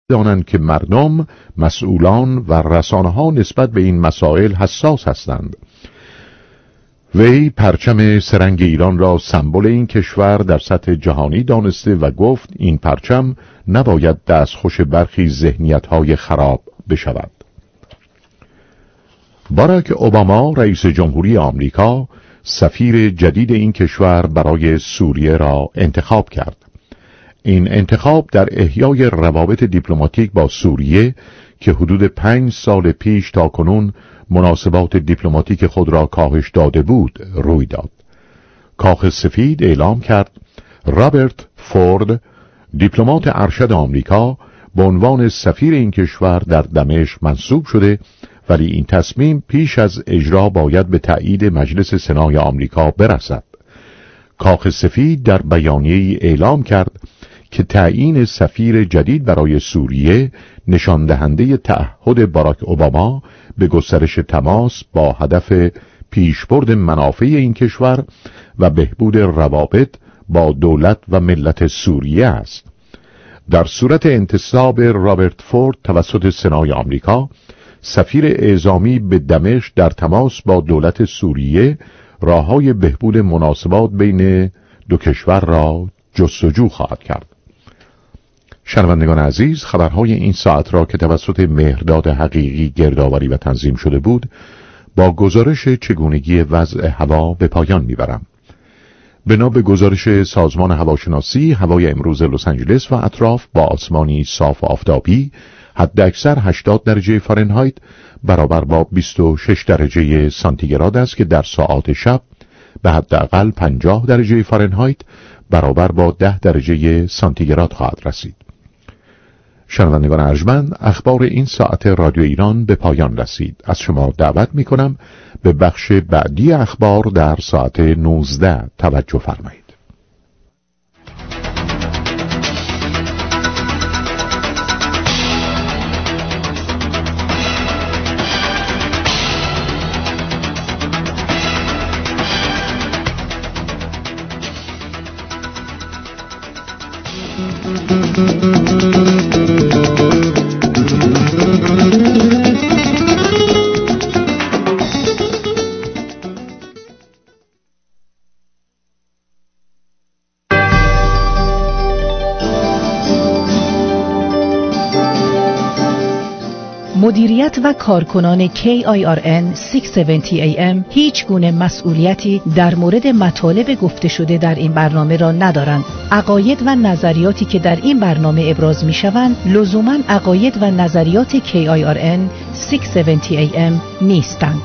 دانند که مردم، مسئولان و رسانه‌ها نسبت به این مسائل حساس هستند. وی پرچم سرنگ ایران را سمبل این کشور در سطح جهانی دانسته و گفت این پرچم نباید دستخوش برخی ذهنیت‌های خراب بشود. باراک اوباما رئیس جمهوری آمریکا سفیر جدید این کشور برای سوریه را انتخاب کرد. این انتخاب در احیای روابط دیپلماتیک با سوریه که حدود 5 سال پیش تا کنون مناسبات دیپلماتیک خود را کاهش داده بود روی داد. کاخ سفید اعلام کرد رابرت فورد، دیپلمات ارشد آمریکا، به عنوان سفیر این کشور در دمشق منصوب شده، ولی این تصمیم پیش از اجرا باید به تایید مجلس سنای آمریکا برسد. کاخ سفید در بیانیه‌ای اعلام کرد که تعیین سفیر جدید برای سوریه نشان دهنده تعهد باراک اوباما به گسترش تماس با هدف پیشبرد منافع این کشور و بهبود روابط با دولت و ملت سوریه است. در صورت انتصاب رابرت فورد توسط سنای آمریکا، سفیر اعزامی به دمشق در تماس با دولت سوریه راههای بهبود مناسبات بین دو کشور را جستجو خواهد کرد. شنوندگان عزیز، خبرهای این ساعت را که توسط مهرداد حقیقی گردآوری و تنظیم شده بود با گزارش چگونگی وضع هوا به پایان میبرم. بنا به گزارش سازمان هواشناسی، هوای امروز لس آنجلس و اطراف با آسمانی صاف و آفتابی، حداکثر 80 درجه فارنهایت برابر با 26 درجه سانتیگراد است که در ساعات شب به حداقل 50 درجه فارنهایت برابر با 10 درجه سانتیگراد خواهد رسید. شنوندگان ارجمند، اخبار این ساعت رادیو ایران به پایان رسید. از شما دعوت می کنم به بخش بعدی اخبار در ساعت 19 توجه فرمایید. مدیریت و کارکنان KIRN 670 AM هیچ گونه مسئولیتی در مورد مطالب گفته شده در این برنامه را ندارند. عقاید و نظریاتی که در این برنامه ابراز می شوند لزوماً عقاید و نظریات KIRN 670 AM نیستند.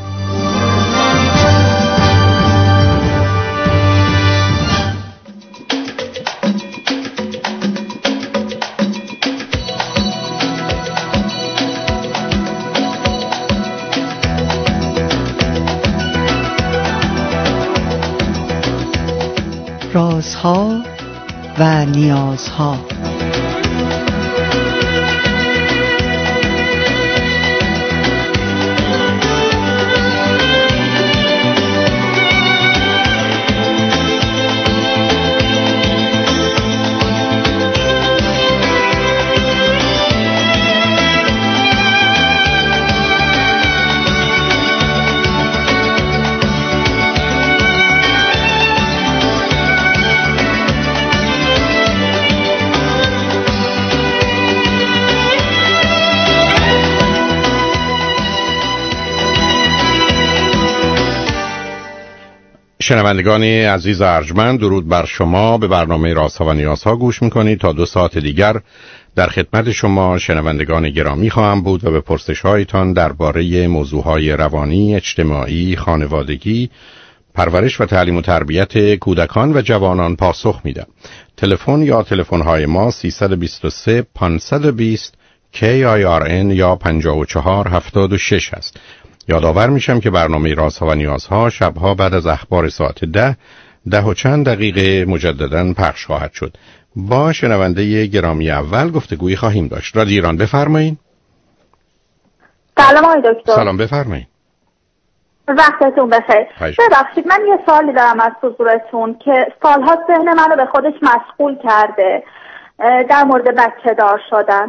رازها و نیازها. شنوندگان عزیز ارجمند، درود بر شما. به برنامه رازها و نیازها گوش میکنید. تا 2 ساعت دیگر در خدمت شما شنوندگان گرامی خواهم بود و به پرسش‌هایتان درباره موضوعهای روانی، اجتماعی، خانوادگی، پرورش و تعلیم و تربیت کودکان و جوانان پاسخ میدم. تلفن یا تلفن‌های ما 323 520 KIRN یا 5476 است. یادآور میشم که برنامه رازها و نیازها شبها بعد از اخبار ساعت 10 و چند دقیقه مجدداً پخش خواهد شد. با شنونده گرامی اول گفتگویی خواهیم داشت. رادیو ایران، بفرمایید. سلام آقای دکتر. سلام، بفرمایید. وقتتون بخیر. ببخشید من یه سوالی دارم از حضورتون که سالها ذهن منو به خودش مشغول کرده در مورد بچه دار شدن.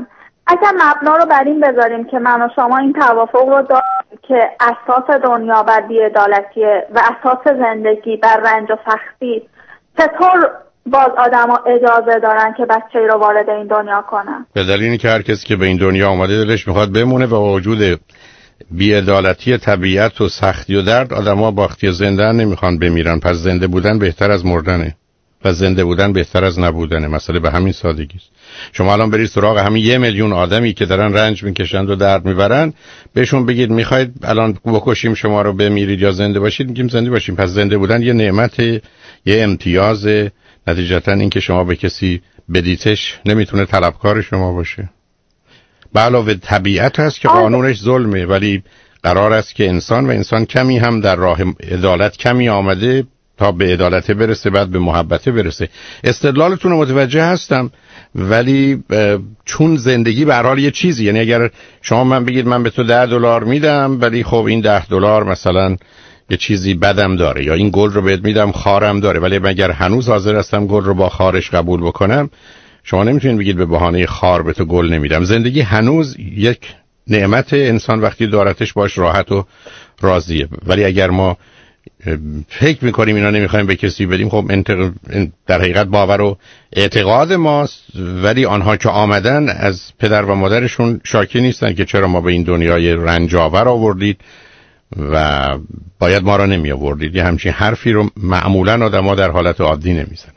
اگر مبنا رو بر این بذاریم که من و شما این توافق رو داریم که اساس دنیا بر بی‌عدالتیه و اساس زندگی بر رنج و سختی، چطور باز آدما اجازه دارن که بچه‌ای رو وارد این دنیا کنن؟ به دلیل اینکه هر کسی که به این دنیا اومده دلش میخواد بمونه و وجود بی‌عدالتی طبیعت و سختی و درد آدما با اختیار زنده نمیخوان بمیرن. پس زنده بودن بهتر از مردنه و زنده بودن بهتر از نبودنه. مسئله به همین سادگی است. شما الان برید سراغ همین 1 میلیون آدمی که دارن رنج میکشند و درد میبرن، بهشون بگید میخواید الان بکشیم شما رو بمیرید یا زنده باشید، میگیم زنده باشیم. پس زنده بودن یه نعمت، یه امتیاز. نتیجتا این که شما به کسی بدیتش نمیتونه طلبکار شما باشه. به علاوه طبیعت هست که قانونش ظلمه، ولی قرار است که انسان و انسان کمی هم در راه عدالت کمی آمده تا به عدالت برسه، بعد به محبت برسه. استدلالتون رو متوجه هستم، ولی چون زندگی به هر حال یه چیزی، یعنی اگر شما من بگید من به تو $10 میدم ولی خب این $10 مثلا یه چیزی بدم داره، یا این گل رو بهت میدم خارم داره، ولی اگر هنوز حاضر هستم گل رو با خارش قبول بکنم، شما نمیتونید بگید به بهانه خار به تو گل نمیدم. زندگی هنوز یک نعمت، انسان وقتی دارتش باش راحت و راضیه. ولی اگر ما فکر میکنیم اینا نمیخوایم به کسی بدیم، خب در حقیقت باور و اعتقاد ماست، ولی آنها که آمدن از پدر و مادرشون شاکی نیستن که چرا ما به این دنیای رنجاور آوردید و باید ما را نمی آوردید. یه همچین حرفی رو معمولا آدم‌ها در حالت عادی نمیزنن.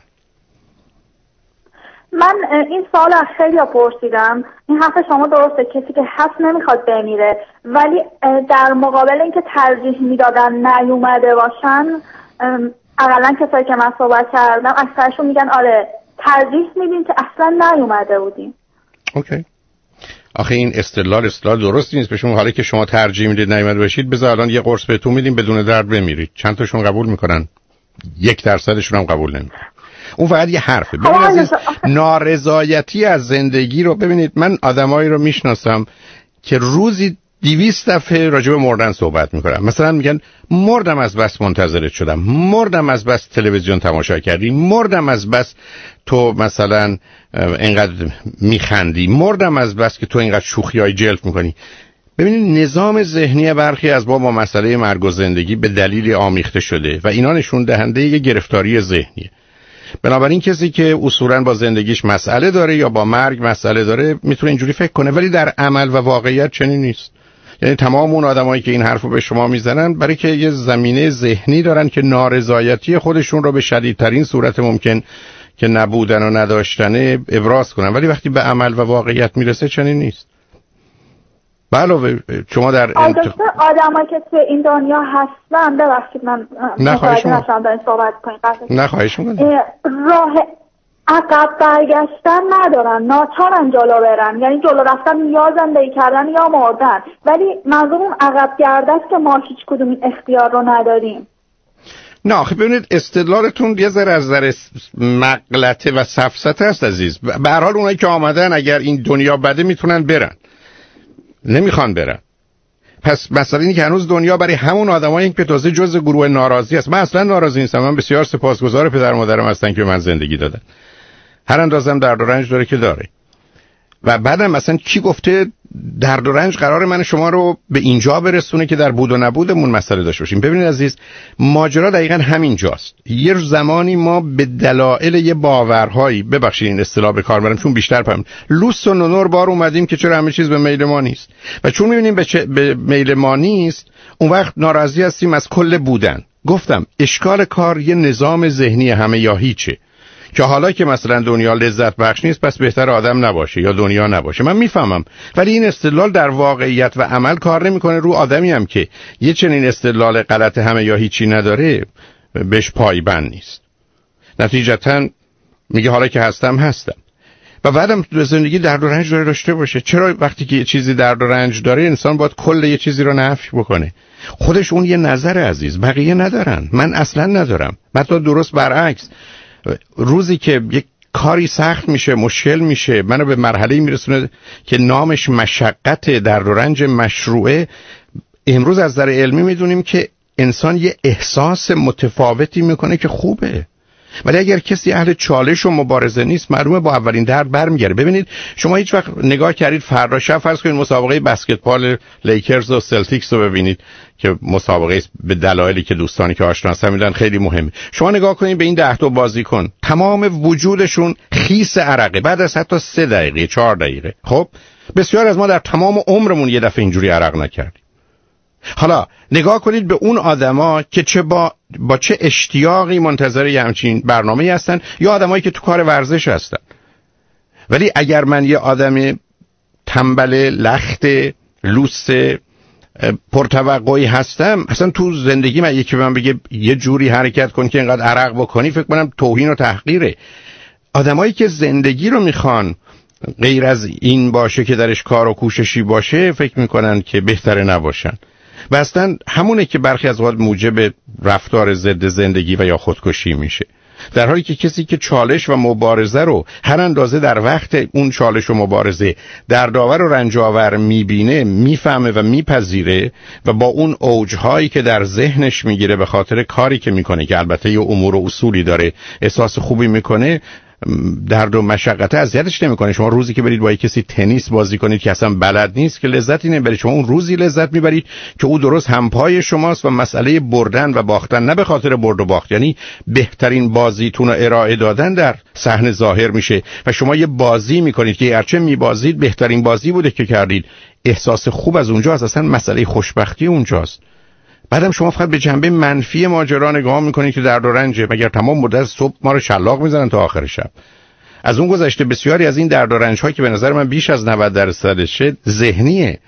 من این سوال از خیلی پرسیدم. این حرف شما درسته، کسی که هست نمیخواد بمیره، ولی در مقابل اینکه ترجیح میدادن نیومده باشن، اقلا کسایی که من صحبت کردم اکثرشون میگن آره ترجیح میدیم که اصلا نیومده بودیم. اوکی. آخه این استدلال درست نیست. به شما حالا که شما ترجیح میدید نیومده باشید، بذار الان یه قرص بهتون میدیم بدون درد بمیرید. چند تاشون قبول میکنن؟ 1% هم قبول نمیکنن. اون فقط یه حرفه. ببینید عزیز، نارضایتی از زندگی رو ببینید. من آدمایی رو میشناسم که روزی 200 دفعه راجع به مردن صحبت میکنن. مثلا میگن مردم از بس منتظرت شدم، مردم از بس تلویزیون تماشا کردی، مردم از بس تو مثلا اینقدر میخندی، مردم از بس که تو اینقدر شوخیای جلف میکنی. ببینید نظام ذهنی برخی از با مسئله مرگ و زندگی به دلیل آمیخته شده و اینا نشون دهنده یه گرفتاری ذهنیه. بنابراین کسی که اصولاً با زندگیش مسئله داره یا با مرگ مسئله داره میتونه اینجوری فکر کنه، ولی در عمل و واقعیت چنین نیست. یعنی تمام اون آدمایی که این حرفو به شما میزنن برای که یه زمینه ذهنی دارن که نارضایتی خودشون رو به شدیدترین صورت ممکن که نبودن و نداشتن ابراز کنن، ولی وقتی به عمل و واقعیت میرسه چنین نیست. علاوه شما در آدمایی که توی این دنیا هستن، ببخشید من نشدم دارین صحبت کنید. نخواهش میکنم. راه عقب برگشتن ندارن، ناچارن جلو برن، یعنی جلو رفتن یا زندگی کردن یا مردن، ولی منظور اون عقب گرده است که ما هیچ کدوم این اختیار رو نداریم. نه آخه ببینید استدلالتون یه ذره از نظر مغلطه و سفسطه است عزیز. به هر حال اونایی که آمدن اگر این دنیا بده میتونن برن، نمیخوان برن. پس مثلا اینکه هنوز دنیا برای همون آدمایی که تازه جزء گروه ناراضی است. من اصلا ناراضی نیستم، من بسیار سپاسگزار پدر و مادرم هستن که به من زندگی دادن، هر اندازم درد و رنج داره که داره. و بعدم مثلا کی گفته درد و رنج قرار من شما رو به اینجا برسونه که در بود و نبودمون مسئله داشته باشیم؟ ببینید عزیز، ماجرا دقیقاً همین جاست. یه زمانی ما به دلایل یه باورهایی، ببخشید این اصطلاح به کار برم چون بیشتر فهم، لوس و نونور بار اومدیم که چرا همه چیز به میل ما نیست، و چون میبینیم به میل ما نیست اون وقت ناراضی هستیم از کل بودن. گفتم اشکال کار یه نظام ذهنی همه یا هیچه، که حالا که مثلا دنیا لذت بخش نیست پس بهتر آدم نباشه یا دنیا نباشه. من میفهمم، ولی این استدلال در واقعیت و عمل کار نمیکنه. رو آدمی هم که یه چنین استدلال غلط همه یا هیچی نداره بهش پایبند نیست. نتیجتا میگه حالا که هستم و بعدم به زندگی درد و رنج داشته باشه. چرا وقتی که یه چیزی درد و رنج داره انسان باید کل یه چیزی رو نفی بکنه؟ خودش اون یه نظر عزیز، بقیه ندارن، من اصلا ندارم. حتی درست برعکس، روزی که یک کاری سخت میشه، مشکل میشه، منو به مرحله میرسونه که نامش مشقت، درد و رنج مشروعه، امروز از نظر علمی میدونیم که انسان یه احساس متفاوتی میکنه که خوبه. ولی اگر کسی اهل چالش و مبارزه نیست، معلومه با اولین درد برمیگره. ببینید شما هیچ وقت نگاه کردید فردا شب فرض کنید مسابقه بسکتبال لیکرز و سلتیکس رو ببینید که مسابقه به دلایلی که دوستانی که آشنا هستن میدونن خیلی مهمه. شما نگاه کنید به این 10 تا بازیکن، تمام وجودشون خیس عرقه بعد از حتی 3 دقیقه 4 دقیقه. خب بسیار از ما در تمام عمرمون یه دفعه اینجوری عرق نکردیم. حالا نگاه کنید به اون آدما که چه با چه اشتیاقی منتظر یه همچین برنامه‌ای هستن، یا آدمایی که تو کار ورزش هستن. ولی اگر من یه آدم تنبل لخت لوس پرتوقعی هستم، اصلا تو زندگی من یکی به من بگه یه جوری حرکت کن که اینقدر عرق بکنی، فکر کنم توهین و تحقیره. آدمایی که زندگی رو میخوان غیر از این باشه که درش کار و کوششی باشه، فکر میکنن که بهتره نباشن و اصلا همونه که برخی از اوقات موجب رفتار ضد زندگی و یا خودکشی میشه. در حالی که کسی که چالش و مبارزه رو هر اندازه در وقت اون چالش و مبارزه دردآور و رنج‌آور میبینه، میفهمه و میپذیره و با اون اوجهایی که در ذهنش میگیره به خاطر کاری که میکنه که البته یه امور و اصولی داره، احساس خوبی میکنه، درد و مشقت اذیتش نمیکنه. شما روزی که برید با کسی تنیس بازی کنید که اصلا بلد نیست که لذتی نمیبرید، شما اون روزی لذت میبرید که او درست همپای شماست و مسئله بردن و باختن نه به خاطر برد و باخت، یعنی بهترین بازیتون رو ارائه دادن در صحنه ظاهر میشه و شما یه بازی میکنید که هرچه میبازید بهترین بازی بوده که کردید، احساس خوب از اونجاست، اصلا مسئله خوشبختی اونجاست. بعدم شما فقط به جنبه منفی ماجرا نگاه میکنید که درد و رنجه، مگر تمام مدت صبح ما رو شلاق میزنن تا آخر شب. از اون گذشته بسیاری از این درد و رنج ها که به نظر من بیش از 90% ذهنیه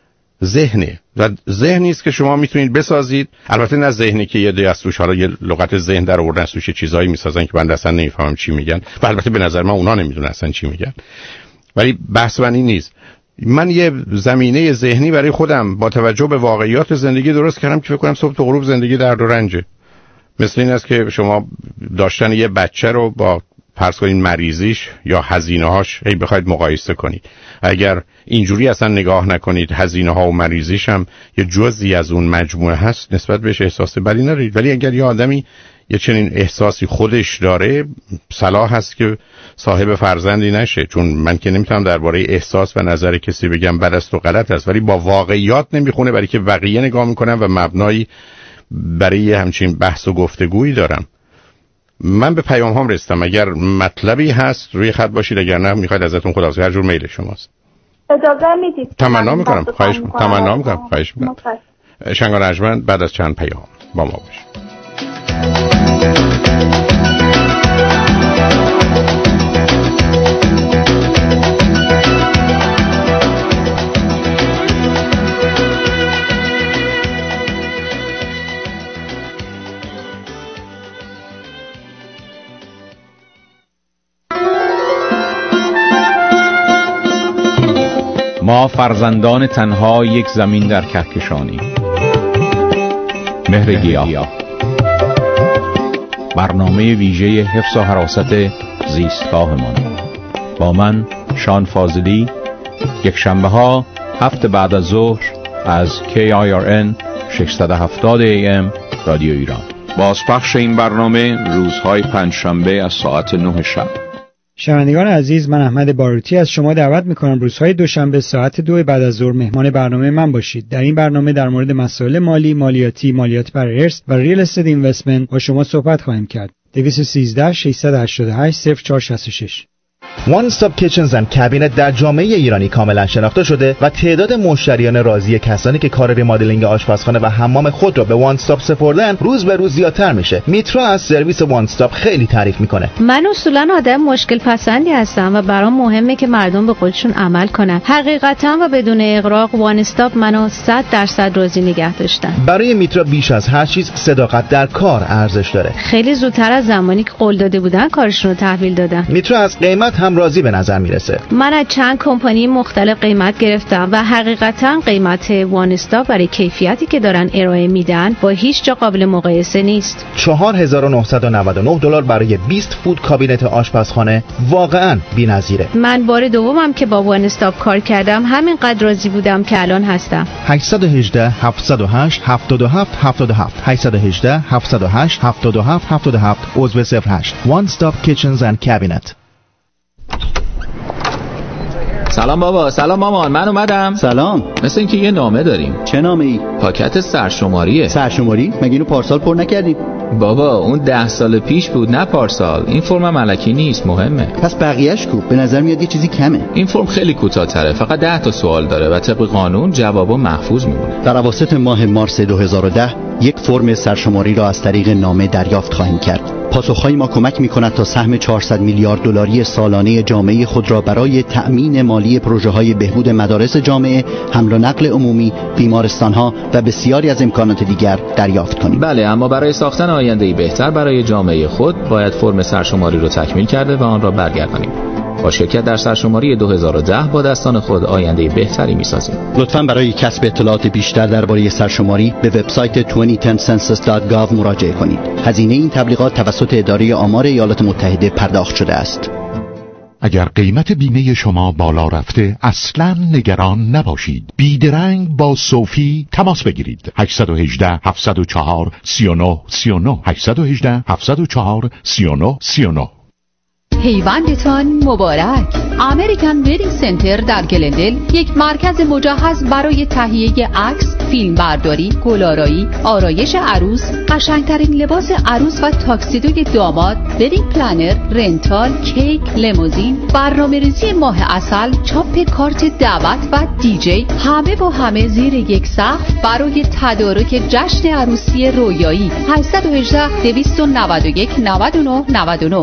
و ذهنی است که شما میتونید بسازید. البته نه ذهنی که یه دی از توش حالا یه لغت ذهن در آوردن از توش چیزایی میسازن که من اصلا نمیفهمم چی میگن و البته به نظر من اونا نمیدونن اصلا چی میگن، ولی بحث من این نیست. من یه زمینه ذهنی برای خودم با توجه به واقعیات زندگی درست کردم که فکر کنم صبح تا غروب زندگی درد و رنجه. مثل این است که شما داشتن یه بچه رو با فرض کنید مریضیش یا هزینه‌هاش هی بخواید مقایسه کنید. اگر اینجوری اصلا نگاه نکنید، هزینه‌ها و مریضیش هم یه جزئی از اون مجموعه هست، نسبت بهش احساس بدی ندارید. ولی اگر یه آدمی یه چنین احساسی خودش داره، صلاح هست که صاحب فرزندی نشه، چون من که نمیتونم درباره احساس و نظر کسی بگم بد است و غلط است، ولی با واقعیات نمیخونه، برای که بقیه نگاه میکنم و مبنایی برای همچین بحث و گفتگویی دارم. من به پیام هم رسیدم، اگر مطلبی هست روی خط باشید، اگر نه میخواید ازتون خداحافظی، هر جور میل شماست. اجازه میدید؟ تمنا میکنم، خواهش میکنم. شنگان ارجمند بعد از چند پیام با ما باشید. ما فرزندان تنها یک زمین در کهکشانی. مهر گیاه، برنامه ویژه حفظ و حراست زیستگاهمان. با من شان فاضلی، یک شنبه ها 7 بعد از ظهر از KIRN 670 AM رادیو ایران. بازپخش این برنامه روزهای پنجشنبه از ساعت 9 شب. شنوندگان عزیز، من احمد باروتی از شما دعوت میکنم روزهای دوشنبه ساعت 2 بعد از ظهر مهمان برنامه من باشید. در این برنامه در مورد مسائل مالی، مالیاتی، مالیات بر ارث و ریل استیت اینوستمنت با شما صحبت خواهیم کرد. 213 688 0466. One Stop Kitchens and Cabinet در جامعه ایرانی کاملا شناخته شده و تعداد مشتریان راضی کسانی که کار ریمادلینگ آشپزخانه و حمام خود را به One Stop سپردن روز به روز زیادتر میشه. میترا از سرویس One Stop خیلی تعریف میکنه. من اصولا آدم مشکل پسندی هستم و برام مهمه که مردم به قولشون عمل کنن. حقیقتا و بدون اغراق One Stop منو 100% راضی نگه داشتن. برای میترا بیش از هر چیز صداقت در کار ارزش داره. خیلی زودتر از زمانی که قول داده بودن کارشون رو تحویل دادن. میترا از قیمت هم راضی به نظر میرسه. من از چند کمپانی مختلف قیمت گرفتم و حقیقتا قیمت وان استاپ برای کیفیتی که دارن ارائه میدن با هیچ جا قابل مقایسه نیست. $4,999 برای 20 فود کابینت آشپزخانه واقعا بی‌نظیره. من بار دومم که با وان استاپ کار کردم همینقدر راضی بودم که الان هستم. 818 708 77 77 818 708 77 77 عضو 08 One Stop Kitchens and Cabinet. سلام بابا. سلام مامان. من اومدم. سلام. مثل اینکه یه نامه داریم. چه نامه ای؟ پاکت سرشماریه. سرشماری؟ مگه اینو پارسال پر نکردیم؟ بابا اون 10 سال پیش بود نه پارسال. این فرم ملکی نیست، مهمه. پس بقیه‌اش کو؟ به نظر میاد یه چیزی کمه. این فرم خیلی کوتاه‌تره، فقط 10 تا سوال داره و طبق قانون جوابا محفوظ میمونه. در اواسط ماه مارس 2010 یک فرم سرشماری را از طریق نامه دریافت خواهیم کرد. پاسخهای ما کمک می‌کند تا سهم 400 میلیارد دلاری سالانه جامعه خود را برای تأمین مالی پروژه‌های بهبود مدارس جامعه، حمل و نقل عمومی، بیمارستان‌ها و بسیاری از امکانات دیگر دریافت کنیم. بله، اما برای ساختن آینده‌ای بهتر برای جامعه خود باید فرم سرشماری را تکمیل کرده و آن را برگردانیم. با شرکت در سرشماری 2010 با دستان خود آینده بهتری می‌سازیم. لطفاً برای کسب اطلاعات بیشتر درباره سرشماری به وبسایت 2010census.gov مراجعه کنید. هزینه این تبلیغات توسط اداره آمار ایالات متحده پرداخت شده است. اگر قیمت بیمه شما بالا رفته اصلاً نگران نباشید. بیدرنگ با صوفی تماس بگیرید. 818 704 39 39 818 704 39 39. پیوندتان مبارک. امریکن ویدینگ سنتر در گلندل یک مرکز مجهز برای تهیه عکس، فیلم برداری، گل‌آرایی، آرایش عروس، قشنگترین لباس عروس و تاکسیدوی داماد، ویدینگ پلنر، رنتال، کیک، لیموزین، برنامه‌ریزی ماه عسل، چاپ کارت دعوت و دیجی، همه با همه زیر یک سقف برای تدارک جشن عروسی رویایی. 818 291 99 99.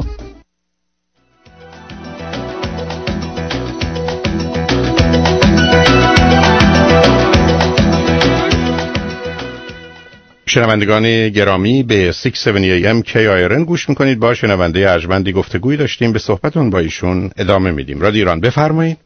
شنوندگان گرامی به 670 AM KIRN گوش میکنید. با شنونده ارجمندی گفتگویی داشتیم، به صحبتون با ایشون ادامه میدیم. رادیو ایران، بفرمایید.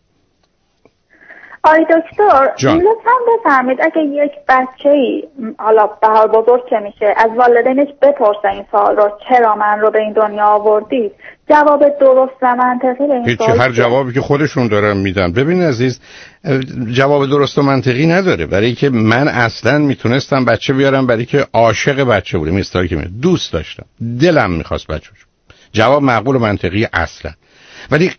آی دکتر، لطفاً بفرمایید اگه یک بچه‌ای حالا به حال بزرگ که میشه از والدینش بپرسه این سوال رو، چرا من رو به این دنیا آوردید، جواب درست و منطقی به این سوال هر جوابی که خودشون دارن میدن. ببین عزیز، جواب درست و منطقی نداره، برای که من اصلا میتونستم بچه بیارم برای که عاشق بچه بودم، استاری که دوست داشتم، دلم میخواست بچه. جواب معقول و منطقی اصلا. ولی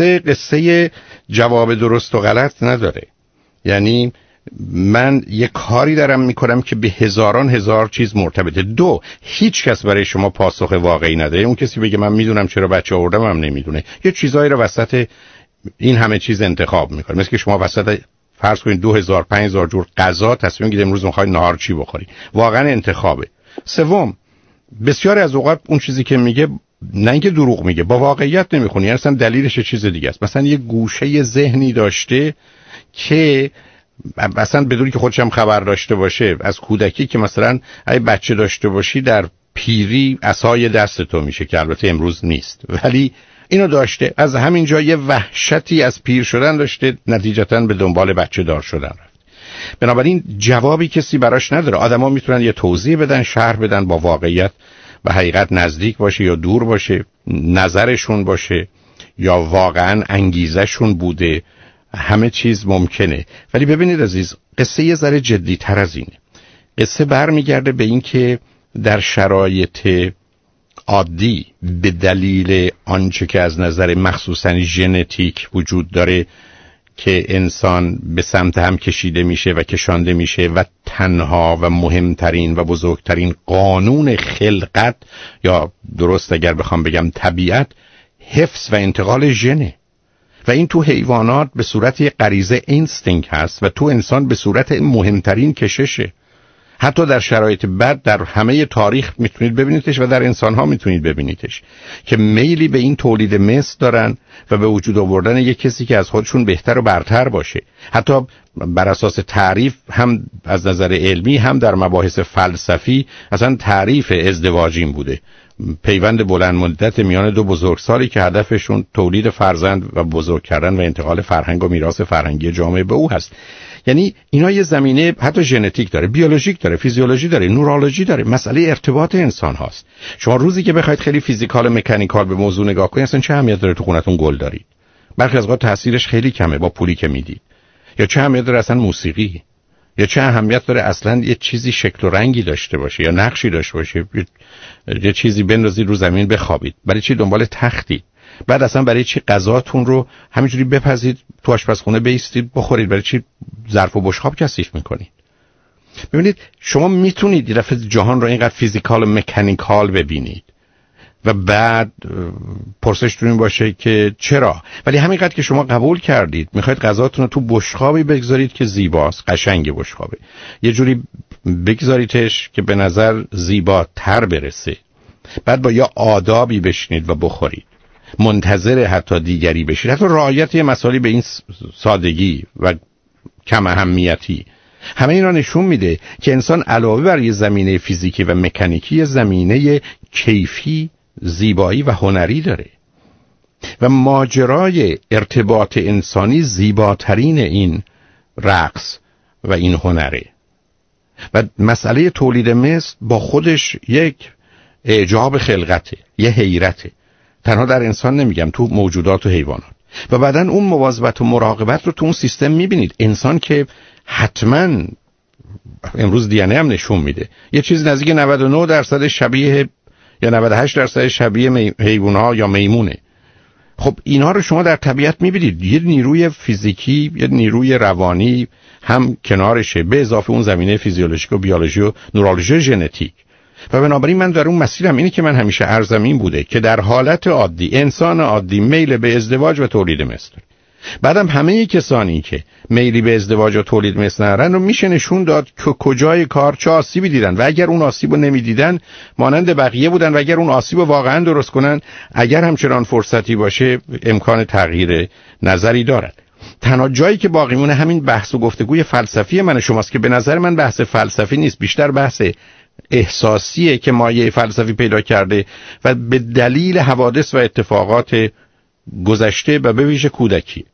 قصه جواب درست و غلط نداره. یعنی من یه کاری دارم میکنم که به هزاران هزار چیز مرتبطه. دو، هیچ کس برای شما پاسخ واقعی نداره. اون کسی بگه من میدونم چرا بچه آوردم هم نمیدونه. یه چیزایی رو وسط این همه چیز انتخاب میکنه. مثل که شما وسط فرض کنید 2000 5000 جور غذا تصمیم گیرید امروز میخواید نهار چی بخوری. واقعا انتخابه. سوم، بسیاری از اوقات اون چیزی که میگه نه اینکه دروغ میگه، با واقعیت نمیخونی، اصلا دلیلش چیز دیگه است. مثلا یه گوشه ذهنی داشته که اصلا بدونی که خودش هم خبر داشته باشه از کودکی، که مثلا اگه بچه داشته باشی در پیری عصای دست تو میشه، که البته امروز نیست، ولی اینو داشته. از همین جا یه وحشتی از پیر شدن داشته، نتیجتاً به دنبال بچه دار شدن رفت. بنابراین جوابی کسی براش نداره. آدما میتونن یه توضیح بدن، شرح بدن، با واقعیت به حقیقت نزدیک باشه یا دور باشه، نظرشون باشه یا واقعا انگیزشون بوده، همه چیز ممکنه. ولی ببینید عزیز، قصه یه ذره جدی تر از اینه. قصه برمیگرده به این که در شرایط عادی به دلیل آنچه که از نظر مخصوصا ژنتیک وجود داره که انسان به سمت هم کشیده میشه و کشانده میشه و تنها و مهمترین و بزرگترین قانون خلقت، یا درست اگر بخوام بگم طبیعت، حفظ و انتقال ژنه. و این تو حیوانات به صورت غریزه اینستینکت هست و تو انسان به صورت مهمترین کششه. حتی در شرایط بد در همه تاریخ میتونید ببینیدش و در انسان‌ها میتونید ببینیدش که میلی به این تولید مثل دارن و به وجود آوردن یک کسی که از خودشون بهتر و برتر باشه. حتی بر اساس تعریف هم از نظر علمی هم در مباحث فلسفی اصلا تعریف ازدواج این بوده. پیوند بلند مدت میان دو بزرگسالی که هدفشون تولید فرزند و بزرگ کردن و انتقال فرهنگ و میراث فرهنگی جامعه به او هست. یعنی اینا یه زمینه حتی ژنتیک داره، بیولوژیک داره، فیزیولوژی داره، نورولوژی داره، مسئله ارتباط انسان هاست. شما روزی که بخواید خیلی فیزیکال و مکانیکال به موضوع نگاه کنید، اصلا چه اهمیت داره تو خونتون گل دارید؟ برخی از اوقات تاثیرش خیلی کمه با پولی که میدید. یا چه اهمیت داره اصلا موسیقی؟ یا چه اهمیت داره اصلا یه چیزی شکل و رنگی داشته باشه یا نقشی داشته باشه؟ یه چیزی بندازید رو زمین بخوابید. برای چی دنبال تختی؟ بعد اصلا برای چی غذاتون رو همینجوری بپزید تو آشپزخونه بیستید بخورید؟ برای چی ظرف و بشقاب کثیف میکنید؟ ببینید شما میتونید یه دفعه جهان رو اینقدر فیزیکال و مکانیکال ببینید و بعد پرسشتون این باشه که چرا؟ ولی همینقدر که شما قبول کردید میخواید غذاتون رو تو بشقابی بگذارید که زیباست، قشنگ بشقابه، یه جوری بگذاریدش که به نظر زیباتر برسه، بعد با یه آدابی بشینید و بخورید، منتظر حتی دیگری بشید، حتی رعایت یه مسائلی به این سادگی و کم اهمیتی، همه اینا نشون میده که انسان علاوه بر یه زمینه فیزیکی و مکانیکی زمینه کیفی، زیبایی و هنری داره و ماجرای ارتباط انسانی زیباترین این رقص و این هنره و مسئله تولید مثل با خودش یک اعجاب خلقته، یه حیرته، تنها در انسان نمیگم، تو موجودات و حیوانات. و بعداً اون مواظبت و مراقبت رو تو اون سیستم میبینید. انسان که حتماً امروز دی ان ای هم نشون میده یه چیز نزدیک 99% شبیه یا 98% شبیه حیوانات یا میمونه. خب اینا رو شما در طبیعت میبینید، یه نیروی فیزیکی، یه نیروی روانی هم کنارشه، به اضافه اون زمینه فیزیولوژیک و بیولوژی و نورولوژی و ژنتیک. و بنابراین من در اون مسیرم اینه که من همیشه عرضم این بوده که در حالت عادی انسان عادی میل به ازدواج و تولید مثل، بعدم همه کسانی که میلی به ازدواج و تولید مثل ندارن رو میشه نشون داد که کجای کار چه آسیبی دیدن و اگر اون آسیب رو نمیدیدن مانند بقیه بودن و اگر اون آسیب رو واقعا درست کنن، اگر همچنان فرصتی باشه امکان تغییر نظری دارد. تنها جایی که باقی مونه همین بحث و گفتگوی فلسفی من شماست که به نظر من بحث فلسفی نیست، بیشتر بحث احساسیه که مایه فلسفی پیدا کرده و به دلیل حوادث و اتفاقات گذشته و به ویژه کودکی.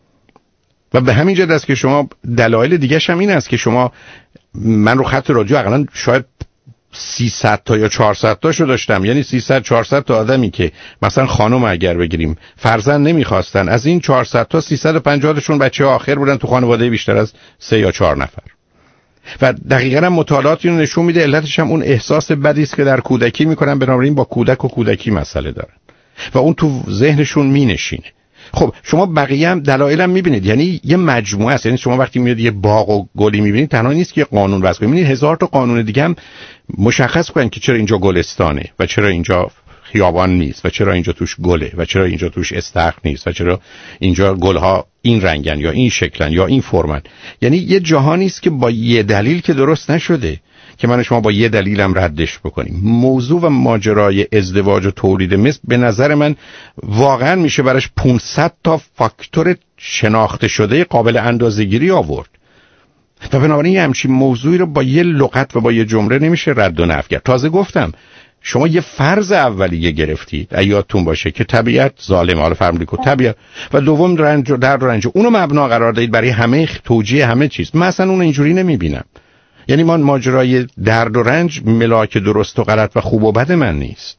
و به همین جهت است که شما دلایل دیگه هم این است که شما من رو خط رادیو حداقل شاید 300 تا یا 400 تاشو داشتم، یعنی 300 400 تا آدمی که مثلا خانم اگر بگیریم فرزند نمیخواستن، از این 400 تا 350 تاشون بچه آخر بودن تو خانواده بیشتر از 3 یا 4 نفر. و دقیقاً هم مطالعات اینو نشون میده علتش هم اون احساس بدی است که در کودکی میکنن، بنابراین با کودک و کودکی مسئله دارن و اون تو ذهنشون مینشینه. خب شما بقیه هم دلایلم میبینید، یعنی یه مجموعه است. یعنی شما وقتی میاد یه باغ و گلی میبینید تنها نیست که قانون وضع کنید، میبینید 1000 تا قانون دیگه هم مشخص کنن که چرا اینجا گلستانه و چرا اینجا خیابان نیست و چرا اینجا توش گله و چرا اینجا توش استخر نیست و چرا اینجا گلها این رنگن یا این شکلن یا این فرمن. یعنی یه جهانی است که با یه دلیل که درست نشده که من شما با یه دلیلم ردش بکنیم. موضوع و ماجرای ازدواج و تولید مثل به نظر من واقعا میشه براش 500 تا فاکتور شناخته شده قابل اندازه‌گیری آورد و بنابراین همچین موضوعی رو با یه لغت و با یه جمله نمیشه رد و نفی کرد. تازه گفتم شما یه فرض اولیه گرفتید یادتون باشه که طبیعت ظالمه، حالا فرمودید که طبیعت، و دوم رنج و درد و رنج، اونو مبنا قرار دادید برای همه توجیه همه چیز. من اصلا اون اینجوری نمیبینم. یعنی من ماجرای درد و رنج ملاک درست و غلط و خوب و بد من نیست.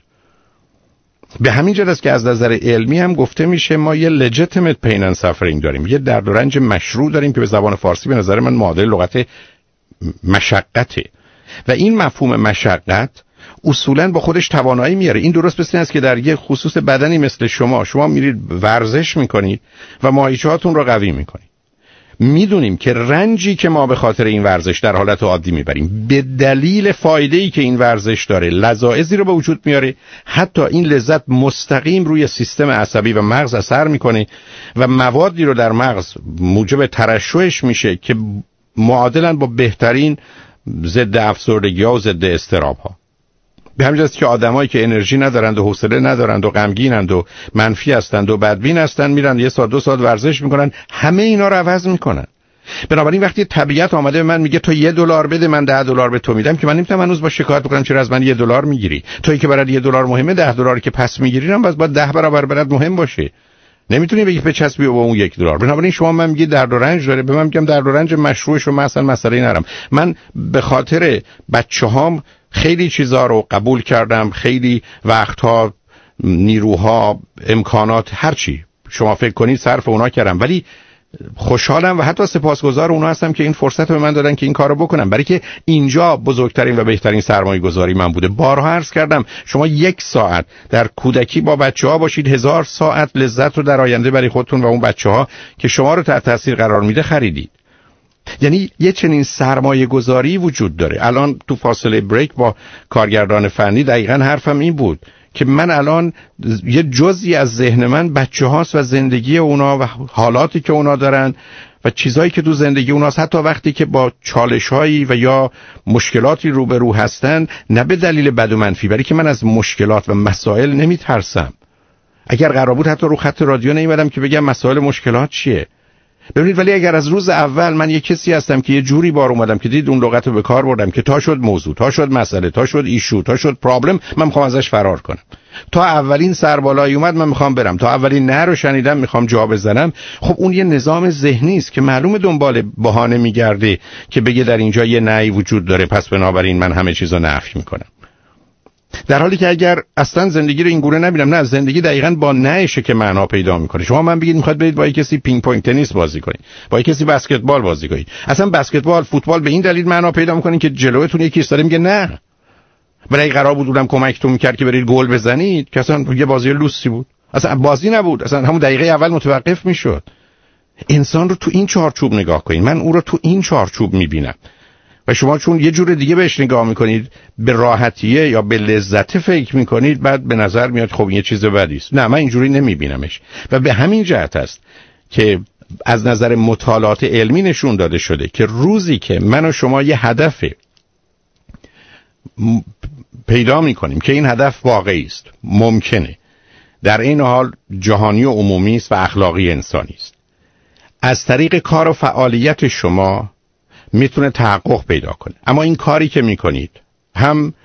به همین جهت است که از نظر علمی هم گفته میشه ما یه legitimate pain and suffering داریم، یه درد و رنج مشروع داریم که به زبان فارسی به نظر من معادل لغت مشقته و این مفهوم مشقت اصولاً با خودش توانایی میاره. این درست مثل است که در یه خصوص بدنی مثل شما میرید ورزش میکنید و ماهیچه‌هاتون رو قوی میکنید. میدونیم که رنجی که ما به خاطر این ورزش در حالت عادی میبریم به دلیل فایده‌ای که این ورزش داره لذاعزی رو به وجود میاره، حتی این لذت مستقیم روی سیستم عصبی و مغز اثر میکنه و موادی رو در مغز موجب ترشحش میشه که معادلن با بهترین ضد افسردگی‌ها و ضد اضطراب‌ها. به همین جاست که آدمایی که انرژی ندارند و حوصله ندارند و غمگینند و منفی هستند و بدبین هستند میرن 1 ساعت 2 ساعت ورزش میکنن، همه اینا رو عوض میکنن. بنابراین وقتی طبیعت آمده به من میگه تو $1 بده من $10 به تو میدم، که من نمیتونم هنوز با شکایت بکنم چرا از من $1 میگیری. تویی که برات $1 مهمه، $10 که پس میگیری هم باید 10 برابر برات مهم باشه. نمیتونی بگی بچسبی با اون $1. بنابراین شما من میگی درد و رنج داره، به من میگم درد و رنج مشروعش رو مثلا مسئله نرم. من به خاطر بچه‌هام خیلی چیزا رو قبول کردم، خیلی وقتها نیروها، امکانات، هر چی شما فکر کنید صرف اونا کردم، ولی خوشحالم و حتی سپاسگزار اونا هستم که این فرصت رو به من دادن که این کارو بکنم، برای که اینجا بزرگترین و بهترین سرمایه گذاری من بوده. بارها عرض کردم شما 1 ساعت در کودکی با بچه‌ها باشید، 1000 ساعت لذت رو در آینده برای خودتون و اون بچه‌ها که شما رو تحت تاثیر قرار میده خریدید. یعنی یه چنین سرمایه گذاری وجود داره. الان تو فاصله بریک با کارگردان فنی دقیقاً حرفم این بود که من الان یه جزئی از ذهن من بچه هاست و زندگی اونا و حالاتی که اونا دارن و چیزایی که تو زندگی اوناست، حتی وقتی که با چالش‌هایی و یا مشکلاتی روبرو هستن، نه به دلیل بد و منفی، برای که من از مشکلات و مسائل نمیترسم. اگر قرار بود حتی رو خط رادیو نمیمدم که بگم مسائل مشکلات چیه. ببینید، ولی اگر از روز اول من یه کسی هستم که یه جوری بار اومدم که دید اون لغت رو به کار بردم که تا شد موضوع، تا شد مسئله، تا شد ایشو، تا شد پرابلم، من میخوام ازش فرار کنم. تا اولین سربالایی اومد من میخوام برم، تا اولین نه رو شنیدم میخوام جا بزنم. خب اون یه نظام ذهنی است که معلومه دنبال بهانه میگرده که بگه در اینجا یه نهی وجود داره، پس بنابراین من همه چیزو نفی میکنم. در حالی که اگر اصلا زندگی رو این گونه نبینم، نه، زندگی دقیقاً با نهشه که معنا پیدا میکنه. شما من بگید میخواد برید با کسی پینگ پونگ تنیس بازی کنید، با کسی بسکتبال بازی کنید، اصلا بسکتبال، فوتبال به این دلیل معنا پیدا میکنه که جلوتون یکی ایستاده میگه نه. برای قرار بود اونم کمکتون میکرد که برید گل بزنید، که اصلا یه بازی لوسی بود، اصلا بازی نبود، اصلا همون دقیقه اول متوقف میشد. انسان رو تو این چارچوب نگاه کنید، من او رو تو این چارچوب میبینم و شما چون یه جور دیگه بهش نگاه میکنید، به راحتیه یا به لذت فکر میکنید، بعد به نظر میاد خب این یه چیز بدی است. نه، من اینجوری نمیبینمش و به همین جهت است که از نظر مطالعات علمی نشون داده شده که روزی که من و شما یه هدف پیدا میکنیم که این هدف واقعی است، ممکنه، در این حال جهانی و عمومی است و اخلاقی انسانی است، از طریق کار و فعالیت شما میتونه تحقق پیدا کنه. اما این کاری که میکنید هم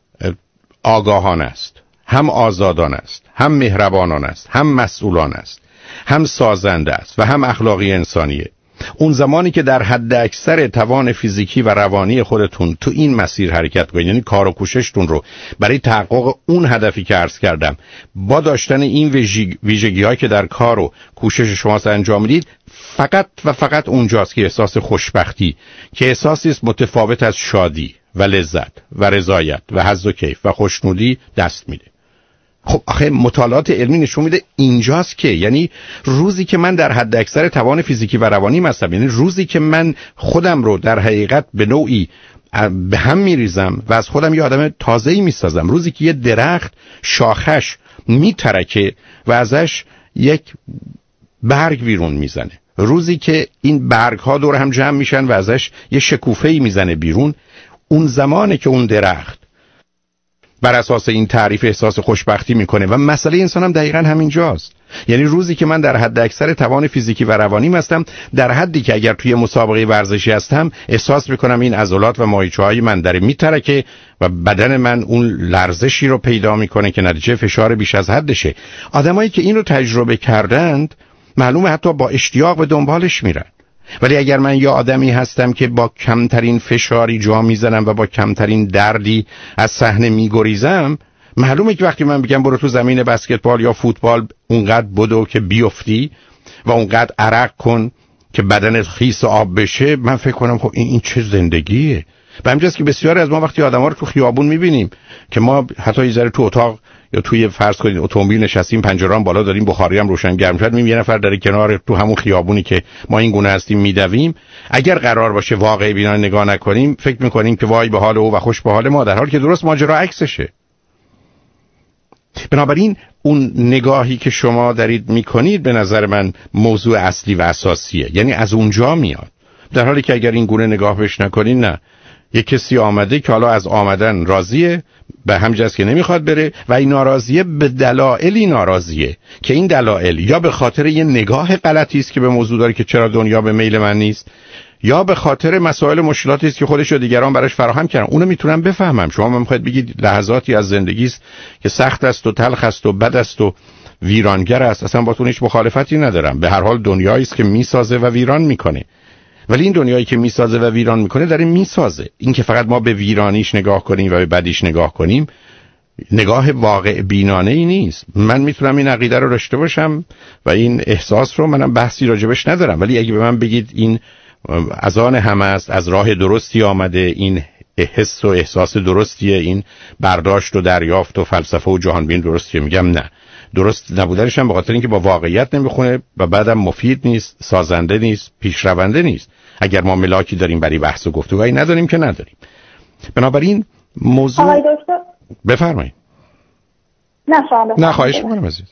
آگاهانه است، هم آزادانه است، هم مهربانانه است، هم مسئولانه است، هم سازنده است و هم اخلاقی انسانیه. اون زمانی که در حد اکثر توان فیزیکی و روانی خودتون تو این مسیر حرکت کنید، یعنی کار و کوششتون رو برای تحقق اون هدفی که عرض کردم با داشتن این ویژگی‌هایی که در کار و کوشش شما انجام میدید، فقط و فقط اونجاست که احساس خوشبختی، که احساسی است متفاوت از شادی و لذت و رضایت و حظ و کیف و خوشنودی دست میده. خب آخه مطالعات علمی نشون میده اینجاست که، یعنی روزی که من در حد اکثر توان فیزیکی و روانی هستم، یعنی روزی که من خودم رو در حقیقت به نوعی به هم میریزم و از خودم یه آدم تازه‌ای میسازم، روزی که یه درخت شاخش میترکه و ازش یک برگ بیرون میزنه، روزی که این برگ ها دور هم جمع میشن و ازش یه شکوفه‌ای میزنه بیرون، اون زمانه که اون درخت بر اساس این تعریف احساس خوشبختی میکنه. و مسئله انسان هم دقیقاً همینجاست. یعنی روزی که من در حد اکثر توان فیزیکی و روانی هستم، در حدی که اگر توی مسابقه ورزشی هستم احساس میکنم این عضلات و ماهیچه‌های من داره میترکه و بدن من اون لرزشی رو پیدا میکنه که نتیجه فشار بیش از حدشه. آدمایی که این رو تجربه کردند معلومه حتی با اشتیاق به دنبالش میرن. ولی اگر من یه آدمی هستم که با کمترین فشاری جا میزنم و با کمترین دردی از صحنه میگریزم، معلومه که وقتی من بگم برو تو زمین بسکتبال یا فوتبال اونقدر بدو که بیفتی و اونقدر عرق کن که بدنت خیس آب بشه، من فکر کنم خب این چه زندگیه. به همینجاست که بسیاری از ما وقتی آدما رو تو خیابون میبینیم که ما حتی یه ذره تو اتاق یا توی فرض کنید اتومبیل نشستیم، پنجره‌ام بالا داریم، بخاری هم روشن گرم شد، میبینیم یه نفر در کنار تو همون خیابونی که ما این گونه هستیم میدویم، اگر قرار باشه واقعی بینا نگاه نکنیم فکر میکنیم که وای به حال او و خوش به حال ما، در حالی که درست ماجرا عکسشه. بنابراین اون نگاهی که شما دارید میکنید به نظر من موضوع اصلی و اساسیه، یعنی از اونجا میاد، در حالی که اگر این گونه نگاه بهش نکنید، نه، یک کسی آمده که حالا از آمدن راضیه، به همجاست که نمیخواد بره و این ناراضیه به دلایلی ناراضیه که این دلایل یا به خاطر یه نگاه غلطی است که به موضوع داره که چرا دنیا به میل من نیست، یا به خاطر مسائل مشکلاتی است که خودش و دیگران براش فراهم کردن. اونو میتونم بفهمم. شما میخواید بگید لحظاتی از زندگی است که سخت است و تلخ است و بد است و ویرانگر است، اصلا با تو هیچ مخالفتی ندارم. به هر حال دنیایی است که میسازه و ویران میکنه. ولی این دنیایی که میسازه و ویران میکنه داره میسازه. این که فقط ما به ویرانیش نگاه کنیم و به بدیش نگاه کنیم نگاه واقع بینانه ای نیست. من میتونم این عقیده رو داشته باشم و این احساس رو، منم بحثی راجبش ندارم، ولی اگه به من بگید این از آن هم است، از راه درستی آمده، این حس و احساس درستیه، این برداشت و دریافت و فلسفه و جهانبین درستیه، میگم نه. درست نبودنش هم به خاطر اینکه با واقعیت نمیخونه و بعدم مفید نیست، سازنده نیست، پیشرونده نیست. اگر ما ملاکی داریم برای بحث و گفتگویی نداریم که نداریم. بنابراین موضوع آقای دکتر بفرمایید. نه خواهش می‌کنم عزیز.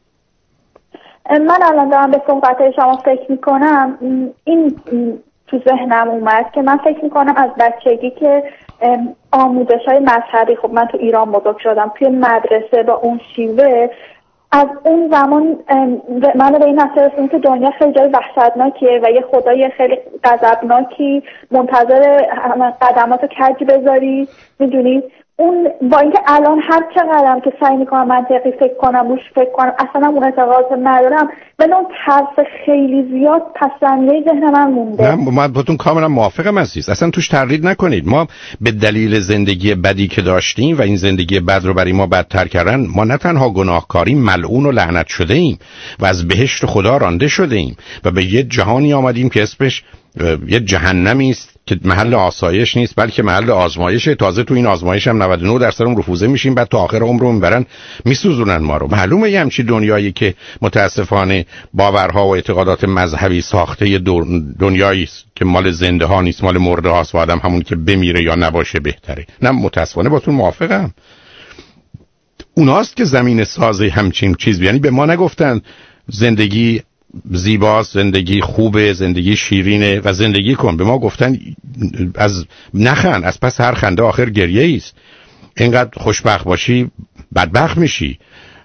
من الان دارم به صحبت‌های شما فکر می‌کنم، این تو ذهنم اومد که من فکر می‌کنم از بچگی که آموزش‌های مذهبی، خب من تو ایران بزرگ شدم، توی مدرسه با اون شیوه، از اون زمان من به این نتیجه رسیدم که دنیا خیلی جای وحشتناکیه و یه خدای خیلی غضبناکی منتظر قدماتو کج بذاری، میدونی؟ اون با اینکه الان هر چقدرم که سعی میکنم منطقی فکر کنم، روش فکر کنم، اصلا اون اعتقاد ندارم، ولی اون ترس خیلی زیاد پسندیده ذهن من مونده. نه من باتون کاملا موافقم عزیز، اصلا توش تردید نکنید. ما به دلیل زندگی بدی که داشتیم و این زندگی بد رو برای ما بدتر کردن، ما نه تنها گناهکاریم، ملعون و لعنت شده ایم و از بهشت خدا رانده شده ایم و به یه جهانی آمدیم که اسمش یه جهنمی است که محل آسایش نیست بلکه محل آزمایشه. تازه تو این آزمایش هم 99% اون رفوزه میشیم، بعد تا آخر عمر رو میبرن میسوزونن ما رو. معلومه یه همچین دنیایی که متاسفانه باورها و اعتقادات مذهبی ساخته دنیایی است که مال زنده ها نیست، مال مرده هاست و آدم همون که بمیره یا نباشه بهتره. نه متاسفانه باتون موافقم. اوناست که زمین سازه همچین چیز، یعنی به ما نگفتن زندگی زیباست، زندگی خوبه، زندگی شیرینه و زندگی کن. به ما گفتن از نخند، از پس هر خنده آخر گریه است. اینقدر خوشبخت باشی بدبخت میشی.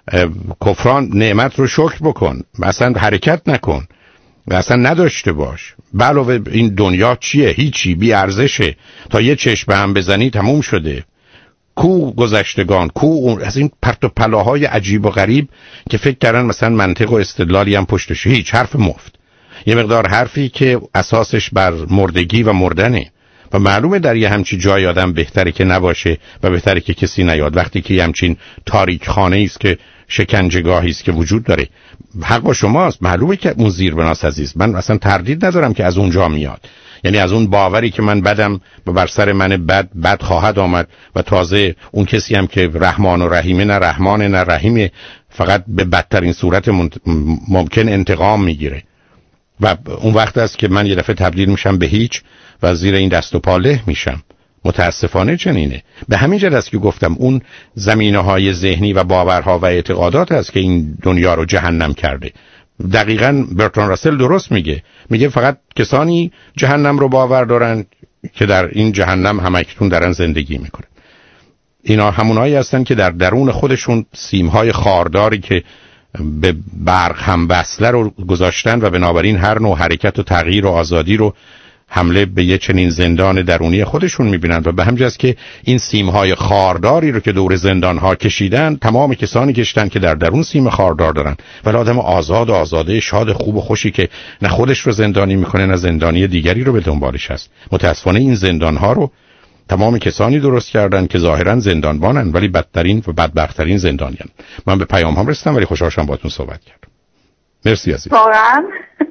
کفران نعمت رو شکر بکن، اصلا حرکت نکن و اصلا نداشته باش. علاوه این دنیا چیه؟ هیچی، بی ارزشه. تا یه چشم به هم بزنی تموم شده. کو گذشتگان، کو اون، از این پرت و پلاهای عجیب و غریب که فکر کردن مثلا منطق و استدلالی هم پشتشه. هیچ، حرف مفت، یه مقدار حرفی که اساسش بر مردگی و مردنه و معلومه در یه همچی جای آدم بهتره که نباشه و بهتره که کسی نیاد. وقتی که یه همچین تاریک خانه است که شکنجهگاهی است که وجود داره، حق با شماست. معلومه که اون زیربناست عزیز. من اصلا تردید ندارم که از اونجا میاد، یعنی از اون باوری که من بدم و بر سر من بد خواهد آمد و تازه اون کسی هم که رحمان و رحیمه، نه رحمان نه رحیمه، فقط به بدترین صورت ممکن انتقام میگیره و اون وقت است که من یه دفعه تبدیل میشم به هیچ و زیر این دست و پا له میشم. متاسفانه چنینه. به همین جهت است که گفتم اون زمینه‌های ذهنی و باورها و اعتقادات است که این دنیا رو جهنم کرده. دقیقاً برتراند راسل درست میگه فقط کسانی جهنم رو باور دارن که در این جهنم همکنون دارن زندگی میکنن. اینا همونایی هستن که در درون خودشون سیمهای خارداری که به برق هم وصله رو گذاشتن و بنابراین هر نوع حرکت و تغییر و آزادی رو حمله به یه چنین زندان درونی خودشون میبینند و به همین جاست که این سیمهای خارداری رو که دور زندانها کشیدن، تمام کسانی کشیدن که در درون سیم خاردار دارن، ولی آدم آزاد و آزاده شاد خوب و خوشی که نه خودش رو زندانی میکنه نه زندانی دیگری رو به دنبالش هست. متاسفانه این زندانها رو تمام کسانی درست کردن که ظاهرا زندانبانن ولی بدترین و بدبختترین زندانیان. من به پیام هم رسیدم ولی خوشحال شدم باهاتون صحبت کردم. مرسی عزیز. واقعا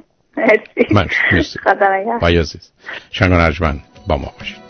مرسی. خدا نگهدار. بای عزیز. شنگان ارجمند با ما باشید.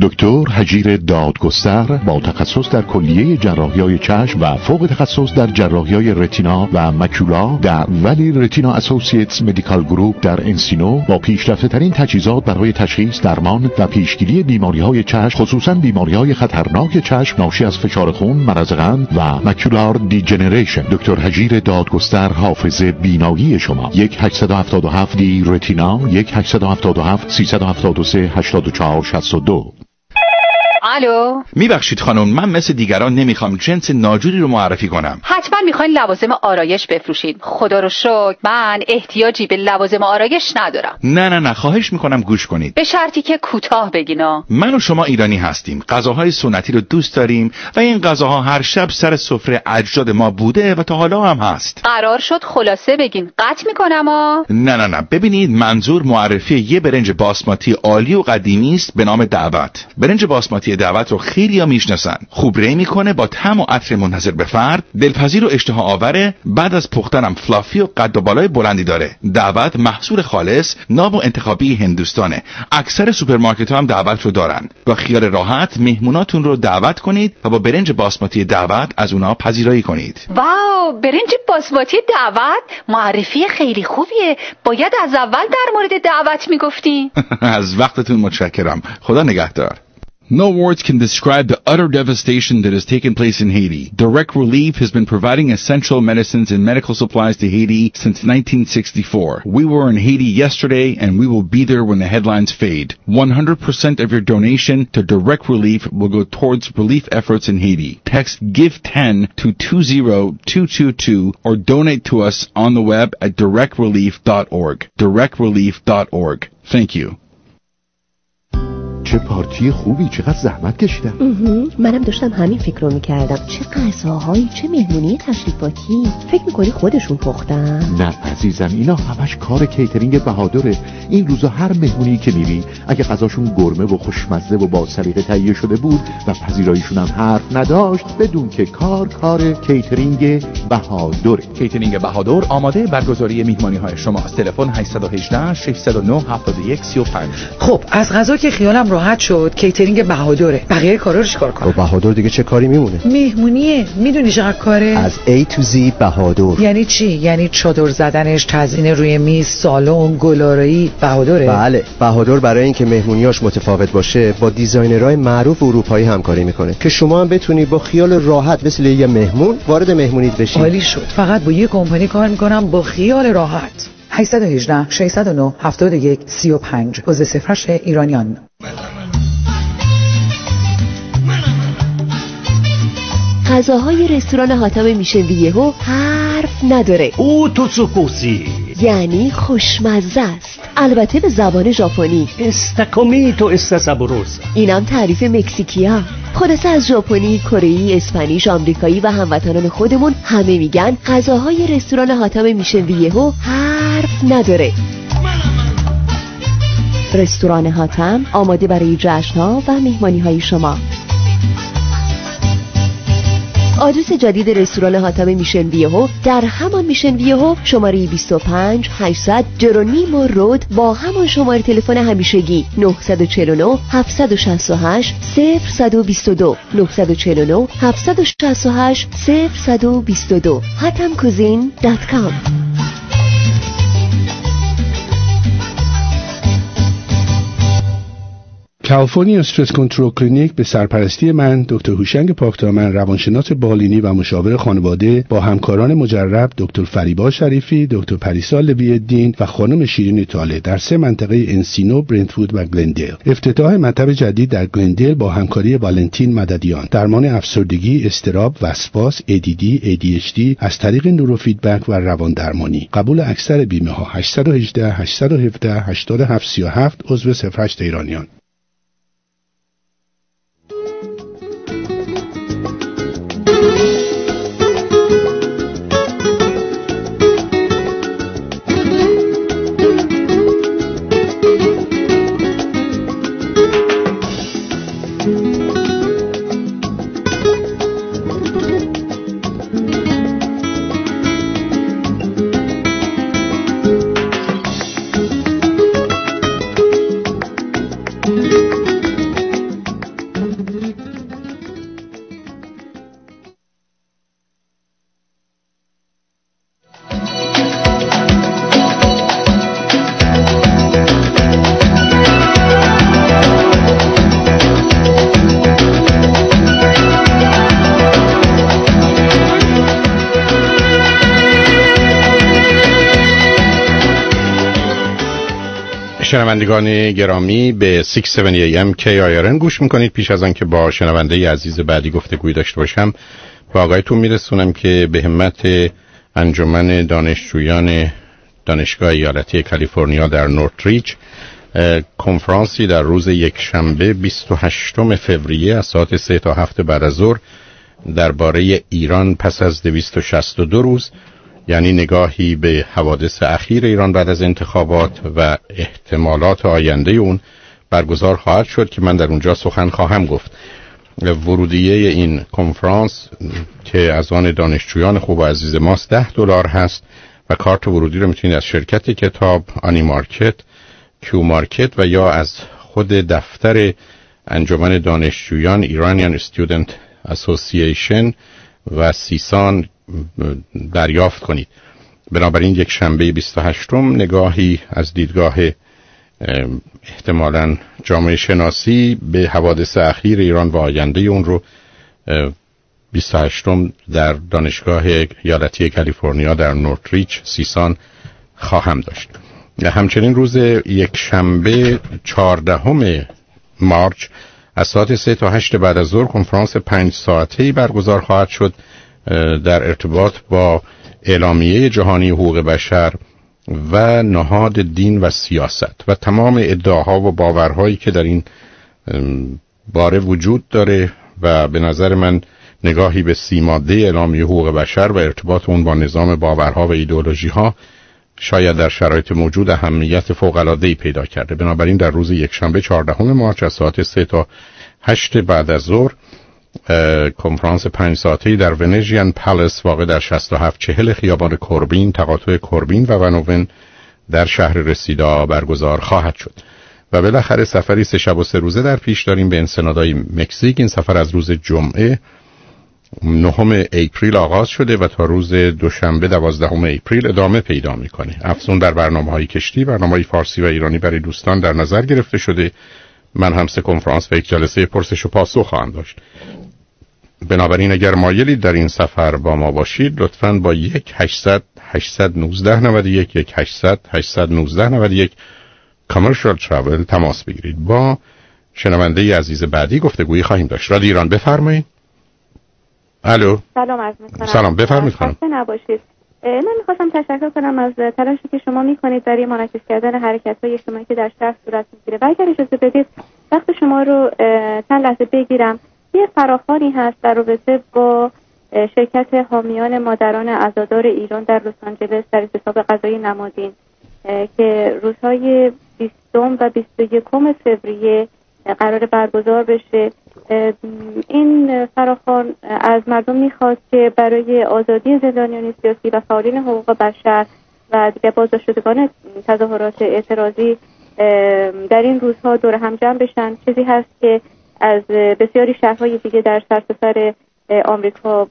دکتر هجیر دادگستر با تخصص در کلیه جراحی‌های چشم و فوق تخصص در جراحی‌های رتینا و ماکولا در ولی رتینا اسوسییتس مدیکال گروپ در انسینو با پیشرفته‌ترین تجهیزات برای تشخیص، درمان و پیشگیری بیماری‌های چشم، خصوصاً بیماری‌های خطرناک چشم ناشی از فشار خون، مرض قند و ماکولار دیجنریشن. دکتر هجیر دادگستر حافظ بینایی شما. 1-877 دی رتینا 1-877 373 8462. الو، میبخشید خانم، من مثل دیگران نمیخوام جنس ناجوری رو معرفی کنم. حتما میخواین لوازم آرایش بفروشید. خدا رو شکر من احتیاجی به لوازم آرایش ندارم. نه خواهش میکنم گوش کنید. به شرطی که کوتاه بگینا. من و شما ایرانی هستیم، غذاهای سنتی رو دوست داریم و این غذاها هر شب سر سفره اجداد ما بوده و تا حالا هم هست. قرار شد خلاصه بگین، قطع میکنم ها. نه ببینید، منظور معرفی یه برنج باسماتی عالی و قدیمی است به نام دعوت. برنج باسماتی دعوت رو خیلی‌ها میشناسن. خوب ری میکنه، با طعم و عطر منحصر به فرد، دلپذیر و اشتها آوره. بعد از پختنم فلافی و قد و بالای بلندی داره. دعوت محصول خالص، ناب و انتخابی هندوستانه. اکثر سوپرمارکت‌ها هم دعوت رو دارن. با خیال راحت مهموناتون رو دعوت کنید و با برنج باسماتی دعوت از اونها پذیرایی کنید. واو، برنج باسماتی دعوت معرفی خیلی خوبیه. باید از اول در مورد دعوت میگفتی. از وقتتون متشکرم. خدا نگهدار. No words can describe the utter devastation that has taken place in Haiti. Direct Relief has been providing essential medicines and medical supplies to Haiti since 1964. We were in Haiti yesterday and we will be there when the headlines fade. 100% of your donation to Direct Relief will go towards relief efforts in Haiti. Text GIVE10 to 20222 or donate to us on the web at directrelief.org. directrelief.org. Thank you. چه پارتی خوبی، چقدر زحمت کشیدم. منم داشتم همین فکر رو میکردم. چه غذاهایی، چه مهمونی تشریفاتی. فکر میکنی خودشون پختن؟ نه عزیزم، اینا همش کار کیترینگ بهادره. این روزا هر مهمونی که میری اگه غذاشون گرمه و خوشمزه و با سلیقه تهیه شده بود و پذیراییشون هم حرف نداشت، بدون که کار کیترینگ بهادره. کیترینگ بهادر آماده برگزاری مهمانی‌های شماست. تلفن 818 609 7135. خب از غذا که خیالم راحت شد، کیترینگ بهادره. بقیه کارا رو چیکار کنم؟ بهادر دیگه چه کاری میمونه؟ مهمونیه. میدونی چقدر کاره؟ از A to Z بهادر. یعنی چی؟ یعنی چادر زدنش، تزیین روی میز، سالن، گلارایی، بهادره؟ بله، بهادر برای اینکه مهمونیاش متفاوت باشه با دیزاینرهای معروف اروپایی همکاری میکنه که شما هم بتونی با خیال راحت مثل یه مهمون وارد مهمونیت بشی. عالی شد. فقط با یه کمپانی کار میکنم با خیال راحت. 818 609 71 35 عضو صفرش ایرانیان. غذاهای رستوران حاتم میشن ویهو حرف نداره. او توتسوکوسی یعنی خوشمزه است، البته به زبان ژاپنی. استاکومیتو استاسابوروسا. اینم تعریف مکزیکیا. خلاصه از ژاپنی، کره‌ای، اسپانیش، آمریکایی و هموطنان خودمون همه میگن غذاهای رستوران حاتم میشن ویهو حرف نداره. رستوران حاتم آماده برای جشن‌ها و مهمانی‌های شما. آدرس جدید رستوران حاتم میشن ویهو در همان میشن ویهو، شماره 25 800 جرونیمو رود با همان شماره تلفن همیشگی 949 768 0122 949 768 0122 hatamcuisine.com. کالیفرنیا استرس کنترل کلینیک به سرپرستی من دکتر هوشنگ پاکدامن، روانشناس بالینی و مشاور خانواده، با همکاران مجرب دکتر فریبا شریفی، دکتر پریسا لوی الدین و خانم شیرین طالع در 3 منطقه انسینو، برنتفورد و گلندیل. افتتاح مطب جدید در گلندیل با همکاری والنتین مددیان. درمان افسردگی، اضطراب، وسواس، ADD، ADHD از طریق نوروفیدبک و روان درمانی. قبول اکثر بیمه ها. 818 817 8737 عضو 08 ایرانیان. شنوندگان گرامی به 670 AM KIRN گوش میکنید. پیش از آن که با شنونده عزیز بعدی گفتگوی داشته باشم با آقایتون میرسونم که به همت انجمن دانشجویان دانشگاه ایالتی کالیفرنیا در نورتریچ کنفرانسی در روز یکشنبه 28 فوریه از ساعت 3 تا 7 بعد از ظهر درباره ایران پس از 262 روز، یعنی نگاهی به حوادث اخیر ایران بعد از انتخابات و احتمالات آینده اون برگزار خواهد شد که من در اونجا سخن خواهم گفت. ورودیه این کنفرانس که از آن دانشجویان خوب و عزیز ماست $10 هست و کارت ورودی رو میتونید از شرکت کتاب، آنی مارکت، کیو مارکت و یا از خود دفتر انجمن دانشجویان ایرانیان استودنت اسوسییشن و سیسان دریافت کنید. بنابراین یک شنبه 28 نگاهی از دیدگاه احتمالاً جامعه شناسی به حوادث اخیر ایران و آینده اون رو 28 در دانشگاه ایالتی کالیفرنیا در نورتریچ سیسان خواهم داشت. همچنین روز یک شنبه 14 مارچ از ساعت 3 تا 8 بعد از ظهر کنفرانس 5 ساعته‌ای برگزار خواهد شد در ارتباط با اعلامیه جهانی حقوق بشر و نهاد دین و سیاست و تمام ادعاها و باورهایی که در این باره وجود داره و به نظر من نگاهی به 30 ماده اعلامیه حقوق بشر و ارتباط اون با نظام باورها و ایدئولوژی‌ها شاید در شرایط موجود اهمیت فوق‌العاده‌ای پیدا کرده. بنابراین در روز یکشنبه 14 مارچ از ساعت 3 تا 8 بعد از ظهر کنفرانس 5 ساعته‌ای در ونژین پالیس واقع در 6740 خیابان کوربین، تقاطع کوربین و ونوون در شهر رسیدا برگزار خواهد شد. و بالاخره سفری 3 شب و 3 روزه در پیش داریم به انسنادای مکزیک. این سفر از روز جمعه 9 اپریل آغاز شده و تا روز دوشنبه 12 اپریل ادامه پیدا میکنه. افزون بر برنامه‌های کشتی، برنامه‌های فارسی و ایرانی برای دوستان در نظر گرفته شده. من هم 3 کنفرانس و 1 جلسه پرسش و پاسخ خواهم داشت. بنابراین اگر مایلید در این سفر با ما باشید لطفاً با 1-800-819-91 1-800-819-91 کامرشال ترافل تماس بگیرید. با شنونده عزیز بعدی گفتگویی خواهیم داشت. رادیو ایران بفرمایید. الو. سلام عرض می‌کنم. سلام بفرمایید خانم. خسته نباشید. من می‌خواستم تشکر کنم از تلاشی که شما می‌کنید برای منعکس کردن حرکت‌های اجتماعی که در شهر صورت می‌گیره. و اگر اجازه بدید وقت شما رو چند لحظه بگیرم. یه فراخوانی هست در رابطه با شرکت حامیان مادران عزادار ایران در لس آنجلس در اعتصاب غذایی نمادین که روزهای 20 و 21 فوریه قرار برگزار بشه. این فراخوان از مردم میخواد که برای آزادی زندانیان سیاسی و فعالین حقوق بشر و دیگر بازداشتگان تظاهرات اعتراضی در این روزها دور هم جمع بشن. چیزی هست که از بسیاری شهرهای دیگه در سرتاسر آمریکا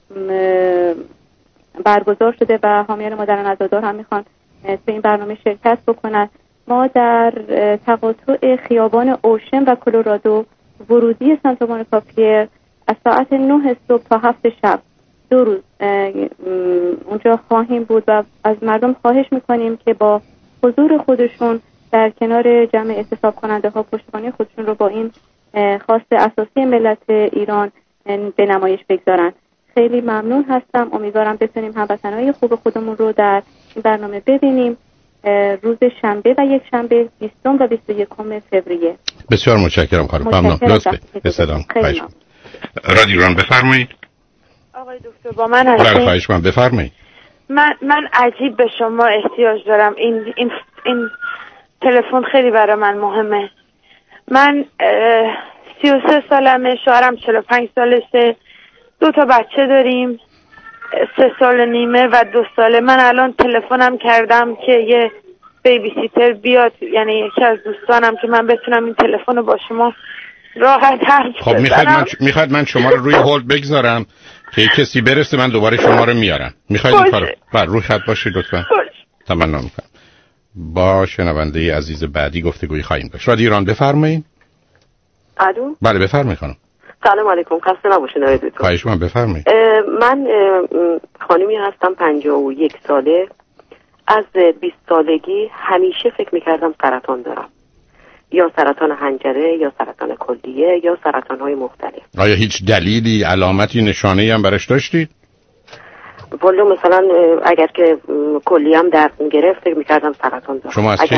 برگزار شده و حامیان مادران عزادار هم میخوان تو این برنامه شرکت بکنن. ما در تقاطع خیابان اوشن و کلرادو ورودی سانتا مونیکا پیر از ساعت 9 صبح تا 7 شب 2 روز اونجا خواهیم بود و از مردم خواهش میکنیم که با حضور خودشون در کنار جمع اعتصاب کننده ها پشتیبانی خودشون رو با این خواست اساسی ملت ایران به نمایش بگذارن. خیلی ممنون هستم. امیدوارم بتونیم هموطنهای خوب خودمون رو در این برنامه ببینیم روز شنبه و یک شنبه 20 و 21 فوریه. بسیار متشکرم خانم. ممنون. لطفاً سلام. رادیو ایران بفرمایید. آقای دکتر با من هستید؟ بله خواهش من بفرمایید. من عجیب به شما احتیاج دارم. این تلفن خیلی برای من مهمه. من 33 سالمه، شوهرم 45 سالشه، 2 تا بچه داریم، 3 سال و نیمه و 2 ساله. من الان تلفنم کردم که یه بیبی سیتر بیاد، یعنی یکی از دوستانم که من بتونم این تلفن رو با شما راحت حرف بزنم. خب میخواد من شما رو روی هولد بگذارم که کسی برسه من دوباره شما رو میارم. میخواید این کارو؟ بله روی خط باشید لطفا. تمنا میکنم. با شنونده عزیز بعدی گفتگویی خواهیم داشت. رادیو ایران بفرمایید. الو. بله بفرمایید خانم. سلام علیکم. خسته نباشید آقای دکتر. خواهش من بفرمایید. من خانمی هستم 51 ساله. از 20 سالگی همیشه فکر میکردم سرطان دارم. یا سرطان حنجره یا سرطان کلیه یا سرطان‌های مختلف. آیا هیچ دلیلی، علامتی، نشانه‌ای هم برش داشتید؟ والا مثلا اگر که کلیه هم درد می‌گرفت فکر می‌کردم سرطان دارم.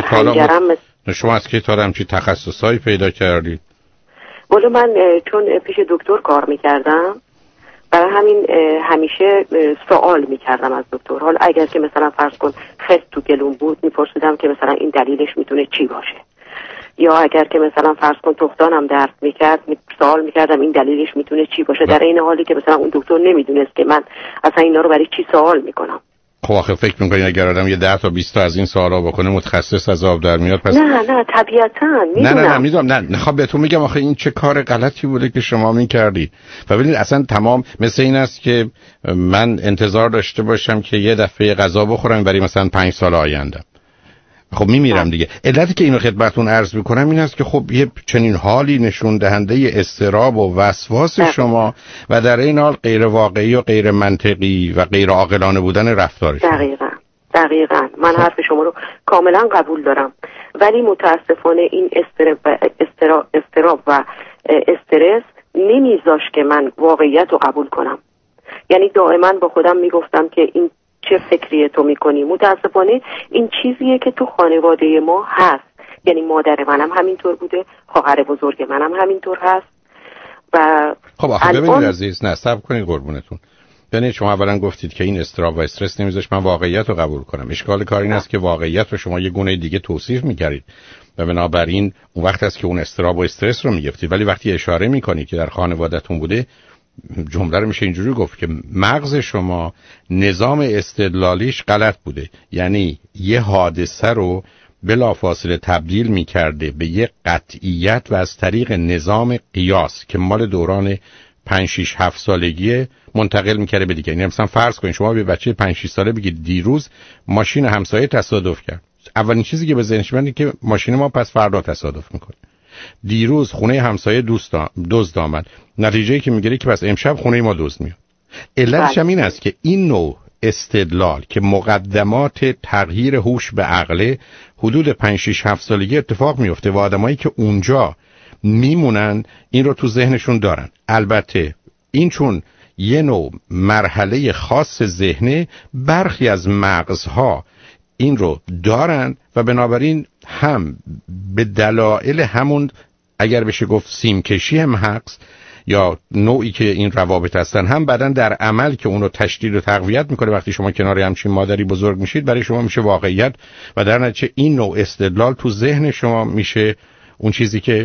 شما از کی تا همچین تخصصایی پیدا کردید؟ والا من چون پیش دکتر کار می‌کردم برای همین همیشه سوال می‌کردم از دکتر. حالا اگر که مثلا فرض کن خست تو گلوم بود می‌پرسیدم که مثلا این دلیلش میتونه چی باشه، یا اگر که مثلا فرض کن تختانم درد میکرد سوال میکردم این دلیلش میتونه چی باشه، در این حالی که مثلا اون دکتر نمیدونست که من اصلا اینا رو برای چی سوال میکنم. خب آخه فکر میکنی اگر آدم یه 10 تا 20 تا از این سوالا بکنه متخصص از آب در میاد؟ پس نه طبیعتا میدونم. نه میدونم. نه خب بهتون میگم آخه این چه کار غلطی بوده که شما میکردید. و ببینید اصلا تمام مثل این است که من انتظار داشته باشم که یه دفعه غذا بخورم برای مثلا 5 سال آینده. خب میمیرم دیگه. علتی که اینو خدمتتون عرض میکنم این است که خب یه چنین حالی نشون دهنده اضطراب و وسواس شما و در این حال غیر واقعی و غیر منطقی و غیر عاقلانه بودن رفتار شما. دقیقاً من حرف شما رو کاملا قبول دارم، ولی متاسفانه این اضطراب و استرس نمیذاش که من واقعیت رو قبول کنم. یعنی دائما با خودم میگفتم که این چه فکریه تو میکنی؟ متاسفانه این چیزیه که تو خانواده ما هست. یعنی مادر منم همینطور بوده، خواهر بزرگ منم همینطور هست. و خب آخه ببینید عزیز، نه صبر کنید قربونتون. یعنی شما اولا گفتید که این استراب و استرس نمیذاش من واقعیت رو قبول کنم. اشکال کار این است که واقعیت رو شما یه گونه دیگه توصیف میکردید و بنابراین اون وقت است که اون استراب و استرس رو میگفتید. ولی وقتی اشاره میکنید که در خانواده‌تون بوده، جمله رو میشه اینجوری گفت که مغز شما نظام استدلالیش غلط بوده. یعنی یه حادثه رو بلافاصله تبدیل میکرده به یه قطعیت و از طریق نظام قیاس که مال دوران 5 6 7 سالگی منتقل میکرده به دیگه. یعنی مثلا فرض کنید شما به بچه 5 6 ساله بگید دیروز ماشین همسایه تصادف کرد، اولین چیزی که به ذهنش میاد که ماشین ما پس فردا تصادف میکنه. دیروز خونه همسایه دزد آمد، نتیجه‌ای که میگیره که پس امشب خونه ما دزد میاد. علتش هم این است که این نوع استدلال که مقدمات تغییر هوش به عقل حدود 5 6 7 سالگی اتفاق میفته و آدمایی که اونجا میمونن این رو تو ذهنشون دارن. البته این چون یه نوع مرحله خاص ذهنه، برخی از مغزها این رو دارن و بنابراین هم به دلایل همون اگر بشه گفت سیمکشی هم حقس یا نوعی که این روابط هستن، هم بدن در عمل که اونو تشدید و تقویت میکنه. وقتی شما کنار همچین مادری بزرگ میشید برای شما میشه واقعیت و در نتیجه این نوع استدلال تو ذهن شما میشه اون چیزی که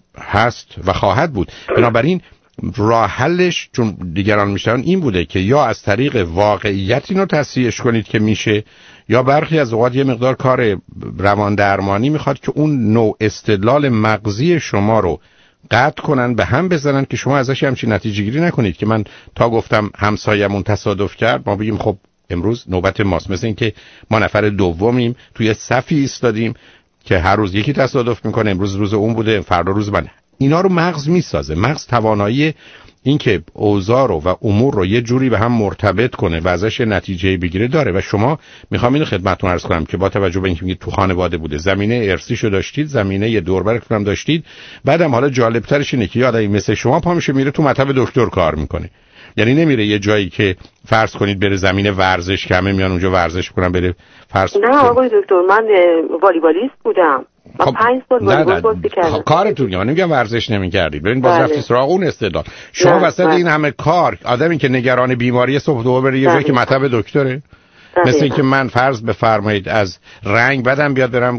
هست و خواهد بود. بنابراین راه حلش چون دیگران میشن این بوده که یا از طریق واقعیت اینو تصحیحش کنید که میشه، یا برخی از اوقات یه مقدار کار روان درمانی میخواد که اون نوع استدلال مغزی شما رو قطع کنن، به هم بزنن که شما ازش همچین نتیجه گیری نکنید که من تا گفتم همسایه‌مون تصادف کرد ما بگیم خب امروز نوبت ماست. مثل این که ما نفر دومیم توی صفی ایستادیم که هر روز یکی تصادف میکنه، امروز روز اون بوده فردا روز من. اینا رو مغز میسازه. مغز توانایی این که اوضاع رو و امور رو یه جوری به هم مرتبط کنه و ازش نتیجه بگیره داره. و شما میخوام اینو خدمتتون عرض کنم که با توجه به اینکه تو خانواده بوده، زمینه ارثیشو داشتید، زمینه یه دور براتون هم داشتید، بعدم حالا جالب ترش اینه که یه آدمی مثل شما پا میشه میره تو مطب دکتر کار میکنه. یعنی نمیره یه جایی که فرض کنید بره زمینه ورزش که همه میان اونجا ورزش کنن بره فرض. نه آقای دکتر من والیبالیست بودم. من 5 سال والیبال بازی کردم. کارتون من نمیگم ورزش نمی‌کردید. ببین باز رفتید سراغ اون استعداد. شما وسط این همه کار آدمی که نگران بیماری صبح دوباره بره یه جایی که مطب دکتره. مثل اینکه من فرض بفرمایید از رنگ بدم بیاد برم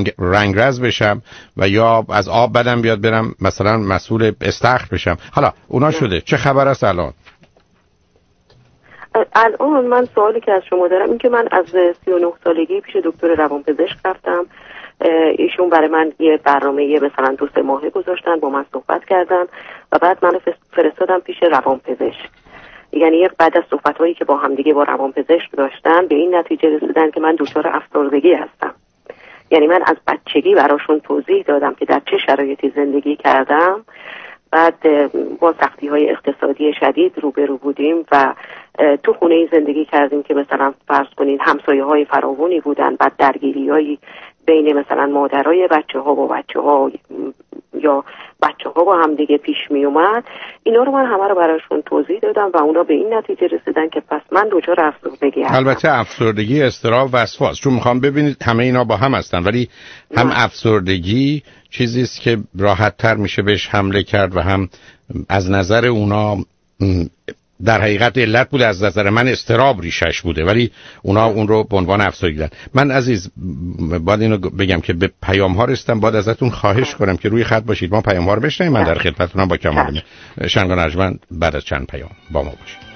رنگرز بشم و یا از آب بدم بیاد برم مثلا مسئول استخر بشم. حالا اونا شده چه خبر است الان؟ الان من سوالی که از شما دارم این که من از 39 سالگی پیش دکتر روانپزشک رفتم. ایشون برای من یه برنامه مثلا 2-3 ماهه گذاشتن، با من صحبت کردن و بعد منو فرستادم پیش روانپزشک. یعنی بعد از صحبت‌هایی که با هم دیگه با روانپزشک داشتن به این نتیجه رسیدن که من دچار افسردگی هستم. یعنی من از بچگی براشون توضیح دادم که در چه شرایطی زندگی کردم، بعد با سختی‌های اقتصادی شدید روبرو بودیم و تو خونه‌ای زندگی کردیم که مثلا فرض کنید همسایه‌های فراوانی بودن، بعد درگیری‌های بین مثلا مادرای بچه‌ها و بچه‌ها یا بچه‌ها با هم دیگه پیش می اومد، اینا رو من همه رو براشون توضیح دادم و اونا به این نتیجه رسیدن که پس من دچار افسردگی هستم. البته افسردگی، اضطراب، وسواس، چون میخوام ببینید همه اینا با هم هستن، ولی هم افسردگی چیزی است که راحت تر میشه بهش حمله کرد و هم از نظر اونا در حقیقت علت بوده، از نظر من اضطراب ریشش بوده، ولی اونا اون رو به عنوان افسردگی دیدن. من عزیز باید اینو بگم که به پیام ها رسیدم، باید ازتون خواهش کنم که روی خط باشید، ما پیام ها رو بشنویم. من در خدمتتونم با کمال شنگان ارجمند بعد از چند پیام با ما باشید.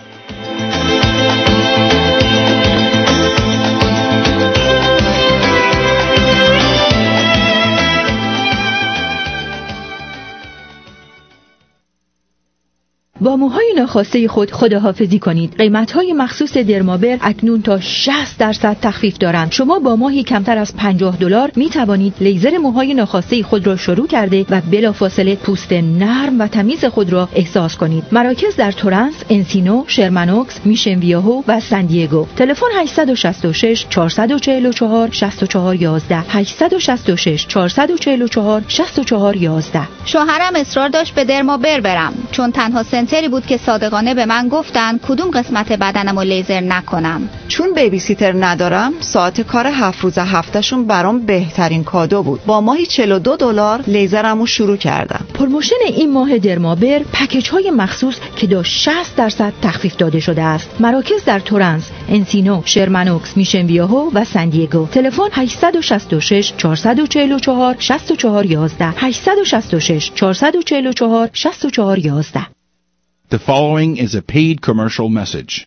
با موهای ناخواسته خود خداحافظی کنید. قیمت‌های مخصوص درمابر اکنون تا 60% تخفیف دارند. شما با ماهی کمتر از $50 می توانید لیزر موهای ناخواسته خود را شروع کرده و بلافاصله پوست نرم و تمیز خود را احساس کنید. مراکز در تورنس، انسینو، شرمنوکس، میشن ویاهو و سن دیگو. تلفن 866 444 6411 866 444 6411. شوهرم اصرار داشت به درمابر برم چون تنها سنتری بود که صادقانه به من گفتن کدوم قسمت بدنمو لیزر نکنم. چون بیبی سیتر ندارم، ساعت کار 7 روز هفتهشون برام بهترین کادو بود. با ماهی $42 لیزرمو شروع کردم. پروموشن این ماه درمابر پکیج‌های مخصوص که تا 60% تخفیف داده شده است. مراکز در تورنس، انسینو، شرمنوکس، میشن ویاهو و سن دیگو. تلفن 866 444 6411 866 444 6411. The following is a paid commercial message.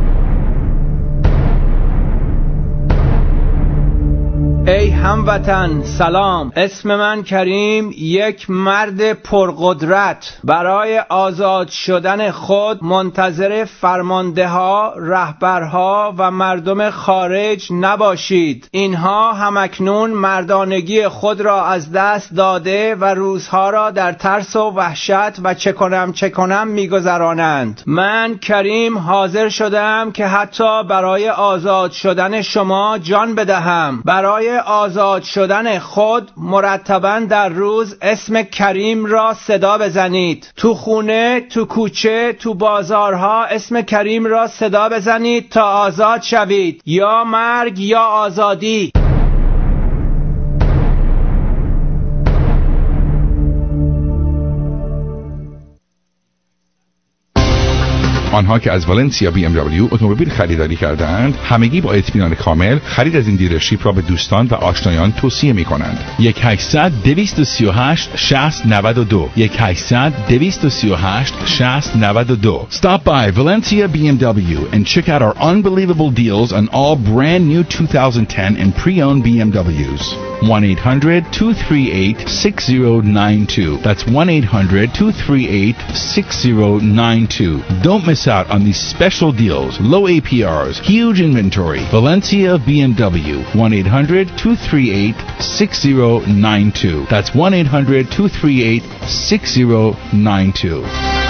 ای هموطن سلام، اسم من کریم، یک مرد پرقدرت. برای آزاد شدن خود منتظر فرمانده ها، رهبرها و مردم خارج نباشید. اینها همکنون مردانگی خود را از دست داده و روزها را در ترس و وحشت و چه کنم میگذرانند. من کریم حاضر شدم که حتی برای آزاد شدن شما جان بدهم. برای آزاد شدن خود مرتباً در روز اسم کریم را صدا بزنید. تو خونه، تو کوچه، تو بازارها اسم کریم را صدا بزنید تا آزاد شوید. یا مرگ یا آزادی. آنها که از ولنسیا BMW اتومبیل خریداری کردند همگی با اطمینان کامل خرید از این دیلرشیپ را به دوستان و آشنایان توصیه می کنند. 1-800-238-6092 1-800-238-6092. Stop by Valencia BMW and check out our unbelievable deals on all brand new 2010 and pre-owned BMWs. 1-800-238-6092. That's 1-800-238-6092. Don't miss out on these special deals, low APRs, huge inventory. Valencia BMW, 1-800-238-6092. That's 1-800-238-6092.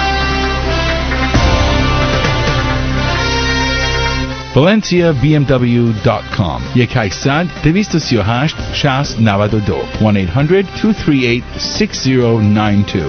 ValenciaBMW.com 1-800-238-6092 1-800-238-6092.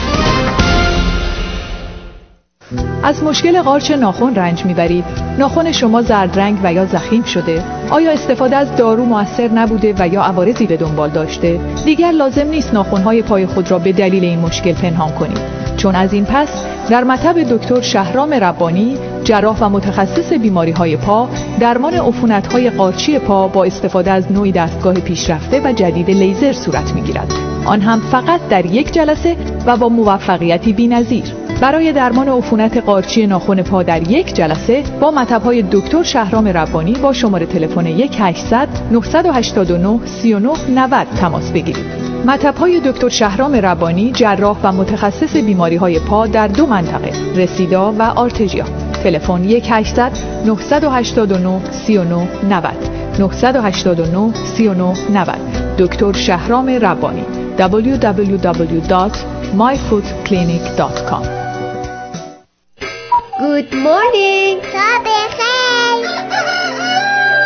از مشکل قارچ ناخن رنج میبرید؟ ناخن شما زرد رنگ و یا ضخیم شده؟ آیا استفاده از دارو مؤثر نبوده و یا عوارضی به دنبال داشته؟ دیگر لازم نیست ناخن‌های پای خود را به دلیل این مشکل پنهان کنید، چون از این پس در مطب دکتر شهرام ربانی، جراح و متخصص بیماری‌های پا، درمان عفونت‌های قارچی پا با استفاده از نوعی دستگاه پیشرفته و جدید لیزر صورت می‌گیرد. آن هم فقط در یک جلسه و با موفقیتی بی‌نظیر. برای درمان عفونت قارچی ناخن پا در یک جلسه با مطب‌های دکتر شهرام ربانی با شماره تلفن 1-800-989-3990 تماس بگیرید. مطب‌های دکتر شهرام ربانی، جراح و متخصص بیماری‌های پا در 2 منطقه، رسیدا و آرتژیا. تلفن 1-800-989-3990 989-3990. دکتر شهرام ربانی. www.myfootclinic.com. Good morning.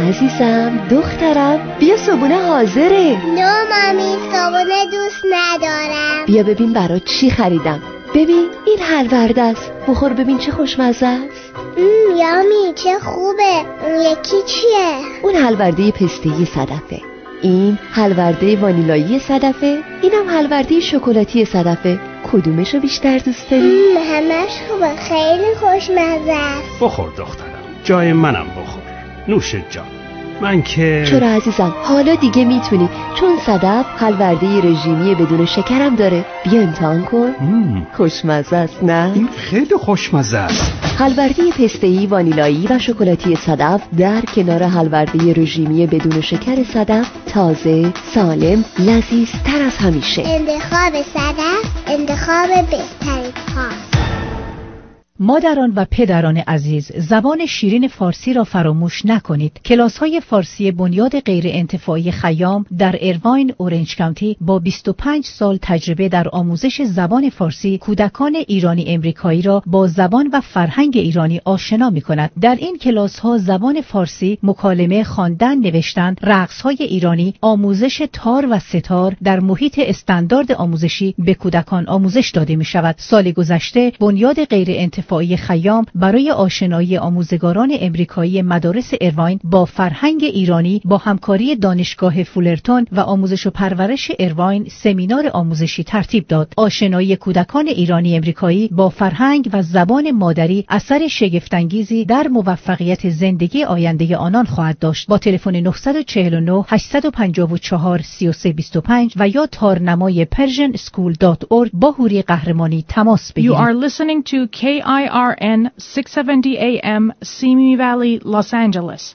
عزیزم، دخترم، بیا صبونه حاضره. نه مامی، صبونه دوست ندارم. بیا ببین برات چی خریدم. ببین این حلورده است، بخور ببین چه خوشمزه است. یامی چه خوبه. اون یکی چیه؟ اون حلورده پسته‌ای صدفه. این حلورده وانیلایی صدفه. اینم حلورده شکلاتی صدفه. کدومشو بیشتر دوست داری؟ همش خوبه، خیلی خوشمزه است. بخور دخترم، جای منم بخور. نوش جان. من که چرا عزیزم، حالا دیگه میتونی، چون صدف حلورده رژیمی بدون شکرم داره. بیا امتحان کن. خوشمزه است نه؟ این خیلی خوشمزه است. حلورده پسته‌ای وانیلایی و شکلاتی صدف در کنار حلورده رژیمی بدون شکر صدف، تازه، سالم، لذیذتر از همیشه. انتخاب صدف انتخاب بهترین هاست. مادران و پدران عزیز، زبان شیرین فارسی را فراموش نکنید. کلاس‌های فارسی بنیاد غیر انتفاعی خیام در ایرواین، اورنج کانتی با 25 سال تجربه در آموزش زبان فارسی کودکان ایرانی امریکایی را با زبان و فرهنگ ایرانی آشنا می‌کند. در این کلاس‌ها زبان فارسی، مکالمه، خواندن، نوشتن، رقص‌های ایرانی، آموزش تار و ستار در محیط استاندارد آموزشی به کودکان آموزش داده می‌شود. سال گذشته بنیاد غیر انتفاعی خیام برای آشنایی آموزگاران امریکایی مدارس ایرواین با فرهنگ ایرانی با همکاری دانشگاه فولرتون و آموزش و پرورش ایرواین سمینار آموزشی ترتیب داد. آشنایی کودکان ایرانی امریکایی با فرهنگ و زبان مادری اثر شگفت‌انگیزی در موفقیت زندگی آینده آنان خواهد داشت. با تلفن 949 854 3325 و یا تارنمای persianschool.org با حوری قهرمانی تماس بگیرید. You are listening to KIRN 670 AM, Simi Valley, Los Angeles.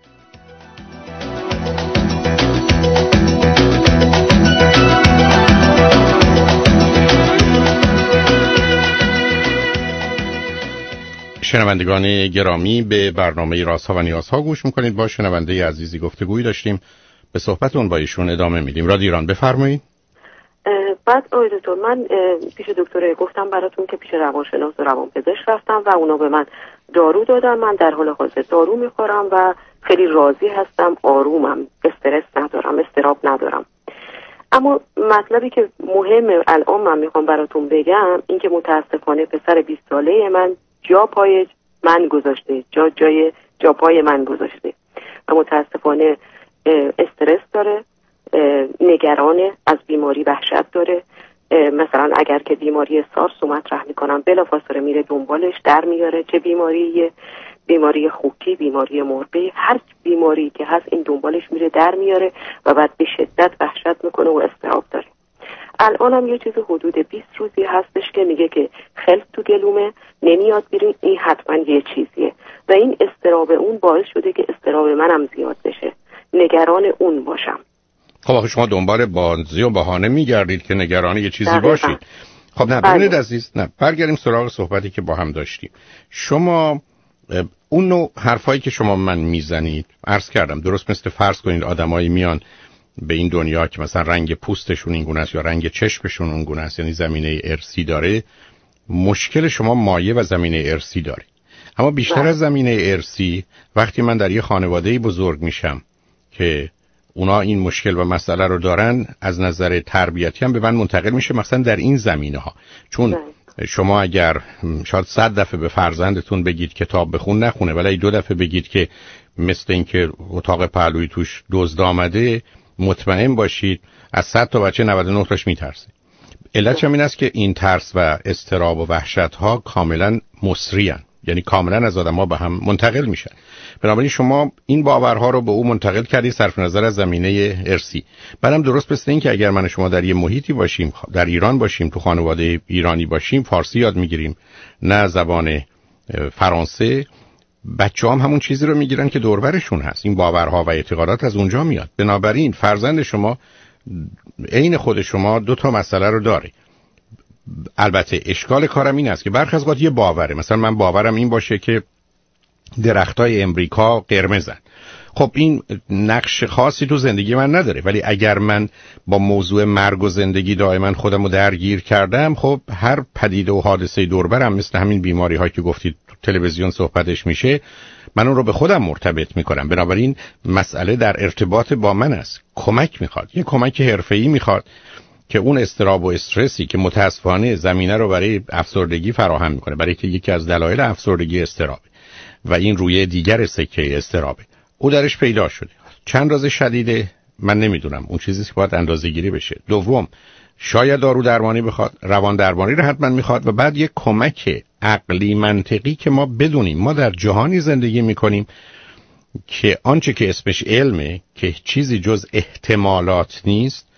شنوندگان گرامی، به برنامه رازها و نیازها گوش میکنید. با شنونده عزیزی گفتگویی داشتیم، به صحبتون با ایشون ادامه میدیم. رادیو ایران، بفرمایید. بعد آقای دکتر، من پیش دکتر گفتم براتون که پیش روانشناس و روانپزشک رفتم و اونا به من دارو دادن. من در حال حاضر دارو میخورم و خیلی راضی هستم، آرومم، استرس ندارم، اضطراب ندارم. اما مطلبی که مهمه الان من میخوام براتون بگم این که متاسفانه پسر 20 ساله من جا پای من گذاشته، جا پای من گذاشته و متاسفانه استرس داره، نگرانه، از بیماری وحشت داره. مثلا اگر که بیماری سارس رو مطرح میکنم بلافاصله میره دنبالش، در میاره چه بیماریه، بیماری خوکی، بیماری مربی، هر بیماری که هست این دنبالش میره در میاره و بعد به شدت وحشت میکنه و اضطراب داره. الان هم یه چیز حدود 20 روزی هستش که میگه که خلط تو گلومه، نمیاد بیرون، این حتما یه چیزیه و این اضطراب اون باعث شده که اضطراب منم زیاد بشه، نگران اون باشم. خب آخه شما دنبال بازی و بهانه میگردید که نگران یه چیزی باشید. خب نه ببینید عزیز، نه برگردیم سراغ صحبتی که با هم داشتیم. شما اون نوع حرفایی که شما من میزنید، عرض کردم درست مثل فرض کنید آدمایی میان به این دنیا که مثلا رنگ پوستشون این گونه است یا رنگ چشمشون اون گونه است، یعنی زمینه ارثی داره. مشکل شما مایه و زمینه ارثی داره، اما بیشتر از زمینه ارثی وقتی من در یه خانواده‌ای بزرگ میشم که اونا این مشکل و مسئله رو دارن، از نظر تربیتی هم به من منتقل میشه، مثلا در این زمینه ها. چون شما اگر شاید 100 دفعه به فرزندتون بگید کتاب بخون نخونه، ولی 2 دفعه بگید که مثل این که اتاق پهلوی توش دزد آمده، مطمئن باشید از 100 تا بچه 99 تاش میترسه. علتش هم این است که این ترس و اضطراب و وحشت ها کاملا مصری هستند، یعنی کاملا از آدم‌ها به هم منتقل میشن. بنابراین شما این باورها رو به او منتقل کردید صرف نظر از زمینه ارثی. بعدم درست مثل این که اگر من شما در یه محیطی باشیم، در ایران باشیم، تو خانواده ایرانی باشیم، فارسی یاد میگیریم نه زبان فرانسه، بچه‌ها همون چیزی رو میگیرن که دور برشون هست. این باورها و اعتقادات از اونجا میاد. بنابراین فرزند شما عین خود شما 2 تا مسئله رو داره. البته اشکال کارم این است که برخی از اوقات یه باوره، مثلا من باورم این باشه که درختای امریکا قرمزن. خب این نقش خاصی تو زندگی من نداره، ولی اگر من با موضوع مرگ و زندگی دائما خودم رو درگیر کردم، خب هر پدیده و حادثه دور برم مثل همین بیماری هایی که گفتید تو تلویزیون صحبتش میشه، من اون رو به خودم مرتبط میکنم. بنابراین مسئله در ارتباط با من است. کمک میخواد، یه کمک حرفه‌ای میخواد که اون اضطراب و استرسی که متاسفانه زمینه رو برای افسردگی فراهم میکنه، برای که یکی از دلایل افسردگی اضطراب و این روی دیگر سکه اضطرابه، او درش پیدا شده. چند راز شدیده من نمیدونم، اون چیزی که باید اندازه‌گیری بشه. دوم، شاید دارو درمانی بخواد، روان درمانی رو حتما میخواد، و بعد یک کمک عقلی منطقی که ما بدونیم ما در جهانی زندگی میکنیم که آنچه که اسمش علمه، که چیزی جز احتمالات نیست،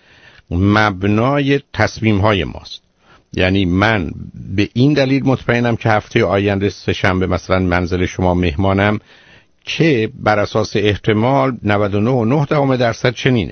مبنای تصمیم‌های ماست. یعنی من به این دلیل مطمئنم که هفته آینده سه‌شنبه مثلا منزل شما مهمانم که بر اساس احتمال 99.9% چنینه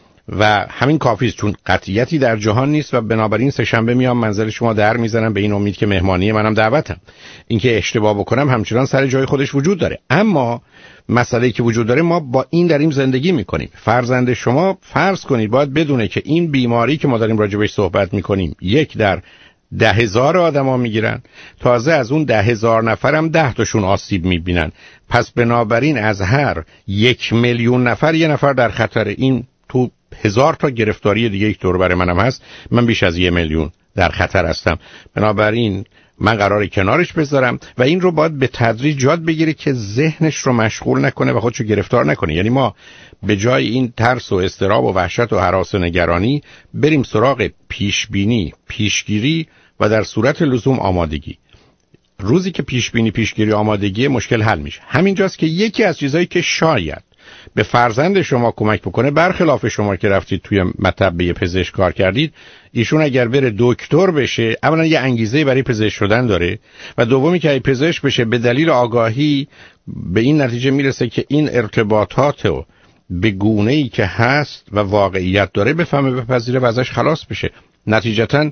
و همین کافی است، چون قطعیتی در جهان نیست و بنابراین سه‌شنبه میام منزل شما در میزنم به این امید که مهمانی منم دعوتم. اینکه اشتباه بکنم همچنان سر جای خودش وجود داره، اما مسئله‌ای که وجود داره ما با این داریم زندگی میکنیم. فرزند شما فرض کنید باید بدونه که این بیماری که ما داریم راجبش صحبت میکنیم 1 در 10,000 آدما میگیرن، تازه از اون 10,000 نفرم 10 تاشون آسیب میبینن. پس بنابراین از هر 1,000,000 نفر یه نفر در خطر. این تو 1000 تا گرفتاری دیگه یک دور برای منم هست، من بیش از 1,000,000 در خطر هستم. بنابراین من قراره کنارش بذارم و این رو باید به تدریج یاد بگیره که ذهنش رو مشغول نکنه و خودشو گرفتار نکنه. یعنی ما به جای این ترس و اضطراب و وحشت و هراس و نگرانی بریم سراغ پیشبینی، پیشگیری و در صورت لزوم آمادگی. روزی که پیشبینی، پیشگیری، آمادگی، مشکل حل میشه. همینجاست که یکی از چیزایی که شاید به فرزند شما کمک بکنه، برخلاف شما که رفتید توی مطب پزشک کار کردید، ایشون اگر بره دکتر بشه اولا یه انگیزه برای پزشک شدن داره و دومی که پزشک بشه به دلیل آگاهی به این نتیجه میرسه که این ارتباطات رو به گونه‌ای که هست و واقعیت داره بفهمه، بپذیره و ازش خلاص بشه. نتیجتاً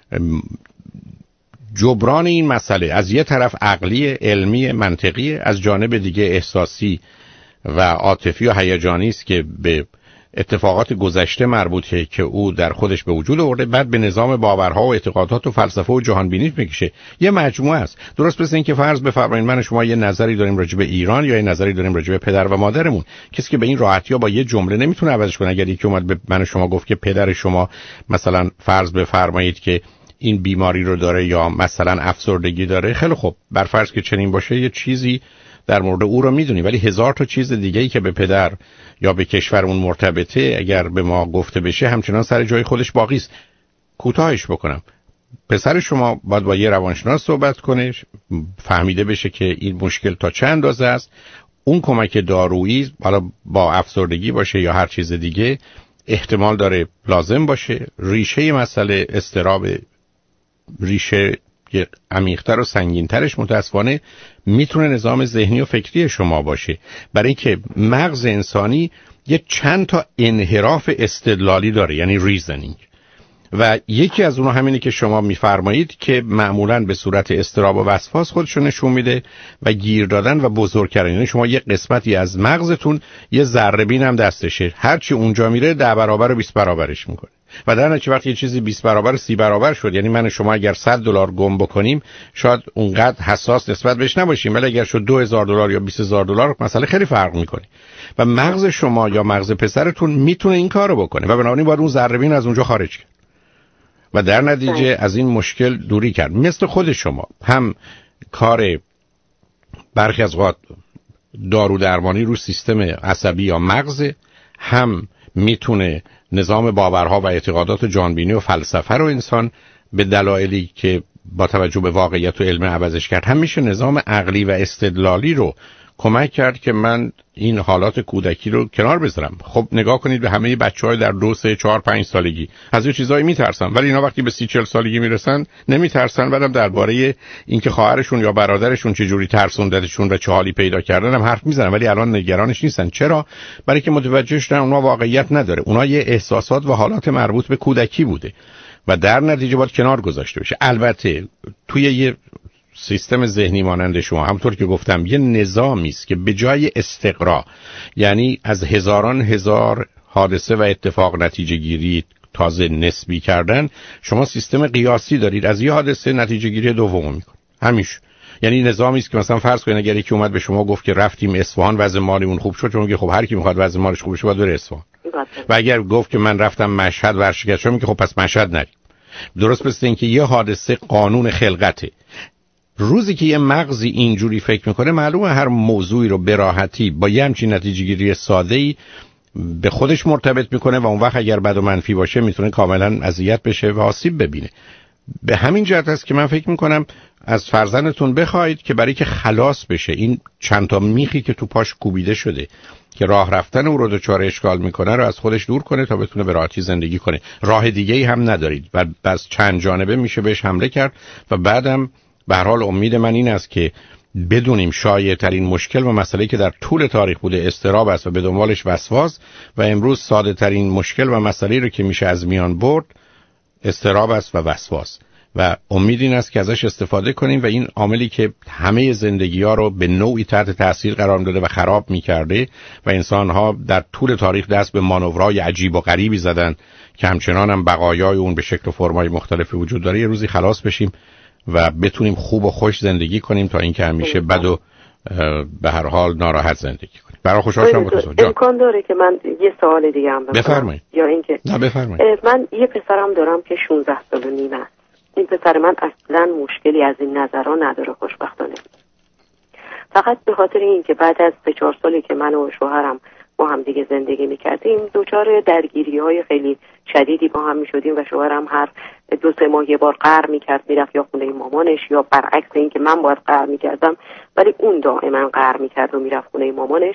جبران این مسئله از یه طرف عقلی، علمی، منطقی، از جانب دیگه احساسی و عاطفی و هیجانی است که به اتفاقات گذشته مربوطه که او در خودش به وجود آورده، بعد به نظام باورها و اعتقادات و فلسفه و جهان بینی میکشه. یه مجموعه است. درست مثل این که فرض بفرمایید من و شما یه نظری داریم راجع به ایران یا یه نظری داریم راجع به پدر و مادرمون، کسی که به این راحتی ها با یه جمله نمیتونه عوضش کنه. اگر یکی اومد به من و شما گفت که پدر شما مثلا فرض بفرمایید که این بیماری رو داره یا مثلا افسردگی داره، خیلی خوب، بر فرض که چنین باشه یه چیزی در مورد او رو میدونی، ولی 1000 تا چیز دیگه‌ای که به پدر یا به کشور اون مرتبطه اگر به ما گفته بشه همچنان سر جای خودش باقی است. کوتاهش بکنم، پسر شما باید با یه روانشناس صحبت کنه، فهمیده بشه که این مشکل تا چند اندازه است. اون کمک دارویی حالا با افسردگی باشه یا هر چیز دیگه احتمال داره لازم باشه. ریشه مسئله اضطراب، ریشه عمیق‌تر و سنگین‌ترش متأسفانه میتونه نظام ذهنی و فکری شما باشه، برای اینکه مغز انسانی یه چند تا انحراف استدلالی داره، یعنی ریزنینگ، و یکی از اونها همینه که شما میفرمایید که معمولاً به صورت اضطراب و وسواس خودشو نشون میده و گیر دادن و بزرگ کردن. یعنی شما یه قسمتی از مغزتون یه ذره بین هم دستشه، هرچی اونجا میره 10 برابر و 20 برابرش میکنه و در نتیجه وقتی یه چیزی 20 برابر 30 برابر شد، یعنی من و شما اگر $100 گم بکنیم شاید اونقدر حساس نسبت بهش نباشیم، ولی اگر شد $2,000 یا $20,000 مسئله خیلی فرق میکنه و مغز شما یا مغز پسرتون میتونه این کارو بکنه و بنابراین باید اون ذره بین از اونجا خارج کرد و در نتیجه از این مشکل دوری کرد. مثل خود شما هم کار برخی از اوقات دارو درمانی رو سیستم عصبی یا مغز، هم میتونه نظام باورها و اعتقادات جانبینی و فلسفه رو انسان به دلایلی که با توجه به واقعیت و علم عوضش کرد، هم میشه نظام عقلی و استدلالی رو کمک کرد که من این حالات کودکی رو کنار بذارم. خب نگاه کنید به همه بچه‌های در 2 3 4 5 سالگی از یه چیزایی میترسن، ولی اینا وقتی به 30 40 سالگی میرسن نمیترسن، بعدم درباره اینکه خواهرشون یا برادرشون چه جوری ترسوندتشون و چه حالی پیدا کردن هم حرف میزنن، ولی الان نگرانش نیستن. چرا؟ برای که متوجه شدن اونها واقعیت نداره، اونها یه احساسات و حالات مربوط به کودکی بوده و در نتیجه باید کنار گذاشته بشه. البته توی یه سیستم ذهنی مانند شما همونطور که گفتم یه نظامی است که به جای استقرا، یعنی از هزاران هزار حادثه و اتفاق نتیجه گیری تازه نسبی کردن، شما سیستم قیاسی دارید، از یه حادثه نتیجه گیری دوم میکنید. همیشه یعنی نظامی است که مثلا فرض کنید اگر یکی اومد به شما گفت که رفتیم اصفهان وضع مالیمون خوب شد، شما میگه خب هر کی میخواد وضع مالش خوب شه باید بره اصفهان. و اگر گفت که من رفتم مشهد ورشکست شدم، میگه خب پس مشهد نریم. درست مثل اینکه یه حادثه قانون خلقته. روزی که یه مغزی اینجوری فکر میکنه، معلومه هر موضوعی رو به راحتی با یه همچین نتیجه گیری ساده‌ای به خودش مرتبط میکنه و اون وقت اگر بد و منفی باشه میتونه کاملا اذیت بشه و آسیب ببینه. به همین جهت است که من فکر میکنم از فرزندتون بخواید که برای که خلاص بشه این چند تا میخی که تو پاش کوبیده شده که راه رفتن او رو دچار اشکال میکنه رو از خودش دور کنه تا بتونه به راحتی زندگی کنه. راه دیگه‌ای هم ندارید و بس چند جانبه میشه بهش حمله کرد. و بعدم به هر حال امید من این است که بدونیم شایع ترین مشکل و مسئله‌ای که در طول تاریخ بوده اضطراب است و به دنبالش وسواس، و امروز ساده ترین مشکل و مسئله‌ای رو که میشه از میان برد اضطراب است و وسواس. و امید این است که ازش استفاده کنیم و این عاملی که همه زندگی‌ها رو به نوعی تحت تاثیر قرار داده و خراب می‌کرده و انسان‌ها در طول تاریخ دست به مانورهای عجیب و غریبی زدن که همچنان هم بقایای اون به شکل و فرمای مختلفی وجود داره، یه روزی خلاص بشیم و بتونیم خوب و خوش زندگی کنیم تا اینکه همیشه بد و به هر حال ناراحت زندگی کنیم. برای خوشحال شدم با تو. امکان داره که من یه سوال دیگه هم بپرسم؟ بفرمایید. یا اینکه نه بفرمایید. من یه پسرم دارم که 16 سال و نیم است. این پسر من اصلا مشکلی از این نظرها نداره خوشبختانه. فقط به خاطر اینکه بعد از 3-4 سالی که من و شوهرم با هم دیگه زندگی میکردیم دچار درگیری‌های خیلی شدیدی با هم میشدیم و شوهرم هر 2-3 ماه یه بار قهر میکرد میرفت یا خونه مامانش یا برعکس اینکه من باید قهر میکردم ولی اون دائما قهر میکرد و میرفت خونه مامانش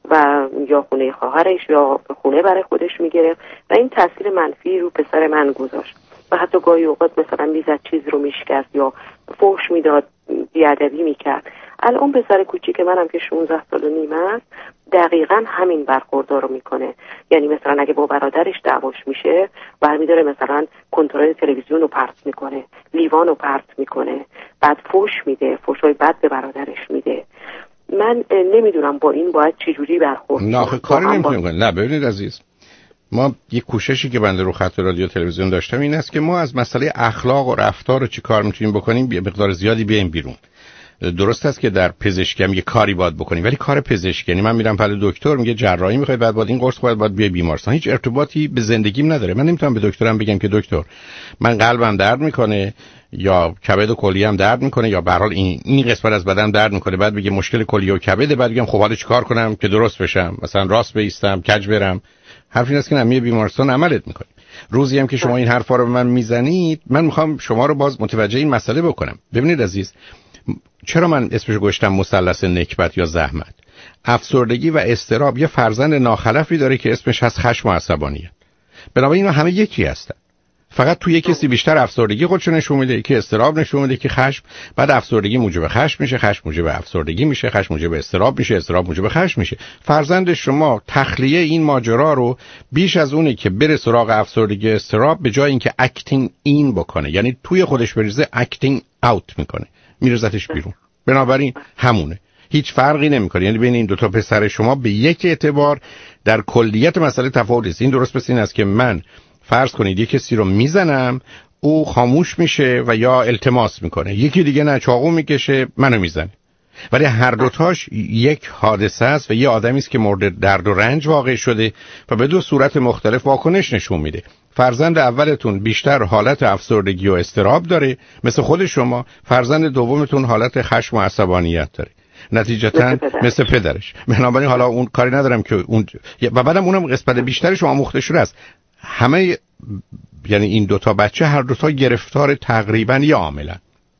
و یا خونه خواهرش یا خونه برای خودش میگرفت و این تاثیر منفی رو پسر من گذاشت و حتی گاهی اوقات مثلا میزد چیز رو میشکست یا فحش میداد، بیادبی میکرد. الان پسر کوچیک منم که 16 سال و نیم است دقیقاً همین برخوردار رو میکنه. یعنی مثلا اگه با برادرش دعواش میشه برمیداره مثلا کنترل تلویزیون رو پرت میکنه، لیوان رو پرت میکنه، بعد فحش میده، فحشای بد به برادرش میده. من نمیدونم با این باید چجوری برخورد کنم. نه آخه کاری نمیتونیم کنیم. نه ببینید عزیز، ما یک کوششی که بنده رو خط رادیو تلویزیون داشتم این است که ما از مسئله اخلاق و رفتار رو چی کار میتونیم بکنیم یه مقدار زیادی بیایم بیرون. درست است که در پزشکی هم یه کاری باید بکنیم ولی کار پزشکی، یعنی من میرم پل دکتر میگه جراحی میخواید بعد این قرص باید بیای بیمارستان، هیچ ارتباطی به زندگیم نداره. من نمیتونم به دکترم بگم که دکتر من قلبم درد میکنه یا کبد و کلیه هم درد میکنه یا به هر حال این قسمت از بدنم درد میکنه، بعد بگه مشکل کلیه و کبده، بعد بگم خب حالا چیکار کنم که درست بشم، مثلا راست بایستم، کج برم. حرف این است که نمیه بیمارستان عملت میکنی. روزی هم که شما این حرفا رو به من میزنید من میخوام شما رو باز متوجه این مسئله بکنم. ببینید عزیز، چرا من اسمش گذاشتم مثلث نکبت یا زحمت؟ افسردگی و اضطراب یه فرزند ناخلفی داره که اسمش هست خشم و عصبانیت. بنابراین همه یکی هستن، فقط تو یک کسی بیشتر افسردگی خودشو نشون میده، یکی اضطراب نشون میده، که خشم، بعد افسردگی موجب خشم میشه، خشم موجب افسردگی میشه، خشم موجب اضطراب میشه، اضطراب موجب خشم میشه. فرزند شما تخلیه این ماجرا رو بیش از اونه که بره سراغ افسردگی اضطراب، به جای اینکه اکتینگ این بکنه، یعنی توی خودش بریزه، اکتینگ اوت میکنه، میرزتش بیرون. بنابراین همونه، هیچ فرقی نمیکنه. یعنی بین این دو تا پسر شما به یک اعتبار در کلیت مسئله تفاوت است. این درست مثل این است که من فرض کنید یک کسی رو میزنم، او خاموش میشه و یا التماس میکنه، یکی دیگه نه چاقو میکشه منو میزنه، ولی هر دوتاش یک حادثه است و یه آدمی است که مورد درد و رنج واقع شده و به دو صورت مختلف واکنش نشون میده. فرزند اولتون بیشتر حالت افسردگی و اضطراب داره مثل خود شما، فرزند دومتون حالت خشم و عصبانیت داره، نتیجتاً مثل پدرش. بنابراین حالا اون کاری ندارم که اون و بعدم اونم قسمت بیشترش آموخته شده است. همه یعنی این دوتا بچه هر دوتا گرفتار تقریبا یه عاملن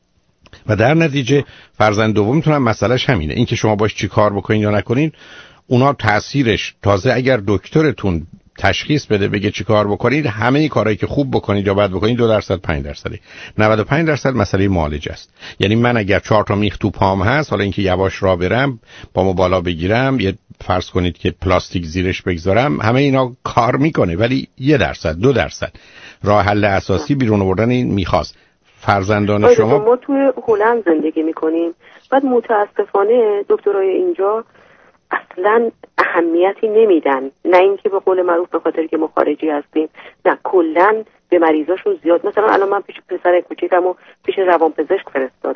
و در نتیجه فرزند دومتون هم مسئلهش همینه، این که شما باش چی کار بکنین یا نکنین اونا تأثیرش، تازه اگر دکترتون تشخیص بده بگه چی کار بکنید، همه این کارهایی که خوب بکنید یا بد بکنید 2% 5%، 95% مسئله معالجه است. یعنی من اگر 4 تا میخ تو پام هست، حالا اینکه یواش راه برم، پامو بالا بگیرم، یه فرض کنید که پلاستیک زیرش بگذارم، همه اینا کار میکنه، ولی 1% 2% راه حل اساسی بیرون آوردن این میخواست. فرزندان شما ما توی هلند زندگی میکنیم، بعد متاسفانه دکترای اینجا اصلا اهمیتی نمیدن، نه اینکه به قول معروف به خاطر که ما خارجی هستیم، نه کلا به مریضاشون زیاد. مثلا الان من پیش پسر کوچیکمو پیش روانپزشک فرستادم،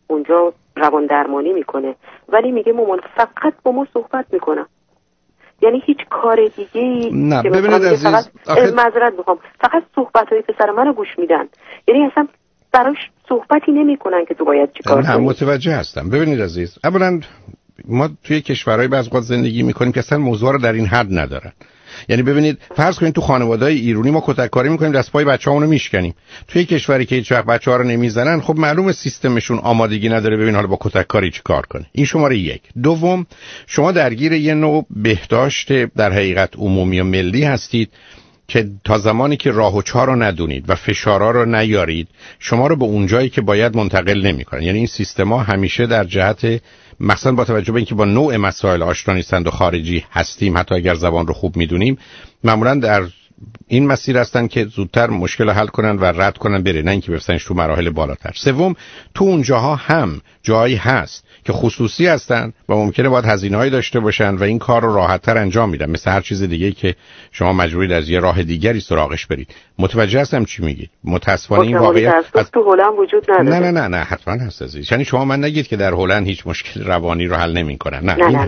اونجا روان درمانی میکنه، ولی میگه مامان فقط با ما صحبت میکنم، یعنی هیچ کار دیگه‌ای نه. که ببینید عزیز، معذرت میخوام، فقط صحبت‌های پسر منو گوش میدن، یعنی اصلا براش صحبتی نمیکنن که تو باید چیکار کنی. نه متوجه هستم. ببینید عزیز، اولا ما توی کشورهای بعضی وقت زندگی میکنیم که اصلا موضوع رو در این حد ندارن. یعنی ببینید فرض کنید تو خانواده‌های ایرانی ما کتککاری میکنیم، دست پای بچه‌هامون رو میشکنیم. توی کشوری که هیچ وقت بچه‌ها رو نمیزنن، خب معلومه سیستمشون آمادگی نداره ببین حالا با کتککاری چیکار کنه. این شماره یک. دوم، شما درگیر یه نوع بهداشت در حقیقت عمومی و ملی هستید که تا زمانی که راه و چار رو ندونید و فشارا رو نیارید، شما رو به اون جایی که باید منتقل نمی‌کنن. یعنی این سیستما همیشه در جهت، مثلا با توجه به اینکه با نوع مسائل آشنا نیستند و خارجی هستیم، حتی اگر زبان رو خوب میدونیم، معمولا در این مسیر هستن که زودتر مشکل حل کنن و رد کنن بره، نه اینکه بفرستنش تو مراحل بالاتر. سوم، تو اون جاها هم جایی هست که خصوصی هستن و ممکنه باید هزینه‌ای داشته باشن و این کار رو راحت‌تر انجام میدن، مثل هر چیز دیگه‌ای که شما مجبورید از یه راه دیگری سراغش برید. متوجه هستم چی میگید. متأسفانه این واقعیت تو هلند وجود نداره. نه حتما هست عزیز. یعنی شما من نگید که در هلند هیچ مشکل روانی رو حل نمی‌کنن. نه.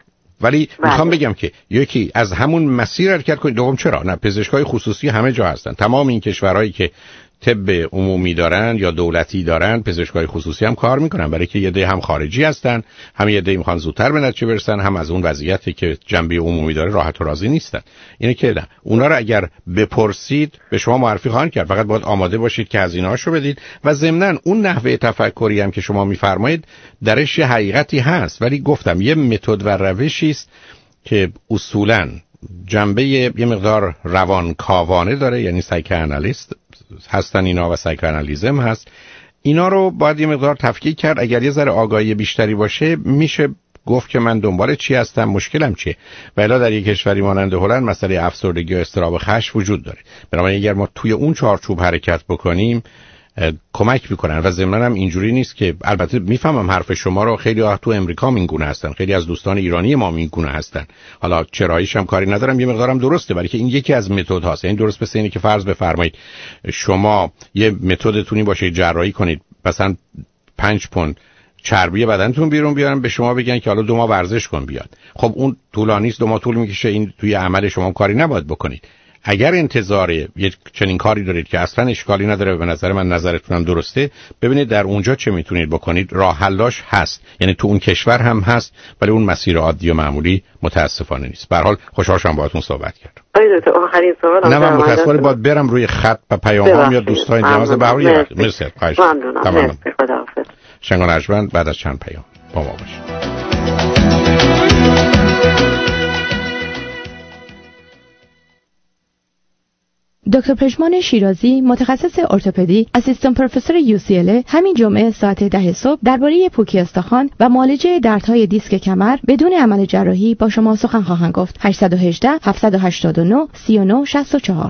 ولی میخوام بگم که یکی از همون مسیر حرکت کنید. دوم، چرا نه، پزشکای خصوصی همه جا هستن. تمام این کشورهایی که طب عمومی دارن یا دولتی دارن، پزشکای خصوصی هم کار میکنن، برای که یه عده هم خارجی هستن، هم یه عده میخوان زودتر به نتیجه برسن، هم از اون وضعیتی که جنبه عمومی داره راحت و راضی نیستن. اینه که نه، اونا رو اگر بپرسید به شما معرفی خواهند کرد، فقط باید آماده باشید که هزینه‌اشو بدید و ضمناً اون نحوه تفکری هم که شما میفرمایید درش یه حقیقتی هست، ولی گفتم یه متد و روشی است که اصولاً جنبه یه مقدار روانکاوانه داره، یعنی سایکوآنالیست هستن اینا و سایکوآنالیزم هست. اینا رو باید یه مقدار تفکیک کرد. اگر یه ذره آگاهی بیشتری باشه میشه گفت که من دنبال چی هستم، مشکلم چیه. ولی در یک کشوری مانند هلند مسئله افسردگی و اضطراب خشم وجود داره. بنابراین اگر ما توی اون چارچوب حرکت بکنیم کمک میکنن و ضمناً هم اینجوری نیست که، البته میفهمم حرف شما رو، خیلی تو امریکا این گونه هستن، خیلی از دوستان ایرانی ما این گونه هستن، حالا چراییش هم کاری ندارم، یه مقدارم درسته، برای که این یکی از متد هاست. این درست مثل اینه که فرض بفرمایید شما یه متدتونی باشه جراحی کنید، مثلا 5 پوند چربی بدنتون بیرون بیارن، به شما بگن که حالا 2 ماه ورزش کن بیاد. خب اون طولانی است، 2 ماه طول میکشه، این توی عمل شما کاری نباید بکنید. اگر انتظار یک چنین کاری دارید که اصلا اشکالی نداره، به نظر من نظرتونم درسته، ببینید در اونجا چه میتونید بکنید. راه حلاش هست، یعنی تو اون کشور هم هست، ولی اون مسیر عادی و معمولی متاسفانه نیست. به هر حال خوشحال شدم باهاتون صحبت کردم. آخرین سوال نه من متاسفانه باید برم روی خط و پیامام یا دوستان جناز بهاری. مرسی. ممنونم. خداحافظ. شنگان ارجمند بعد از چند پیام با ما باشید. دکتر پژمان شیرازی، متخصص ارتوپدی، اسیستانت پروفسور UCLA، همین جمعه ساعت 10 صبح درباره پوکی استخوان و معالجه دردهای دیسک کمر بدون عمل جراحی با شما سخن خواهند گفت. 818 789 3964.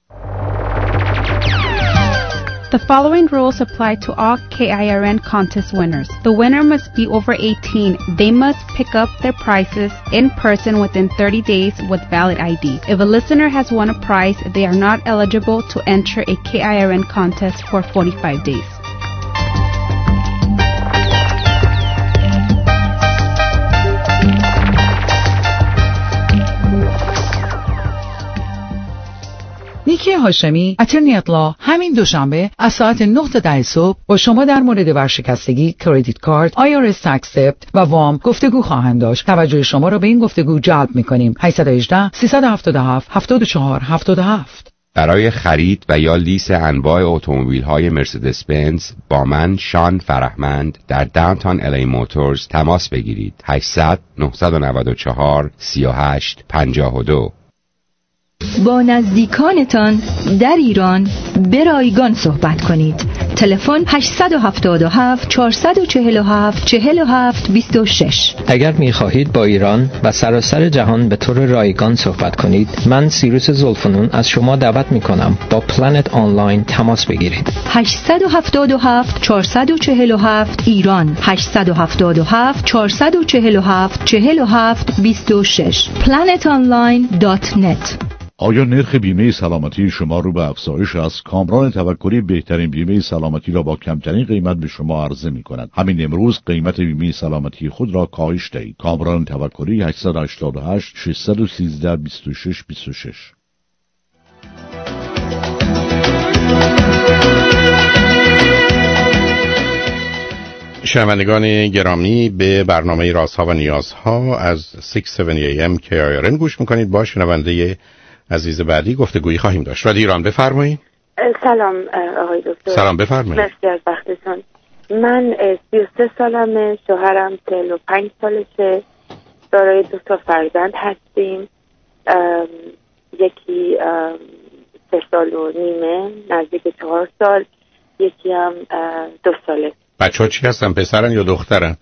The following rules apply to all KIRN contest winners. The winner must be over 18. They must pick up their prizes in person within 30 days with valid ID. If a listener has won a prize, they are not eligible to enter a KIRN contest for 45 days. نیکی هاشمی، اترنی ات لا، همین دوشنبه از ساعت 9 تا 10 صبح با شما در مورد ورشکستگی، کردیت کارت، IRS اکسپت و وام گفتگو خواهند داشت. توجه شما را به این گفتگو جلب می‌کنیم. 818 377 74 77. برای خرید و یا لیز انواع اتومبیل‌های مرسدس بنز با من شان فرهمند در داونتاون الی موتورز تماس بگیرید. 800 994 38 52. با نزدیکانتان در ایران به رایگان صحبت کنید. تلفن 877 447 47 26. اگر می‌خواهید با ایران و سراسر جهان به طور رایگان صحبت کنید، من سیروس زلفنون از شما دعوت می‌کنم با پلنت آنلاین تماس بگیرید. 877 447 ایران، 877 447 47 26. planetonline.net. آیا نرخ بیمه سلامتی شما رو به افزایش است؟ کامران توکلی بهترین بیمه سلامتی را با کمترین قیمت به شما عرضه می‌کند. همین امروز قیمت بیمه سلامتی خود را کاهش دهید. کامران توکلی 888 613 26 26. شنوندگان گرامی، به برنامه رازها و نیازها از 670 AM KIRN گوش میکنید. با شنونده عزیز بعدی گفتگویی خواهیم داشت. رادیو ایران، بفرمایید. سلام آقای دکتر. سلام، بفرمایید. مرسی از وقتتون. من 33 سالمه، شوهرم 45 سالشه، دارای 2 فرزند هستیم. یکی 3 سال و نیمه، نزدیک 4 سال، یکی هم 2 ساله. بچه‌ها چی هستن؟ پسرن یا دخترن؟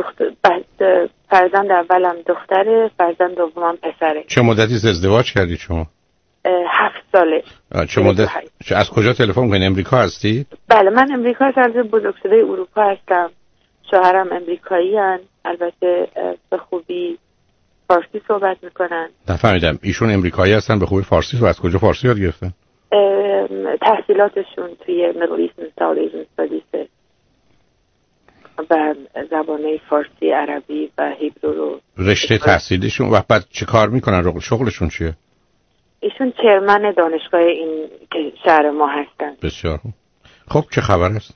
فرزند اولم دختره، فرزند دومم پسره. چه مدتی ازدواج کردید شما؟ 7 ساله. چه مدت؟ از کجا تلفن می‌کنید؟ امریکا هستید؟ بله، من امریکا از بزرگسالی اروپا هستم. شوهرم امریکایی هن. البته به خوبی فارسی صحبت میکنن. نفهمیدم. ایشون امریکایی هستن به خوبی فارسی رو از کجا فارسی یاد گرفتن؟ تحصیلاتشون توی Middle Eastern South Asian Studies و زبانه فارسی، عربی و هیبرو رو. رشته تحصیلیشون و بعد چه کار میکنن؟ شغلشون چیه؟ ایشون چرمن دانشگاه این که شهر ما هستن. بسیار. خب چه خبر است؟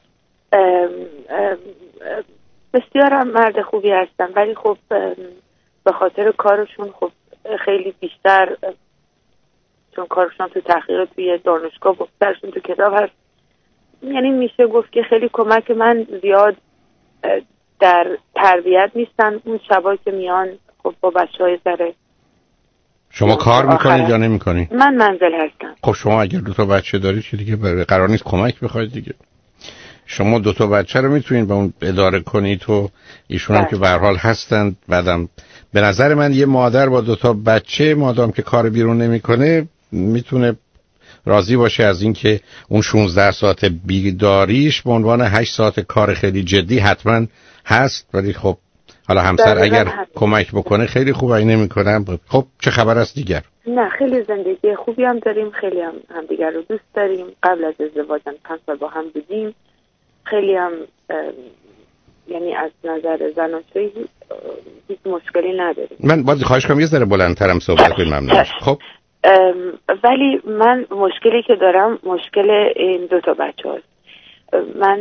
بسیار مرد خوبی هستن، ولی خب به خاطر کارشون خب خیلی بیشتر، چون کارشون تو تحقیق توی دانشگاه بیشترشون تو کتاب هست، یعنی میشه گفت که خیلی کمک من زیاد در تربیت نیستن. اون شبایی که میان خب با بچه‌های ذره. شما کار میکنید یا نمیکنید؟ من منزل هستم. خب شما اگر 2 بچه دارید چه دیگه قرار نیست کمک بخواید دیگه. شما 2 بچه رو میتونید با اون اداره کنید و ایشون هم که به هر حال هستند. بعدم به نظر من یه مادر با 2 بچه مادام که کار بیرون نمیکنه میتونه راضی باشه از این که اون 16 ساعت بیداریش به عنوان 8 ساعت کار خیلی جدی حتما هست. ولی خب حالا همسر اگر کمک بکنه خیلی خوب، اگه نمیکنه خب چه خبر است دیگر؟ نه، خیلی زندگی خوبی هم داریم، خیلی هم دیگر رو دوست داریم. قبل از ازدواجم 5 سال با هم بودیم. خیلی هم یعنی از نظر زناشویی هیچ مشکلی نداریم. من باید خواهش کنم یه ذره بلندترم صحبت کنید، ممنون. خب ولی من مشکلی که دارم مشکل این 2 بچه هست. من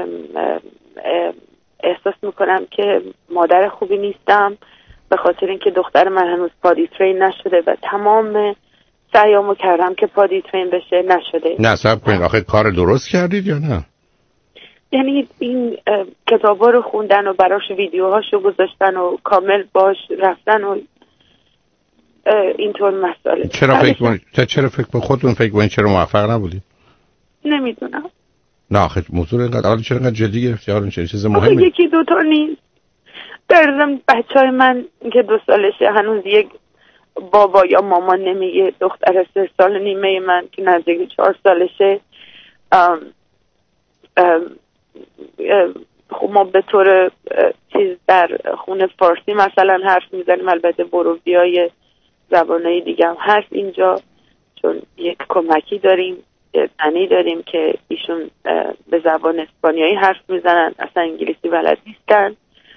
احساس میکنم که مادر خوبی نیستم به خاطر اینکه دختر من هنوز پادی ترین نشده و تمام سعیامو کردم که پادی ترین بشه، نشده. نه صبر کنید، آخه کار درست کردید یا نه؟ یعنی این کتابا رو خوندن و براش ویدیوهاشو گذاشتن و کامل باش رفتن و اینطور مسئله. چرا فکر به خودتون فکر کنید چرا موفق نبودید؟ نمیدونم. نه آخه موضوع اینقدر اول چرا اینقدر جدی گرفتی؟ یارو چیز مهمه. یکی 2 نیست. در ضمن بچهای من که 2 سالشه هنوز یک بابا یا مامان نمیگه. دختر 3 سال نیمه من که نزدیک 4 سالشه، خب ما به طور چیز در خونه فارسی مثلا حرف میزنیم، البته ورودیای زبانهای دیگه هم هست اینجا، چون یک کمکی داریم، زنی داریم که ایشون به زبان اسپانیایی حرف میزنن، اصلا انگلیسی بلد نیستن.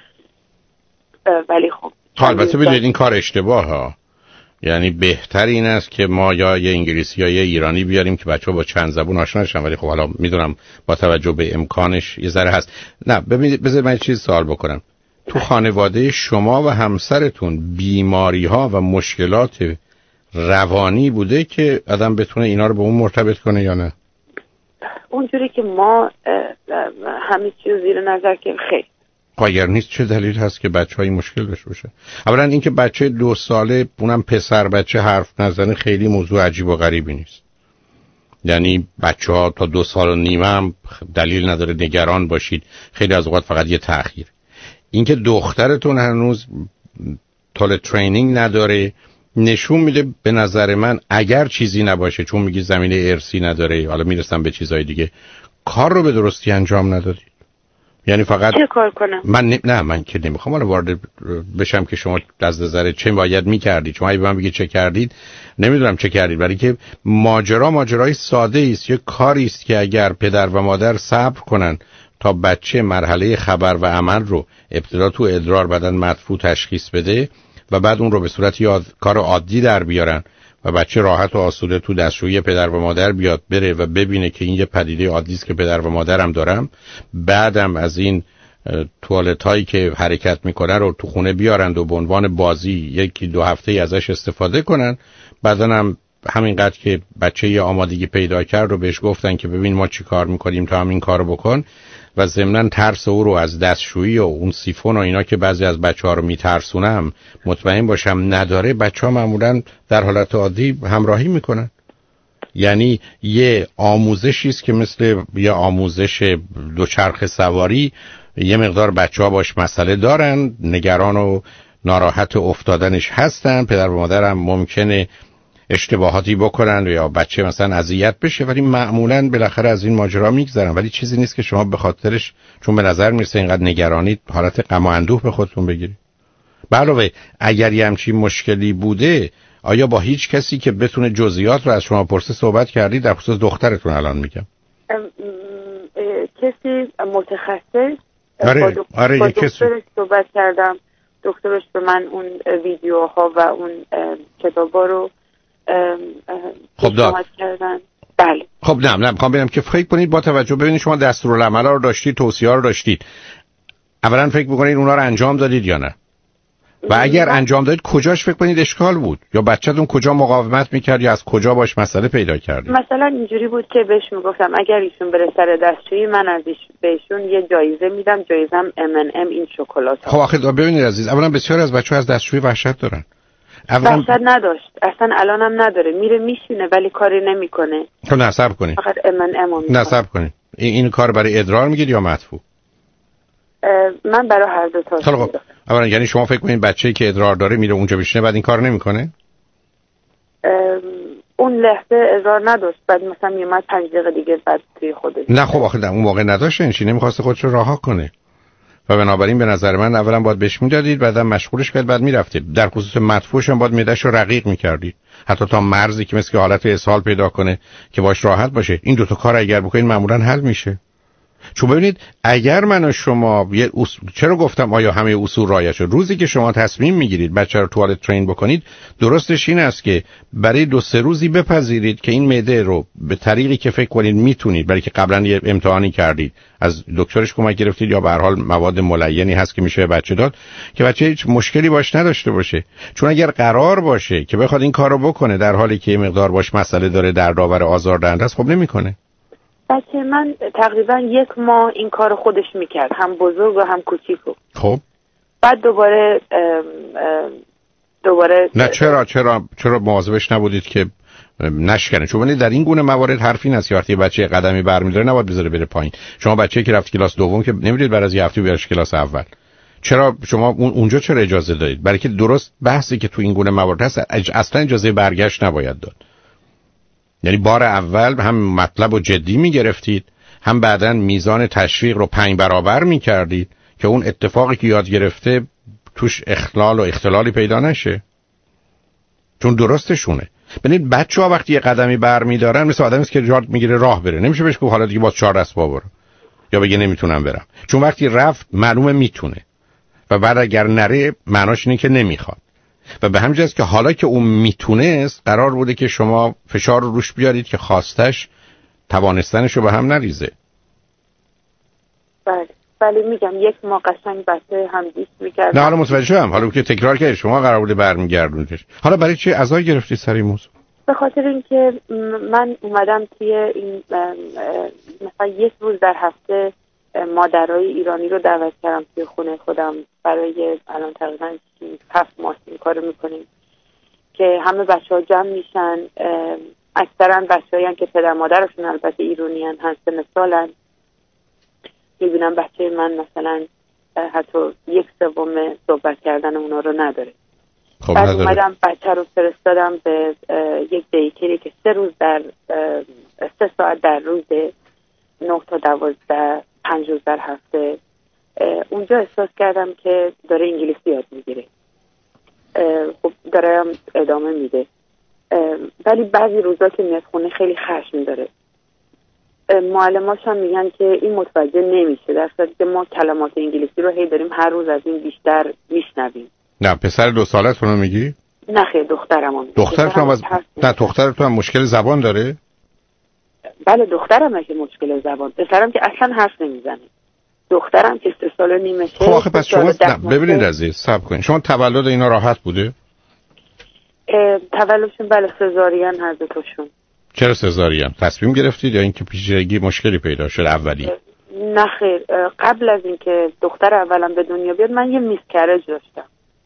ولی خب البته بدونید این کار اشتباه ها. یعنی بهتر این است که ما یا یه انگلیسی یا یه ایرانی بیاریم که بچه‌ها با چند زبون آشنا شن. ولی خب حالا میدونم با توجه به امکانش یه ذره هست. نه ببینید، بذار من چیز سوال بکنم. تو خانواده شما و همسرتون بیماری ها و مشکلات روانی بوده که آدم بتونه اینا رو به اون مرتبط کنه یا نه؟ اونجوری که ما همه چیز زیر نظر که خیلی اگر نیست چه دلیل هست که بچه‌های مشکل داشته باشه؟ اولا اینکه بچه 2 ساله اونم پسر بچه حرف نزنه خیلی موضوع عجیب و غریبی نیست. یعنی بچه‌ها تا 2 سال و نیم هم دلیل نداره نگران باشید. خیلی از اوقات فقط یه تأخیر. اینکه دخترتون هنوز طول ترینینگ نداره نشون میده به نظر من اگر چیزی نباشه، چون میگی زمینه ارثی نداره، حالا میرسم به چیزای دیگه، کار رو به درستی انجام ندادید. یعنی فقط چه کار کنم؟ من که نمیخوام حالا وارد بشم که شما از نظر چه باید میکردید. شما اگه من بگید چه کردید نمیدونم چه کردید، ولی که ماجرای ساده است. یه کاری است که اگر پدر و مادر صبر کنن تا بچه مرحله خبر و عمل رو ابتدا تو ادرار بعدن مدفوع تشخیص بده و بعد اون رو به صورت کار عادی در بیارن و بچه راحت و آسوده تو دستشویی پدر و مادر بیاد بره و ببینه که این یه پدیده عادی است که پدر و مادرم دارم، بعدم از این توالت هایی که حرکت میکنه رو تو خونه بیارند و به عنوان بازی 1-2 هفته ازش استفاده کنن. بعدن هم همینقدر که بچه یه آمادگی پیدا کرد رو بهش گفتن که ببین ما چی کار میکنیم تا همین کار بکن و ضمناً ترس او رو از دستشویی و اون سیفون و اینا که بعضی از بچه‌ها رو میترسونم مطمئن باشم نداره. بچه‌ها معمولاً در حالت عادی همراهی میکنن. یعنی یه آموزشی است که مثل یه آموزش دوچرخه سواری، یه مقدار بچه‌ها باش مسئله دارن، نگران و ناراحت افتادنش هستن، پدر و مادر هم ممکنه اشتباهاتی بکنن یا بچه مثلا اذیت بشه، ولی معمولاً بالاخره از این ماجرا میگذرن. ولی چیزی نیست که شما به خاطرش، چون به نظر میرسه اینقدر نگرانید، حالت غم و اندوه به خودتون بگیرید. به علاوه اگر یه همچین مشکلی بوده، آیا با هیچ کسی که بتونه جزئیات رو از شما پرسه صحبت کردید؟ در خصوص دخترتون الان میگم. کسی متخصص آره با کسی دکترش صحبت کردم. دکترش به من اون ویدیوها و اون کتابا رو خب داد کردن. بله. خب نه میخوام ببینم که فکر کنید با توجه ببینید شما دستورالعمل رو داشتید، توصیه‌ها رو داشتید، اولا فکر می‌کنید اونا رو انجام دادید یا نه؟ و اگر انجام دادید کجاش فکر کنید اشکال بود؟ یا بچه‌تون کجا مقاومت می‌کرد یا از کجا باش مسئله پیدا کردید؟ مثلا اینجوری بود که بهش میگفتم اگر ایشون بره سر دستشویی من بهشون یه جایزه میدم، جایزم M&M این شکلات. خب آخه ببینید عزیز، اولا بسیار از بچه‌ها از دستشویی وحشت دارن. وحشت نداشت اصلا، الانم نداره، میره میشینه ولی کاری نمیکنه. خب نصب کنید، فقط M&M نصب کنید. این کار برای ادرار میگید یا مدفوع؟ من برای هر دو تا. خب اولا یعنی شما فکر کنید بچه‌ای که ادرار داره میره اونجا بشینه بعد این کار نمیکنه؟ اون لحظه ادرار نداشت، بعد مثلا میومد 5 دقیقه دیگه بعد توی خودش. نه خب آخه اون موقع نداشت، این چی نمیخواست خودش رو رها کنه و بنابراین به نظر من اولا باید بهش میدادید، بعدم مشغولش کرد، بعد میرفتید. در خصوص مدفوعش هم باید معده‌اش رو رقیق میکردید، حتی تا مرزی که مثل حالت اسهال پیدا کنه که باش راحت باشه. این دو تا کار اگر بکنید معمولا حل میشه. چون ببینید اگر من و شما چرا گفتم آیا همه اصول رعایت شد؟ روزی که شما تصمیم میگیرید بچه رو توالت ترین بکنید، درستش این است که برای 2-3 روزی بپذیرید که این معده رو به طریقی که فکر کنید میتونید، برای که قبلا یه امتحانی کردید، از دکترش کمک گرفتید یا به هر حال مواد ملینی هست که میشه بچه داد، که بچه هیچ مشکلی باش نداشته باشه. چون اگر قرار باشه که بخواد این کارو بکنه در حالی که یه مقدار باش مسئله داره، دردآور آزاردهنده است، خب نمیکنه. بچه من تقریبا 1 ماه این کار خودش میکرد، هم بزرگ و هم کوچیکو. خب بعد دوباره نه چرا مواظبش نبودید که نشکنه؟ چون در این گونه موارد حرفی نیست که وقتی بچه قدمی برمی‌داره نباید بذاره بره پایین. شما بچه‌ای که رفت کلاس دوم که نمی‌دید بعد از یه هفته بیارش کلاس اول. چرا شما اونجا چرا اجازه دادید؟ برای که درست بحثی که تو این گونه موارد هست اصلا اجازه برگشت نباید داد. یعنی بار اول هم مطلب رو جدی میگرفتید، هم بعداً میزان تشویق رو 5 برابر میکردید که اون اتفاقی که یاد گرفته توش اخلال و اختلالی پیدا نشه. چون درستشونه. ببینید بچه‌ها وقتی یه قدمی برمی‌دارن مثل آدمی است که جارت میگیره راه بره، نمیشه بهش گفت حالا دیگه باز 4 دست برو یا بگه نمیتونم برم. چون وقتی رفت معلومه میتونه و بعد اگر نره معناش اینه که نمیخواد. و به همین جهت که حالا که اون میتونست، قرار بوده که شما فشار رو روش بیارید که خواستش توانستنش رو به هم نریزه. بله ولی میگم 1 ماه قشنگ بچه هم دیست میکرد. نه حالا متوجه شدم، حالا که تکرار کردید شما قرار بوده برمیگردونیدش. حالا برای چی عزای گرفتی سر این موضوع؟ به خاطر اینکه من اومدم توی این مثلا 1 روز در هفته مادرای ایرانی رو دعوت کردم توی خونه خودم. برای الان تقریبا 7 ماه این کارو میکنیم که همه بچه‌ها جمع میشن. اکثرا بچه‌هایی که پدر مادرشون البته ایرانیان هستن سالن. میبینم بچه من مثلا حتی 1/3 صحبت کردن اونا رو نداره. خب بعد اومدم بچه رو فرستادم به یک دیکری که 3 ساعت در روز 9 تا 12 5 روز در هفته اونجا احساس کردم که داره انگلیسی یاد میگیره. خب داره ادامه میده، ولی بعضی روزا که میاد خونه خیلی خشم داره. معلماش هم میگن که این متوجه نمیشه، در صورتی که ما کلمات انگلیسی رو هی داریم هر روز از این بیشتر میشنویم. نه پسر 2 سالتون رو میگی؟ نه خیلی دخترم. دخترتون هم مشکل زبان داره؟ بله دخترم که مشکل زبان، پسرم که اصلا حرف نمیزنه. دخترم که 3 سال و نیمشه. خب آخه پس شما ببینید عزیز صبر کنید، شما تولد اینا راحت بوده؟ تولدشون بله سزارین هر دو تاشون. چرا سزارین؟ تصمیم گرفتید یا اینکه پیچیدگی مشکلی پیدا شد اولی؟ نه خیر، قبل از اینکه دختر اولم به دنیا بیاد من یه میسکرج داشتم.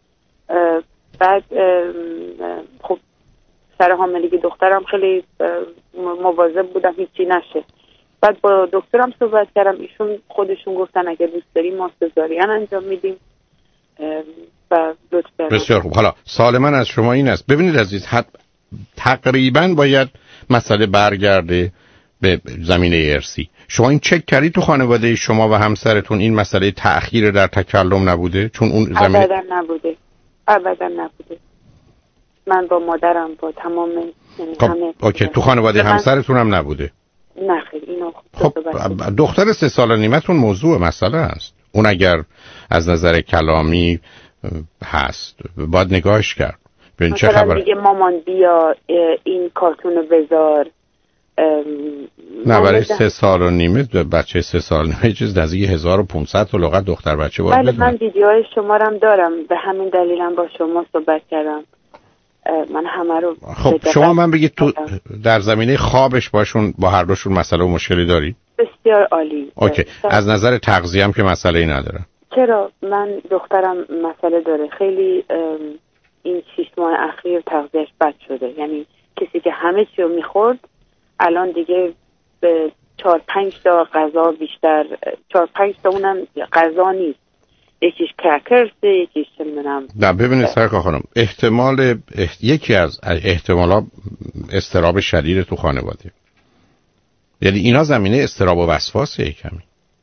بعد خب سر حاملگی دخترم خیلی مواظب بودم هیچی نشه. بعد با دکترم صحبت کردم، ایشون خودشون گفتن اگه دوست داریم ما سزارین انجام میدیم و لطفاً. بسیار خوب. حالا سوال من از شما این است، ببینید عزیز، تقریبا باید مسئله برگرده به زمینه ارثی. شما این چک کردید تو خانواده شما و همسرتون این مسئله تأخیر در تکلم نبوده؟ چون اون زمینه ابدا نبوده. من با مادرم با تمام همه اوکی، تو خانواده همسرتون هم نبوده؟ نه خیر اینو خب دختر 3 سال و نیمتون موضوع مسئله است. اون اگر از نظر کلامی هست باید نگاهش کرد. ببین چه خبره. دیگه مامان بیا این کارتون بذار. نه برای 3 سال و نیمه بچه 3 سال و نیمه چیز نزدیک 1500 تا لغت دختر بچه باید بدونه. من ویدیوهای شما رو هم دارم، به همین دلیلم با شما صحبت کردم. من همه رو خب شما من بگید تو در زمینه خوابش باشون با هر دوشون مسئله و مشکلی داری؟ بسیار عالی. اوکی. از نظر تغذیه هم که مسئله‌ای نداره؟ چرا من دخترم مسئله داره، خیلی این 6 ماه اخیر تغذیهش بد شده. یعنی کسی که همه چی رو میخورد الان دیگه به 4-5 تا غذا بیشتر، 4-5 تا اونم غذا نیست، یکیش کرکرسه یکیش چندونم. نه ببینید سرکار خانم، یکی از احتمالا اضطراب شدید تو خانواده، یعنی اینا زمینه اضطراب و وسواسه کمی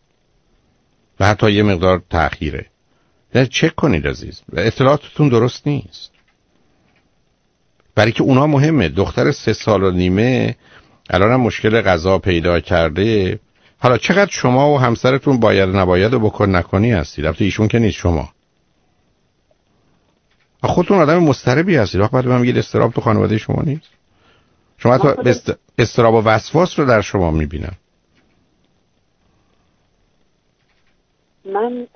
و حتی یه مقدار تأخیره. یعنی چک کنید عزیز، اطلاعاتتون درست نیست، برای که اونا مهمه. دختر 3 سال و نیمه الان هم مشکل غذا پیدا کرده. حالا چقدر شما و همسرتون باید نباید و بکن نکنی هستید؟ البته ایشون که نیست، شما خودتون آدم مضطربی هستید. بعد من میگید اضطراب تو خانواده شما نیست؟ شما حتی اضطراب و وسواس رو در شما میبینم. من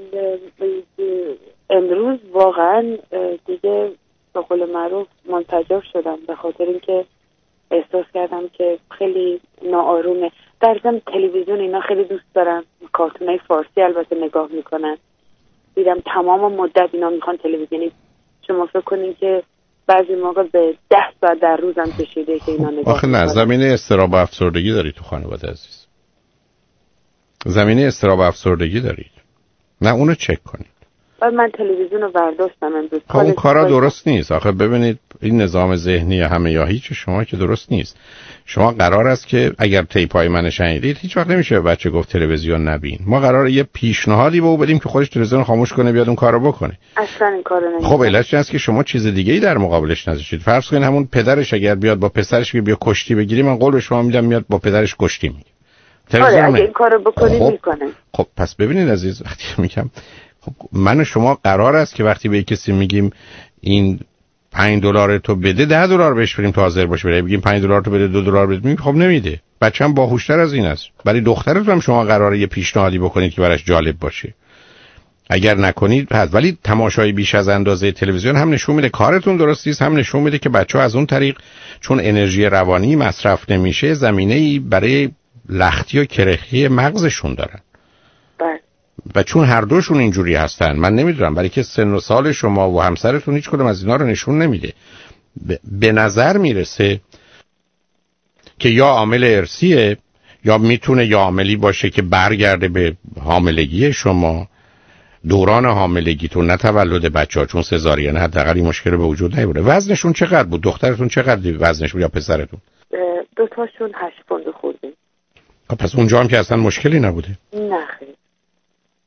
امروز واقعا دیگه به قول معروف منفجر شدم، به خاطر اینکه احساس کردم که خیلی ناآرومه. در ضمن تلویزیون اینا خیلی دوست دارن، کارتونای فارسی البته نگاه میکنن. دیدم تمام مدت اینا میخوان تلویزیونی. شما فکر کنین که بعضی موقع به 10 ساعت در روزم کشیده که اینا نگاه آخه نه، زمینه اضطراب و افسردگی داری تو خانواده عزیز، زمینه اضطراب و افسردگی دارید. نه اونو چک کنید. من تلویزیون رو برداشتم امروز. اون کارا درست نیست. آخه ببینید این نظام ذهنی همه یا هیچ شما که درست نیست. شما قرار است که اگر تیپای من شنیدید هیچ وقت نمیشه به بچه گفت تلویزیون نبین. ما قراره یه پیشنهادی به او بدیم که خودش تلویزیون خاموش کنه بیاد اون کارو بکنه. اصلا این کارو نمیکنه. خب علتش این است که شما چیز دیگه‌ای در مقابلش نذاشتید. فرض کنید همون پدرش اگر بیاد با پسرش بیا کشتی بگیری، من قول به شما میدم میاد با پدرش کشتی میگیره. آره اگه این کارو بکنید میکنه. خب پس ببینید عزیز، وقتی میگم خب من و شما قرار است که وقتی به کسی میگیم این $5 تو بده $10 بهش بریم تا حاضر باشه. برای بگیم $5 تو بده $2 بده، میگه خب نمیده. بچه‌م باهوشتر از این است. برای دخترتون هم شما قراره یه پیشنهادی بکنید که براش جالب باشه. اگر نکنید پس، ولی تماشای بیش از اندازه تلویزیون هم نشون میده کارتون درست نیست، هم نشون میده که بچه‌ها از اون طریق چون انرژی روانی مصرف نمیشه زمینه‌ای برای لختی و کرخی مغزشون دارن. و چون هر دوشون اینجوری هستن من نمیدونم، برای که سن و سال شما و همسرتون هیچ کدوم از اینا رو نشون نمیده. به نظر میرسه که یا عامل ارثیه یا میتونه یا عاملی باشه که برگرده به حاملگی شما، دوران حاملگیتون، نه تولد بچه‌ها، چون سزارین حداقل این مشکل به وجود نیومده. وزنشون چقدر بود؟ دخترتون چقدر وزنش بود یا پسرتون؟ دو تاشون 8 پوند خورده. پس اونجا هم که اصلا مشکلی نبوده. نه خیلی.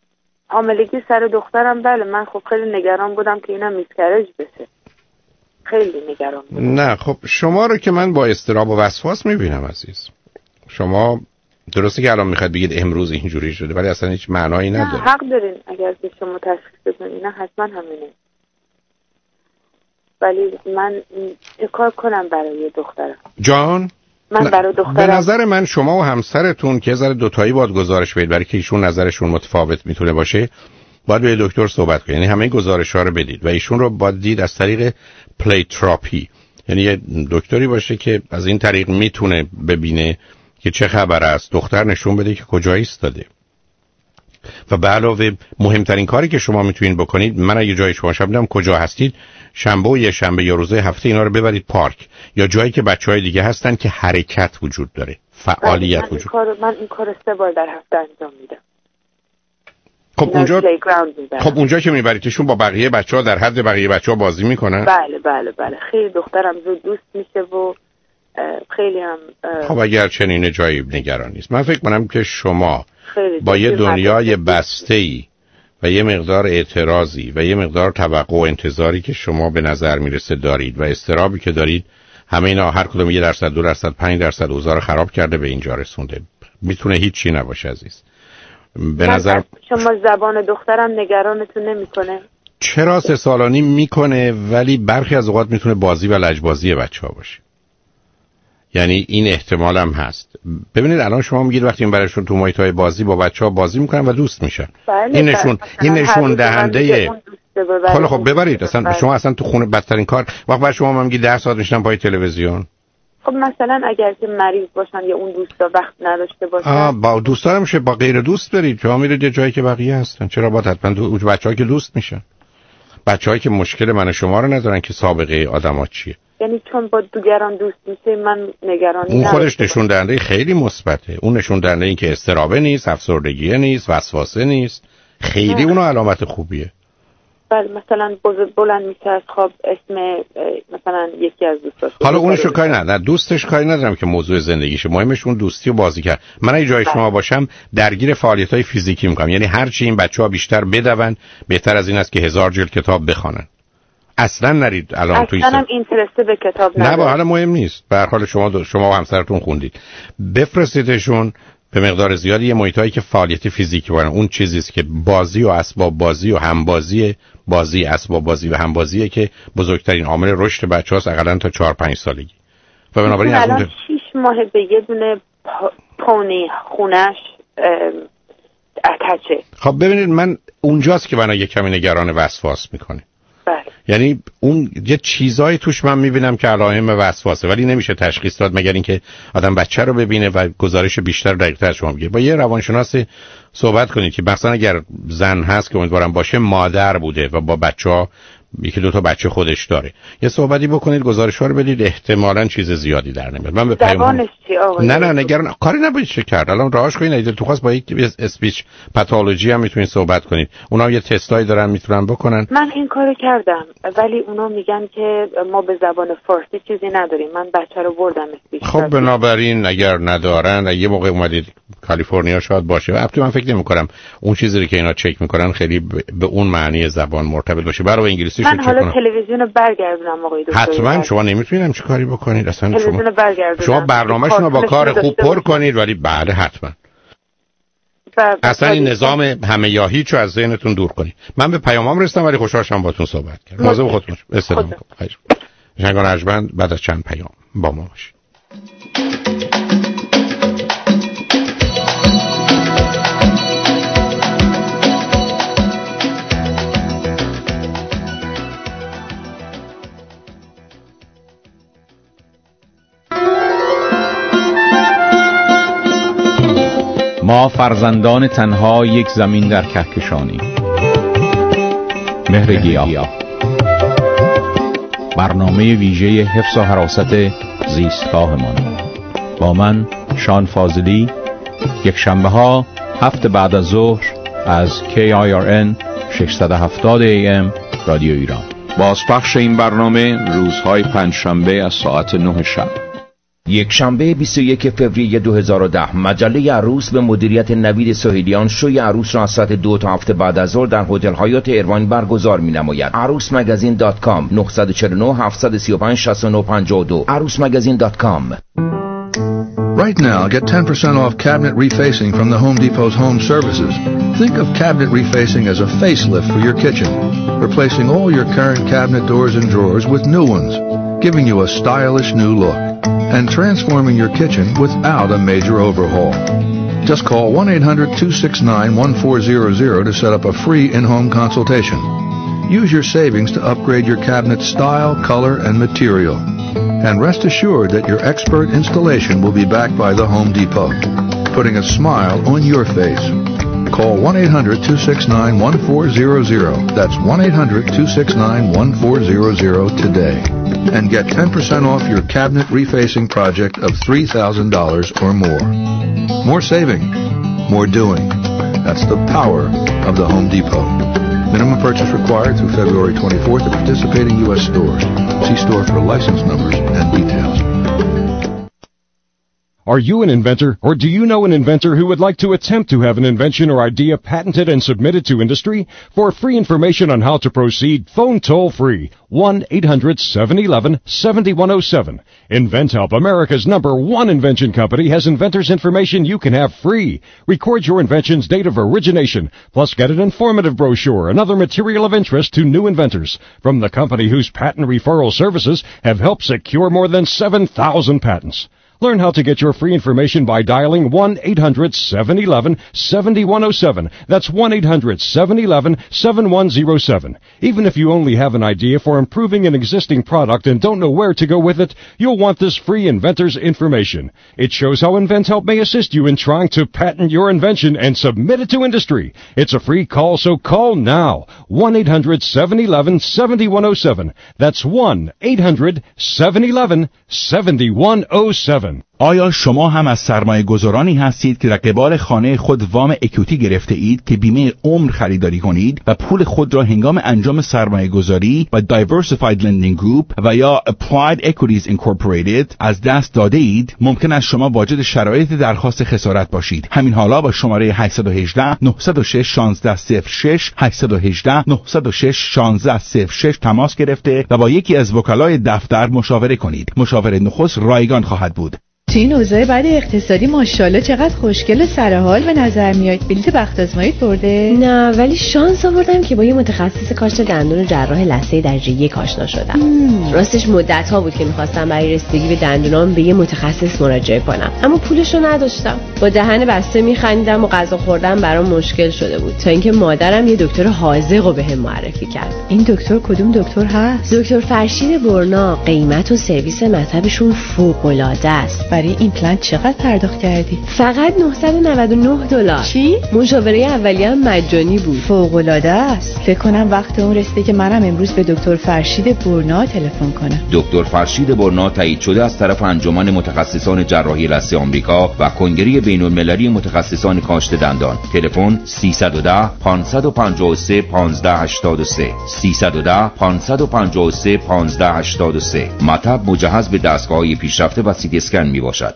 حاملگی سر دخترم بله من خب خیلی نگران بودم که اینم میسکرج بشه. خیلی نگران بودم. نه خب شما رو که من با اضطراب و وسواس میبینم عزیز. شما درسته که الان میخواد بگید امروز اینجوری شده ولی اصلا هیچ معنایی نداره. نه حق دارین اگر که شما تشخیص بدین نه حتما همینه. ولی من کار کنم برای دخترم. جان من برای دخترم به نظر من شما و همسرتون که ذره دوتایی باید گزارش بدید برای که ایشون نظرشون متفاوت میتونه باشه باید به دکتر صحبت کنید. یعنی همه گزارش‌ها رو بدید و ایشون رو باید دید از طریق پلی تراپی. یعنی یه دکتری باشه که از این طریق میتونه ببینه که چه خبر است، دختر نشون بده که کجا ایستاده. و به علاوه مهمترین کاری که شما میتونید بکنید، من اگه جای شما باشم کجا هستید، شنبه و یه شنبه یا روزهای هفته اینا رو ببرید پارک یا جایی که بچهای دیگه هستن که حرکت وجود داره، فعالیت وجود داره. من این کار 3 بار در هفته انجام میدم. خب اونجا که میبریدشون با بقیه بچه‌ها در حد بقیه بچه‌ها بازی میکنن؟ بله خیلی دخترم زود دوست میشه و خیلی هم خب اگر چنین جایی نگران نیست. من فکر کنم که شما با یه دنیای بسته‌ای و یه مقدار اعتراضی و یه مقدار توقع و انتظاری که شما به نظر میرسه دارید و اضطرابی که دارید، همه اینا هر کدوم 1%، 2%، 5% اوضاع رو خراب کرده به اینجا رسونده. میتونه هیچی نباشه عزیز. به نظر شما زبان دخترم نگرانتون نمیکنه؟ چرا 3 سالانی میکنه ولی برخی از اوقات میتونه بازی و لجبازی بچه‌ها باشه. یعنی این احتمال هم هست. ببینید الان شما میگید وقتی این برایشون تو محیط‌های بازی با بچه‌ها بازی میکنن و دوست میشن. این نشون دهنده خب ببرید اصلا شما اصلا تو خونه بدترین کار وقت بعد شما میگید 10 ساعت میشنن پای تلویزیون. خب مثلا اگر که مریض باشن یا اون دوستا وقت نداشته باشن با دوستا میشه با غیر دوست برید. شما میرید یه جایی که بقیه هستن. چرا باید حتما بچه‌ها که دوست میشن؟ بچه‌هایی که مشکل من و شما رو ندارن که سابقه آدم‌ها چیه. یعنی چون با دیگران دوست میشه من نگرانی اون خودش نشون دهنده خیلی مثبته. اون نشون دهنده این که استرابه نیست، افسردگی نیست، وسواسه نیست. خیلی اونو علامت خوبیه. بله مثلا بلند میشه از خواب اسم مثلا یکی از دوستاش. حالا اونشو کاری نه دوستش کاری ندارم که موضوع زندگیشه. مهمش اون دوستی و بازی کرد. من اگه جای شما باشم درگیر فعالیت‌های فیزیکی میکنم. یعنی هر چی این بچه‌ها بیشتر بدون بهتر از این است که 1000 جلد کتاب بخونن. اصلا نرید الان توی اصلا اینترسته به کتاب نداره. نه حالا مهم نیست. به هر حال شما و همسرتون خوندید. بفرستیدشون به مقدار زیادی یه محیطایی که فعالیت فیزیکی دارن. اون چیزی است که بازی و اسباب بازی و همبازی، بازی اسباب بازی و همبازیه که بزرگترین عامل رشد بچه‌هاست حداقل تا 4-5 سالگی. و بنابراین از اون 6 ماه به یه دونه پونی خونش اتچه. خب ببینید من اونجاست که منو یه کمی نگران وسواس میکنه. یعنی اون یه چیزایی توش من میبینم که علائم وسواسه ولی نمیشه تشخیص داد مگر اینکه آدم بچه رو ببینه و گزارش بیشتر دقیق‌تر شما بگیره. با یه روانشناس صحبت کنید که مثلا اگر زن هست که امیدوارم باشه مادر بوده و با بچه‌ها 1-2 بچه خودش داره، یه صحبتی بکنید، گزارش‌ها رو بدید، احتمالاً چیز زیادی در نمیاد. من به پیام نه نگران کاری نباید چه کرد. الان راهش کنید تو خواست با یک اسپیچ پاتولوژی هم میتونید صحبت کنید. اونا یه تستایی دارن میتونن بکنن. من این کارو کردم ولی اونا میگن که ما به زبان فارسی چیزی نداریم. من بچه رو بردم اسپیچ. خب بنابراین اگر ندارن یه موقع اومدید کالیفرنیا شاید باشه. البته من فکر نمی‌کنم اون چیزی که اینا چک میکنن خیلی به اون معنی زبان مرتبط باشه. برای انگلیسی من حالا تلویزیون برگردونم آقای دکتر. حتما شما نمیتونید چه کاری بکنید اصلا. شما برنامه‌شون رو با کار خوب پر کنید ولی بله حتما اصلا این نظام همه یا هیچ رو از ذهنتون دور کنید. من به پیامام رسیدم ولی خوشحال شدم باهاتون صحبت کردم. مواظب خودتون باشید. خیر. شنگان ارجمند بعد از چند پیام با ما باشید. ما فرزندان تنها یک زمین در کهکشانی. مهر گیاه، برنامه ویژه حفظ و حراست زیستگاهمان با من شان فاضلی، یک شنبه ها 7 بعد از ظهر از KIRN 670 AM رادیو ایران. بازپخش این برنامه روزهای 5 شنبه از ساعت 9 شب. یک شنبه 21 فوریه 2010 مجله عروس به مدیریت نوید سهیلیان شوی عروس را از ساعت 2 تا 7 بعد از ظهر در هتل هایات ایرواین برگزار می‌نماید. arusmagazine.com 949 735 6952 arusmagazine.com. Right now, get 10% off cabinet refacing from the Home Depot's Home Services. Think of cabinet refacing as a facelift for your kitchen, replacing all your current cabinet doors and drawers with new ones, giving you a stylish new look, and transforming your kitchen without a major overhaul. Just call 1-800-269-1400 to set up a free in-home consultation. Use your savings to upgrade your cabinet style, color, and material. And rest assured that your expert installation will be backed by the Home Depot, putting a smile on your face. Call 1-800-269-1400. That's 1-800-269-1400 today. And get 10% off your cabinet refacing project of $3,000 or more. More saving, more doing. That's the power of the Home Depot. Minimum purchase required through February 24th at participating U.S. stores. See store for license numbers and details. Are you an inventor, or do you know an inventor who would like to attempt to have an invention or idea patented and submitted to industry? For free information on how to proceed, phone toll-free 1-800-711-7107. InventHelp, America's #1 invention company, has inventors' information you can have free. Record your invention's date of origination, plus get an informative brochure and other material of interest to new inventors from the company whose patent referral services have helped secure more than 7,000 patents. Learn how to get your free information by dialing 1-800-711-7107. That's 1-800-711-7107. Even if you only have an idea for improving an existing product and don't know where to go with it, you'll want this free inventor's information. It shows how InventHelp may assist you in trying to patent your invention and submit it to industry. It's a free call, so call now. 1-800-711-7107. That's 1-800-711-7107. آیا شما هم از سرمایه گذارانی هستید که در قبال خانه خود وام اکویتی گرفته اید که بیمه عمر خریداری کنید و پول خود را هنگام انجام سرمایه گذاری و Diversified Lending Group و یا Applied Equities Incorporated از دست داده اید؟ ممکن است شما واجد شرایط درخواست خسارت باشید. همین حالا با شماره 818-906-1606 818-906-1606 تماس گرفته و با یکی از وکلای دفتر مشاوره کنید. مشاوره نخست رایگان خواهد بود. تو این اوضاع بعد اقتصادی ماشاءالله چقدر خوشگل و سرحال به نظر میاد. بلیت بخت آزماییت برده؟ نه، ولی شانس آوردم که با یه متخصص کاشت دندون و جراح لثه درجه 1 آشنا شدم. راستش مدت ها بود که می‌خواستم برای رسیدگی به دندونام به یه متخصص مراجعه کنم، اما پولشو نداشتم. با دهن بسته می‌خندیدم و غذا خوردن برام مشکل شده بود، تا اینکه مادرم یه دکتر حاذقو بهم معرفی کرد. این دکتر کدوم دکتر هست؟ دکتر فرشید برنا. قیمت و سرویس مطبشون فوق‌العاده است. برای ایمپلنت چقدر پرداخت کردی؟ فقط $999. چی؟ مشاوره اولیه هم مجانی بود. فوق‌العاده است. فکر کنم وقت اون رسیده که منم امروز به دکتر فرشید برنا تلفن کنم. دکتر فرشید برنا تایید شده از طرف انجمن متخصصان جراحی لثه آمریکا و کنگره بین‌المللی متخصصان کاشت دندان. تلفن 310-553-1583 310-553-1583. مطب مجهز به دستگاه‌های پیشرفته و سی تی اسکن میباشد.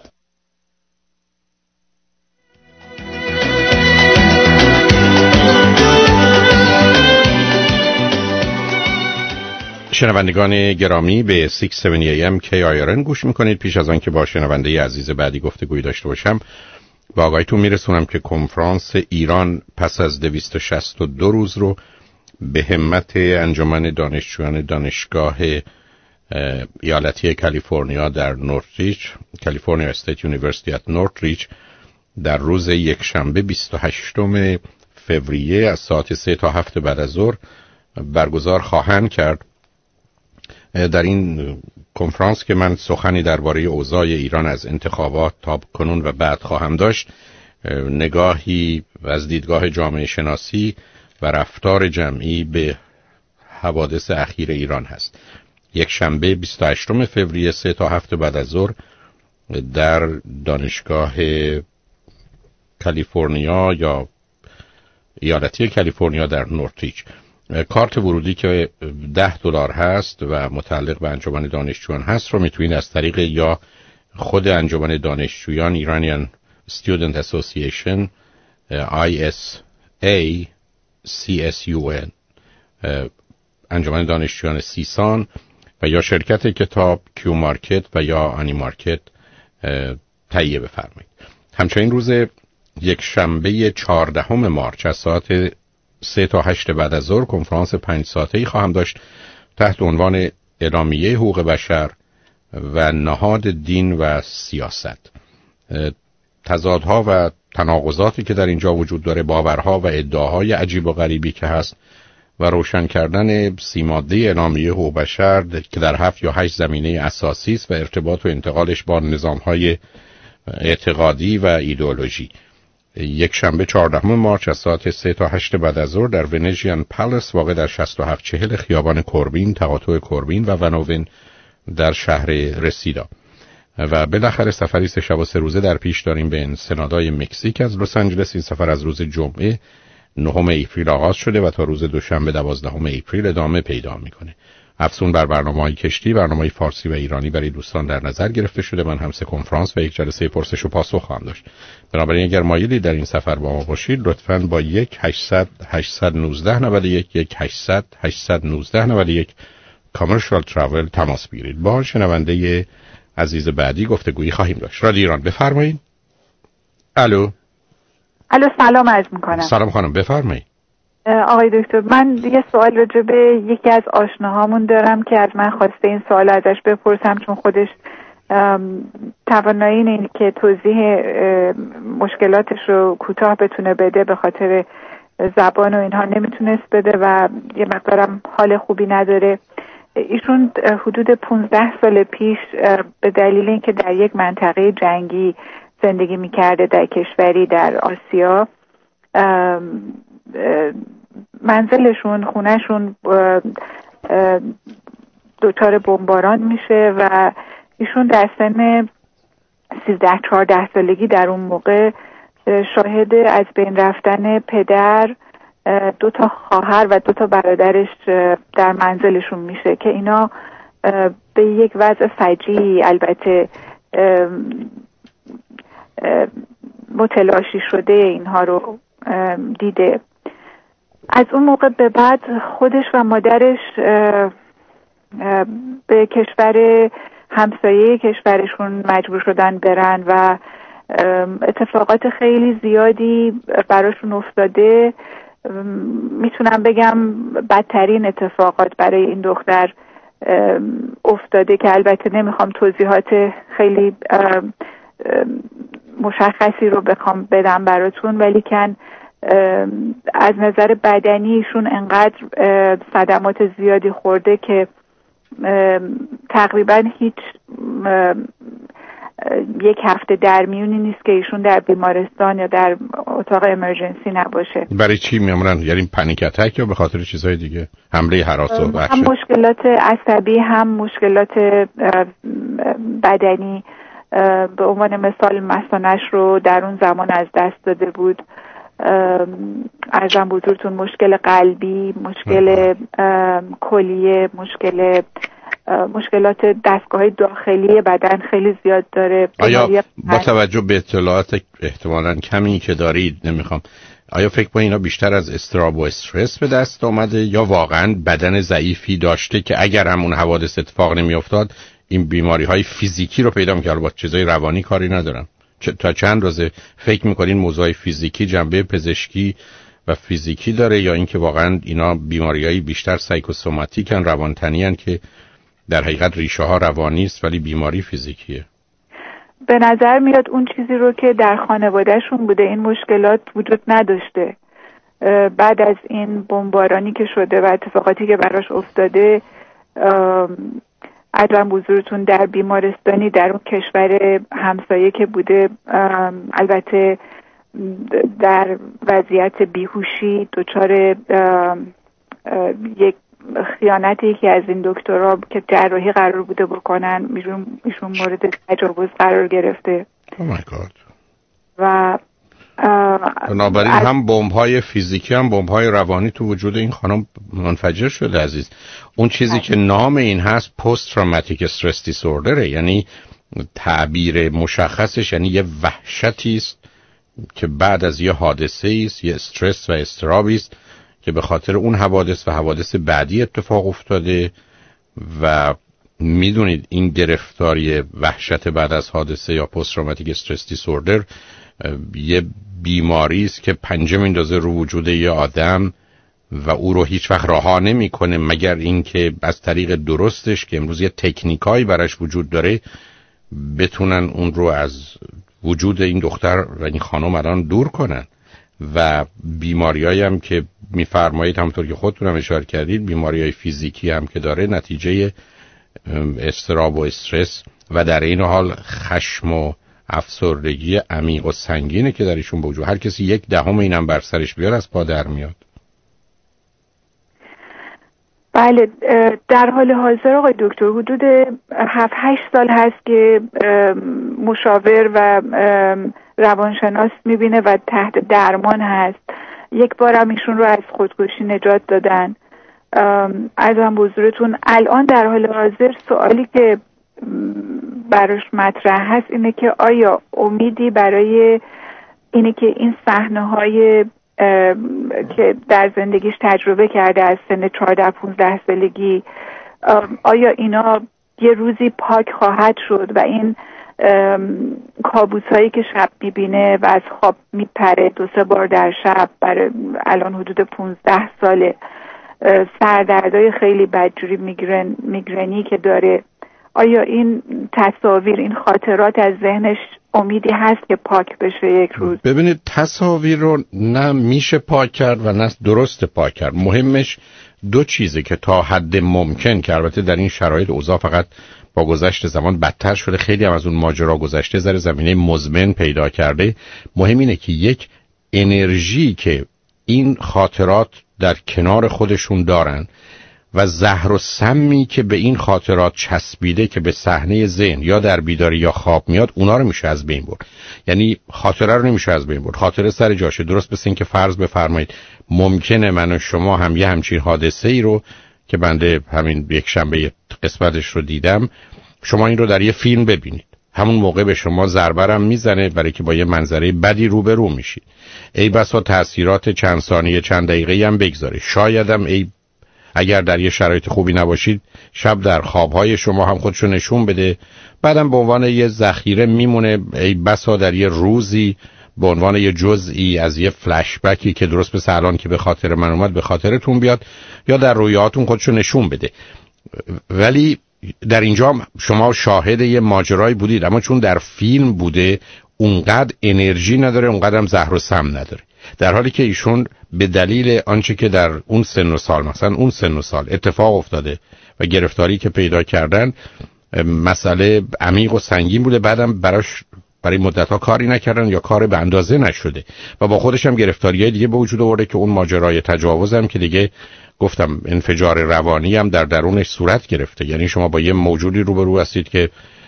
شنوندگان گرامی به 670 AM KIRN گوش میکنید. پیش از آن که با شنونده عزیز بعدی گفتگوی داشته باشم با آقایتون میرسونم که کنفرانس ایران پس از 262 روز رو به همت انجمن دانشجویان دانشگاه ایالتی کالیفرنیا در نورتریچ، کالیفرنیا استیت یونیورسیتی ات نورتریچ، در روز یکشنبه 28 فوریه از ساعت 3 تا 7 بعد از ظهر برگزار خواهند کرد. در این کنفرانس که من سخنی درباره اوضاع ایران از انتخابات تا کنون و بعد خواهم داشت، نگاهی از دیدگاه جامعه شناسی و رفتار جمعی به حوادث اخیر ایران هست. یک شنبه 28 فوریه 3 تا 7 بعد از ظهر در دانشگاه کالیفرنیا یا ایالتی کالیفرنیا در نورتریچ. کارت ورودی که $10 هست و متعلق به انجمن دانشجویان هست رو میتونید از طریق یا خود انجمن دانشجویان ایرانیان Student Association ISA CSUN انجمن دانشجویان سیسان و یا شرکت کتاب کیو مارکت و یا آنی مارکت تهیه بفرمایید. همچنین روز یک شنبه 14 مارس از ساعت 3 تا 8 بعد از ظهر کنفرانس 5 ساعته‌ای خواهم داشت تحت عنوان اعلامیه حقوق بشر و نهاد دین و سیاست. تضادها و تناقضاتی که در اینجا وجود داره، باورها و ادعاهای عجیب و غریبی که هست و روشن کردن 30 ماده اعلامیه حقوق بشر که در 7 یا 8 زمینه اساسی است و ارتباط و انتقالش با نظام‌های اعتقادی و ایدئولوژی. یک شنبه 14 مارس از ساعت 3 تا 8 بعد از ظهر در ونژین پالاس واقع در 6740 خیابان کوربین، تقاطع کوربین و ونوون در شهر رسیدا. و بالاخره سفری 3 شب و 3 روزه در پیش داریم به انسنادای مکزیک از لس آنجلس. این سفر از روز جمعه 9 اپریل آغاز شده و تا روز دوشنبه 12 اپریل ادامه پیدا میکنه. افزون بر برنامه‌های کشتی، برنامه‌های فارسی و ایرانی برای دوستان در نظر گرفته شده. من هم 3 کنفرانس و یک جلسه پرسش و پاسخ خواهم داشت. بنابراین اگر مایلی در این سفر با ما باشید لطفاً با 1-800-819-91 1-800-819-91 کامرشال تراول تماس بگیرید. با شنونده عزیز بعدی گفتگویی خواهیم داشت. رادیو ایران بفرمایید. الو سلام عرض میکنم. سلام خانم بفرمایید. آقای دکتر، من یه سوال راجع به یکی از آشناهامون دارم که از من خواسته این سوال ازش بپرسم، چون خودش توانایی اینه که توضیح مشکلاتش رو کوتاه بتونه بده، به خاطر زبان و اینها نمیتونست بده و یه مقدارم حال خوبی نداره. ایشون حدود 15 سال پیش به دلیل اینکه در یک منطقه جنگی زندگی میکرده در کشوری در آسیا، منزلشون، خونهشون دچار بمباران میشه و ایشون در سن 13-14 سالگی در اون موقع شاهد از بین رفتن پدر، 2 خواهر و 2 برادرش در منزلشون میشه که اینا به یک وضع فجیعی البته متلاشی شده اینها رو دیده. از اون موقع به بعد خودش و مادرش به کشور همسایه کشورشون مجبور شدن برن و اتفاقات خیلی زیادی براشون افتاده. میتونم بگم بدترین اتفاقات برای این دختر افتاده که البته نمیخوام توضیحات خیلی مشخصی رو بخوام بدم براتون، ولی کن از نظر بدنیشون انقدر صدمات زیادی خورده که تقریبا هیچ یک هفته در میونی نیست که ایشون در بیمارستان یا در اتاق امرجنسی نباشه. برای چی میامونن؟ یعنی پنیک اتک یا به خاطر چیزهای دیگه؟ حمله هراس و وحشت؟ هم مشکلات عصبی هم مشکلات بدنی. به عنوان مثال مثانه‌اش رو در اون زمان از دست داده بود. عرضم بزرگتون مشکل قلبی، مشکل کلیه، مشکلات دستگاه داخلی بدن خیلی زیاد داره. آیا با توجه به اطلاعات احتمالاً کمی که دارید آیا فکر با اینا بیشتر از اضطراب و استرس به دست آمده یا واقعاً بدن ضعیفی داشته که اگر همون حوادث اتفاق نمی افتاد این بیماری های فیزیکی رو پیدا می‌کرد؟ با چیزای روانی کاری ندارم. تا چند روزه فکر می‌کنین موضوع فیزیکی جنبه پزشکی و فیزیکی داره یا اینکه واقعاً اینا بیماریایی بیشتر سایکوسوماتیکن، روانتنیان که در حقیقت ریشه ها روانی است ولی بیماری فیزیکیه؟ به نظر میاد اون چیزی رو که در خانوادهشون بوده این مشکلات وجود نداشته. بعد از این بمبارانی که شده و اتفاقاتی که براش افتاده، عدم بزرگتون در بیمارستانی در اون کشور همسایه که بوده، البته در وضعیت بیهوشی دچار یک خیانتی که از این دکترها که جراحی قرار بوده بکنن ایشون مورد تجاوز قرار گرفته. و بنابراین هم بمب‌های فیزیکی هم بمب‌های روانی تو وجود این خانم منفجر شده عزیز. اون چیزی که نام این هست پست تروماتیک استرس دیسوردره، یعنی تعبیر مشخصش یعنی یه وحشتی است که بعد از یه حادثه است، یه استرس و اضطرابی است که به خاطر اون حوادث و حوادث بعدی اتفاق افتاده و میدونید این گرفتاری وحشت بعد از حادثه یا پست تروماتیک استرس دیسوردر یه بیماری است که پنجه میندازه رو وجود یه آدم و او رو هیچ وقت رها نمیکنه مگر اینکه از طریق درستش که امروز یه تکنیکایی براش وجود داره بتونن اون رو از وجود این دختر و این خانم الان دور کنن. و بیماریایی هم که میفرمایید همونطور که خودتون هم اشاره کردید بیماریای فیزیکی هم که داره نتیجه اضطراب و استرس و در این حال خشم و افسردگی عمیق و سنگینه که در ایشون به وجود. هر کسی 1/10 اینم بر سرش بیار از پا در میاد. بله، در حال حاضر آقای دکتر حدود 7-8 سال هست که مشاور و روانشناس میبینه و تحت درمان هست. یک بارم ایشون رو از خودکشی نجات دادن. عرضم به حضورتون الان در حال حاضر سوالی که براش مطرح هست اینه که آیا امیدی برای اینه که این صحنه‌های که در زندگیش تجربه کرده از سن 14-15 سالگی آیا اینا یه روزی پاک خواهد شد و این کابوسایی که شب میبینه و از خواب میپره 2-3 بار در شب برای الان حدود 15 ساله، سردردهای خیلی بدجوری میگرنی که داره، آیا این تصاویر این خاطرات از ذهنش امیدی هست که پاک بشه یک روز؟ ببینید تصاویر رو نه میشه پاک کرد و نه درست پاک کرد. مهمش 2 چیزه که تا حد ممکن که البته در این شرایط اوضاع فقط با گذشت زمان بدتر شده، خیلی هم از اون ماجرا گذشته، ذره زمینه مزمن پیدا کرده. مهم اینه که یک انرژی که این خاطرات در کنار خودشون دارن و زهر و سمی که به این خاطرات چسبیده که به صحنه ذهن یا در بیداری یا خواب میاد، اونا رو میشه از بین برد. یعنی خاطره رو نمیشه از بین برد، خاطره سر جاشه. درست مثل این که فرض بفرمایید ممکنه من و شما هم یه همچین حادثه ای رو که بنده همین یک شنبه قسمتش رو دیدم، شما این رو در یه فیلم ببینید، همون موقع به شما ضربه هم میزنه برای که با یه منظره بدی روبرو میشید. ای بسا تأثیرات چند ثانیه چند دقیقه‌ای هم بگذاره. شاید هم اگر در یه شرایط خوبی نباشید شب در خوابهای شما هم خودشو نشون بده، بعدم به عنوان یه ذخیره میمونه. ای بسا در یه روزی به عنوان یه جزئی از یه فلش بکی که درست مثل الان که به خاطر من اومد به خاطرتون بیاد، یا در رویاهاتون خودشو نشون بده. ولی در اینجا شما شاهد یه ماجرایی بودید، اما چون در فیلم بوده اونقدر انرژی نداره، اونقدر هم زهر و سم نداره. در حالی که ایشون به دلیل آنچه که در اون سن و سال، مثلا اون سن و سال اتفاق افتاده و گرفتاری که پیدا کردن، مسئله عمیق و سنگین بوده، بعدم برای مدت‌ها کاری نکردن یا کار به اندازه نشده و با خودش هم گرفتاری‌های دیگه به وجود آورده که اون ماجرای تجاوز هم که دیگه گفتم انفجار روانی هم در درونش صورت گرفته. یعنی شما با یه موجودی روبرو هستید که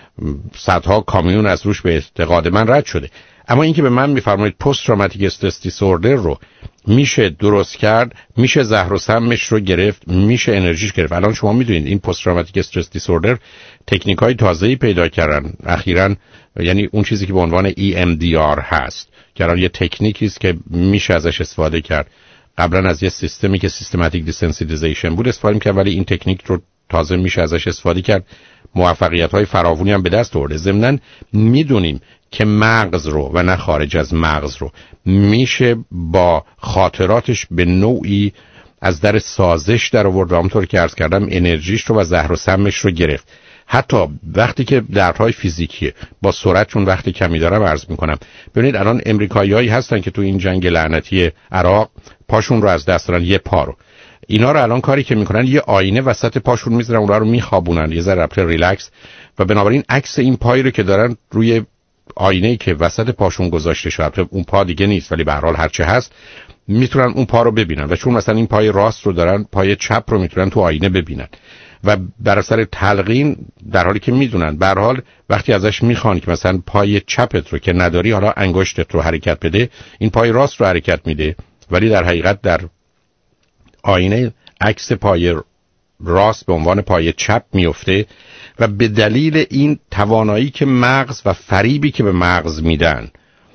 صدها کامیون از روش به اعتقاد من رد شده. اما اینکه به من میفرمایید پست تروماتیک استرس دیسوردر رو میشه درست کرد، میشه زهر و سمش رو گرفت، میشه انرژیش گرفت. الان شما میدونید این پست تروماتیک استرس دیسوردر تکنیک‌های تازه‌ای پیدا کردن اخیراً، یعنی اون چیزی که به عنوان EMDR هست که الان یه تکنیکی است که میشه ازش استفاده کرد. قبلا از یه سیستمی که سیستماتیک دیسنسیتیزیشن بود استفاده می‌کرد، ولی این تکنیک رو تازه میشه ازش استفاده کرد. موفقیت‌های فراوانی هم به دست آورده. ضمناً میدونیم که مغز رو و نه خارج از مغز رو میشه با خاطراتش به نوعی از در سازش در آورد و همونطور که عرض کردم انرژیش رو و زهر و سمش رو گرفت. حتی وقتی که دردهای فیزیکیه با سرعت، چون وقتی کمی دارم عرض میکنم، ببینید الان امریکایی‌هایی هستن که تو این جنگ لعنتی عراق پاشون رو از دست دارن، یه پا رو. اینا رو الان کاری که میکنن یه آینه وسط پاشون میذارن، اونها رو میخوابونن یه ذره ریلکس، و بنابراین عکس این پایی رو که دارن روی آینه‌ای که وسط پاشون گذاشته شده، اون پا دیگه نیست ولی به هر حال هرچه هست میتونن اون پا رو ببینن، و چون مثلا این پای راست رو دارن پای چپ رو میتونن تو آینه ببینن و بر اثر تلقین، در حالی که میدونن به هر حال وقتی ازش میخوان که مثلا پای چپت رو که نداری حالا انگشتت رو حرکت بده، این پای راست رو حرکت میده، ولی در حقیقت در آینه عکس پای راست به عنوان پای چپ میفته و به دلیل این توانایی که مغز و فریبی که به مغز میدن،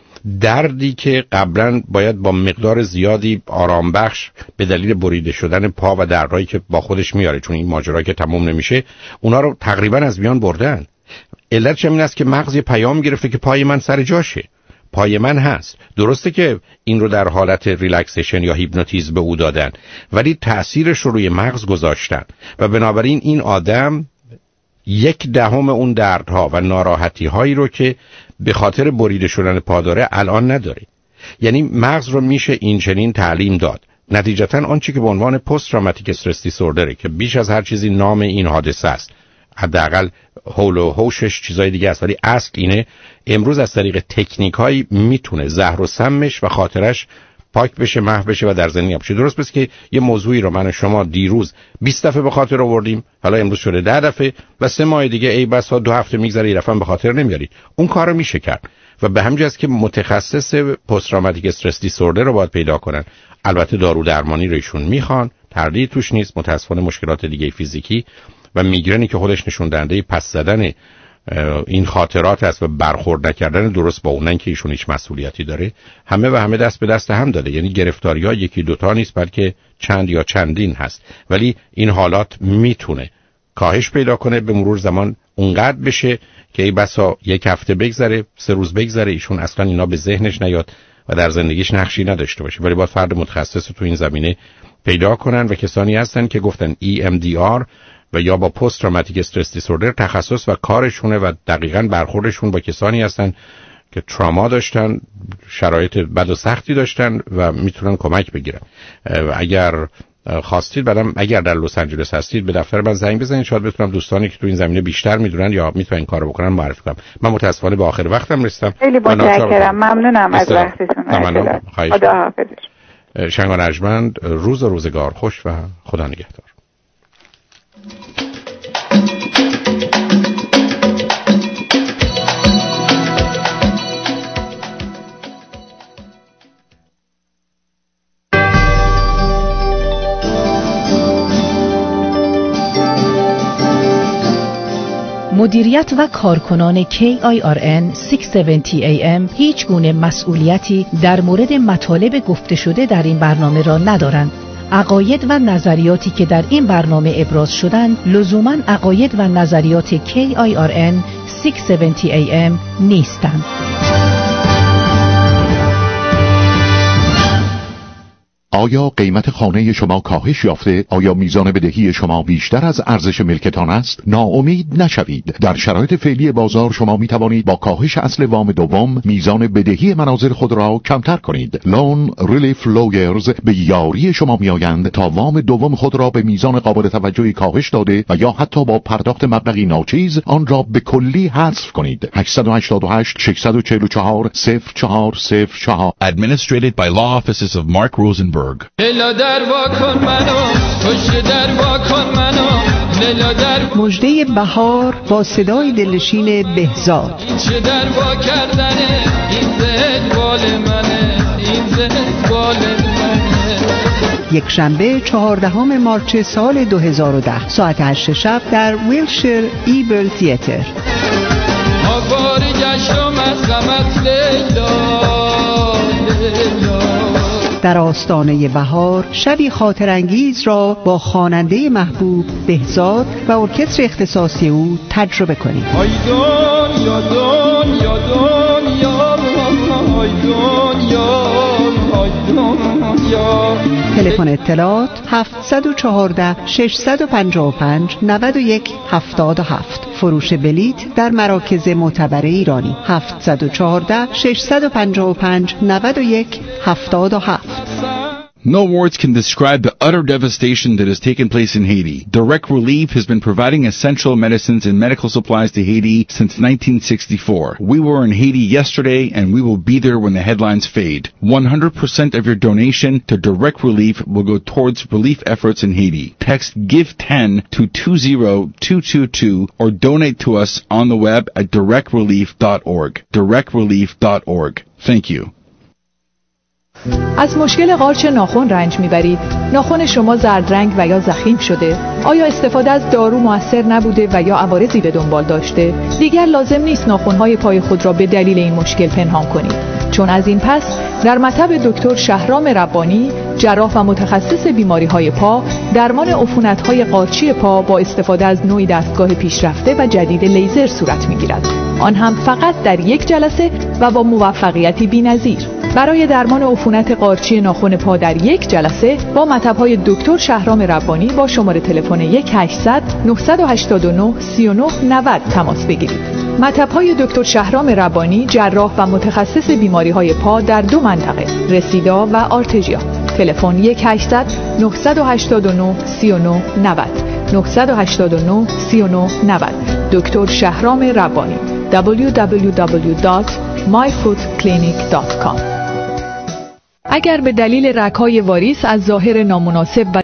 دردی که قبلا باید با مقدار زیادی آرام بخش به دلیل بریده شدن پا و دردهایی که با خودش میاره، چون این ماجرا که تموم نمیشه، اونا رو تقریبا از میان بردن. علتش این است که مغز یه پیام گرفته که پای من سر جاشه، پای من هست. درسته که این رو در حالت ریلکسیشن یا هیپنوتیزم به او دادن، ولی تأثیرش رو روی مغز گذاشتن و بنابراین این آدم 1/10 اون دردها و ناراحتی هایی رو که به خاطر بریده شدن پا داره الان نداره. یعنی مغز رو میشه این چنین تعلیم داد. نتیجتا آنچه که به عنوان پست تروماتیک استرس دیسوردر که بیش از هر چیزی نام این حادثه است، حداقل حول و حوشش چیزای دیگه است، ولی اصل اینه امروز از طریق تکنیک‌هایی میتونه زهر و سمش و خاطرش پاک بشه، محو بشه و در زندگی بشه. درست پس که یه موضوعی رو من و شما دیروز 20 دفعه به خاطر آوردیم، حالا امروز شده 10 دفعه و 3 ماه دیگه ای بسا 2 هفته میگذره یه دفعه به خاطر نمیارید. اون کارو میشه کرد و به همین جاست که متخصص پست تروماتیک استرس دیسوردر رو باید پیدا کنن. البته دارو درمانی رو ایشون میخوان، تردید توش نیست. متاسفانه مشکلات دیگه فیزیکی و میگرنی که خودش نشون دهنده پس زدن این خاطرات است و برخورد نکردن درست با اونن که ایشون هیچ مسئولیتی داره، همه و همه دست به دست هم داده. یعنی گرفتاری ها یکی دوتا نیست، بلکه چند یا چندین هست. ولی این حالات میتونه کاهش پیدا کنه به مرور زمان، اونقدر بشه که ای بسا 1 هفته بگذره، 3 روز بگذره، ایشون اصلا اینا به ذهنش نیاد و در زندگیش نقشی نداشته باشه. ولی باید فرد متخصص تو این زمینه پیدا کنن و کسانی هستن که گفتن EMDR و یا با پست تروماتیک استرس دیسوردر تخصص و کارشونه و دقیقاً برخوردشون با کسانی هستن که تراما داشتن، شرایط بد و سختی داشتن و میتونن کمک بگیرن. و اگر خواستید بعدم اگر در لس آنجلس هستید به دفتر من زنگ بزنید، شاید بتونم دوستانی که تو این زمینه بیشتر میدونن یا میتونن کارو بکنن معرفی کنم. من متاسفانه به آخر وقتم رسیدم. خیلی متشکرم، ممنونم از وقتتون. خداحافظ. شنگ و نجمند، روز و روزگار خوش و خدا نگهدار. مدیریت و کارکنان KIRN 670 AM هیچ گونه مسئولیتی در مورد مطالب گفته شده در این برنامه را ندارند. عقاید و نظریاتی که در این برنامه ابراز شدند لزوماً عقاید و نظریات KIRN 670 AM نیستند. آیا قیمت خانه شما کاهش یافته؟ آیا میزان بدهی شما بیشتر از ارزش ملکتان است؟ ناامید نشوید. در شرایط فعلی بازار شما می توانید با کاهش اصل وام دوم میزان بدهی منازل خود را کمتر کنید. لون ریلیف لویرز به یاری شما می آیند تا وام دوم خود را به میزان قابل توجهی کاهش داده و یا حتی با پرداخت مبلغی ناچیز آن را به کلی حذف کنید. 888 644 0404 Administrated by Law Offices of Mark Rosenberg. مژده بهار با صدای دلنشین بهزاد. یک شنبه 14 مارس سال 2010 ساعت 8 شب در ویلشیر ایبل تیاتر. در آستانه بهار شبی خاطرانگیز را با خواننده محبوب بهزاد و ارکستر اختصاصی او تجربه کنید. تلفن اطلاعات 714 655 91 77. فروش بلیت در مراکز معتبر ایرانی 714 655 91 77. No words can describe the utter devastation that has taken place in Haiti. Direct Relief has been providing essential medicines and medical supplies to Haiti since 1964. We were in Haiti yesterday and we will be there when the headlines fade. 100% of your donation to Direct Relief will go towards relief efforts in Haiti. Text GIVE10 to 20222 or donate to us on the web at directrelief.org. directrelief.org. Thank you. از مشکل قارچ ناخن رنج میبرید؟ ناخن شما زرد رنگ و یا ضخیم شده؟ آیا استفاده از دارو مؤثر نبوده و یا عوارضی به دنبال داشته؟ دیگر لازم نیست ناخن‌های پای خود را به دلیل این مشکل پنهان کنید، چون از این پس در مطب دکتر شهرام ربانی، جراح و متخصص بیماری‌های پا، درمان عفونت‌های قارچی پا با استفاده از نوعی دستگاه پیشرفته و جدید لیزر صورت می‌گیرد. آن هم فقط در یک جلسه و با موفقیتی بی‌نظیر. برای درمان عفونت قارچی ناخن پا در یک جلسه با مطب‌های دکتر شهرام ربانی با شماره تلفن 1800 989 3990 تماس بگیرید. مطب‌های دکتر شهرام ربانی، جراح و متخصص بیماری‌های پا در 2 منطقه، رسیدا و آرتژیا. تلفن 1800 989 3990 989 3990. دکتر شهرام ربانی. www.myfootclinic.com. اگر به دلیل رگ‌های واریس از ظاهر نامناسب و